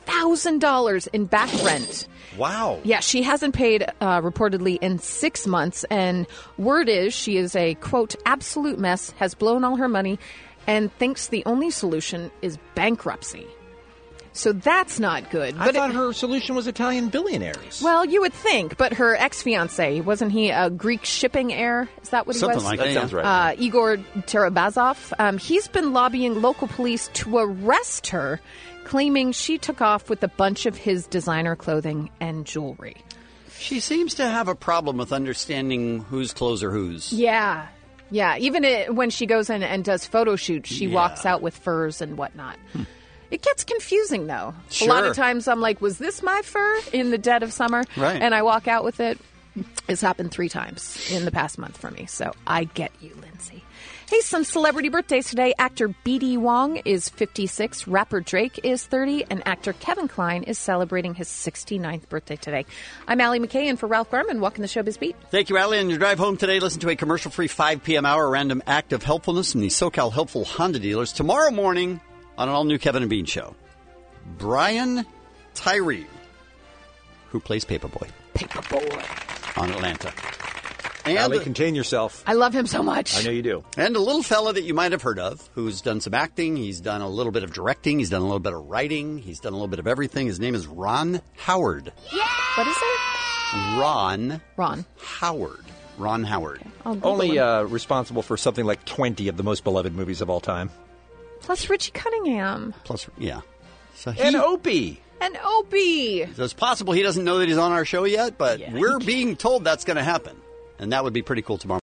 $100,000 in back rent. Wow. Yeah, she hasn't paid reportedly in 6 months, and word is she is a, quote, absolute mess, has blown all her money, and thinks the only solution is bankruptcy. So that's not good. I thought her solution was Italian billionaires. Well, you would think, but her ex-fiancé, wasn't he a Greek shipping heir? Is that what he Something was? like that, sounds right. Igor Terabazov. He's been lobbying local police to arrest her, claiming she took off with a bunch of his designer clothing and jewelry. She seems to have a problem with understanding whose clothes are whose. Yeah. Yeah, even when she goes in and does photo shoots, she walks out with furs and whatnot. It gets confusing, though. Sure. A lot of times I'm like, was this my fur in the dead of summer? Right. And I walk out with it. It's happened 3 times in the past month for me, so I get you, Lindsay. Hey, some celebrity birthdays today. Actor B.D. Wong is 56, rapper Drake is 30, and actor Kevin Kline is celebrating his 69th birthday today. I'm Allie McKay, and for Ralph Garman, walking the Showbiz Beat. Thank you, Allie. On your drive home today, listen to a commercial-free 5 p.m. hour random act of helpfulness from the SoCal Helpful Honda dealers tomorrow morning on an all-new Kevin and Bean show. Brian Tyree, who plays Paperboy. Paperboy. On Atlanta. And Allie, contain yourself. I love him so much. I know you do. And a little fella that you might have heard of, who's done some acting. He's done a little bit of directing. He's done a little bit of writing. He's done a little bit of everything. His name is Ron Howard. What is it? Ron Howard. Ron Howard. Okay. Only responsible for something like 20 of the most beloved movies of all time. Plus Richie Cunningham. Plus, yeah. So And Opie. And Opie. So it's possible he doesn't know that he's on our show yet, but we're being told that's going to happen. And that would be pretty cool tomorrow.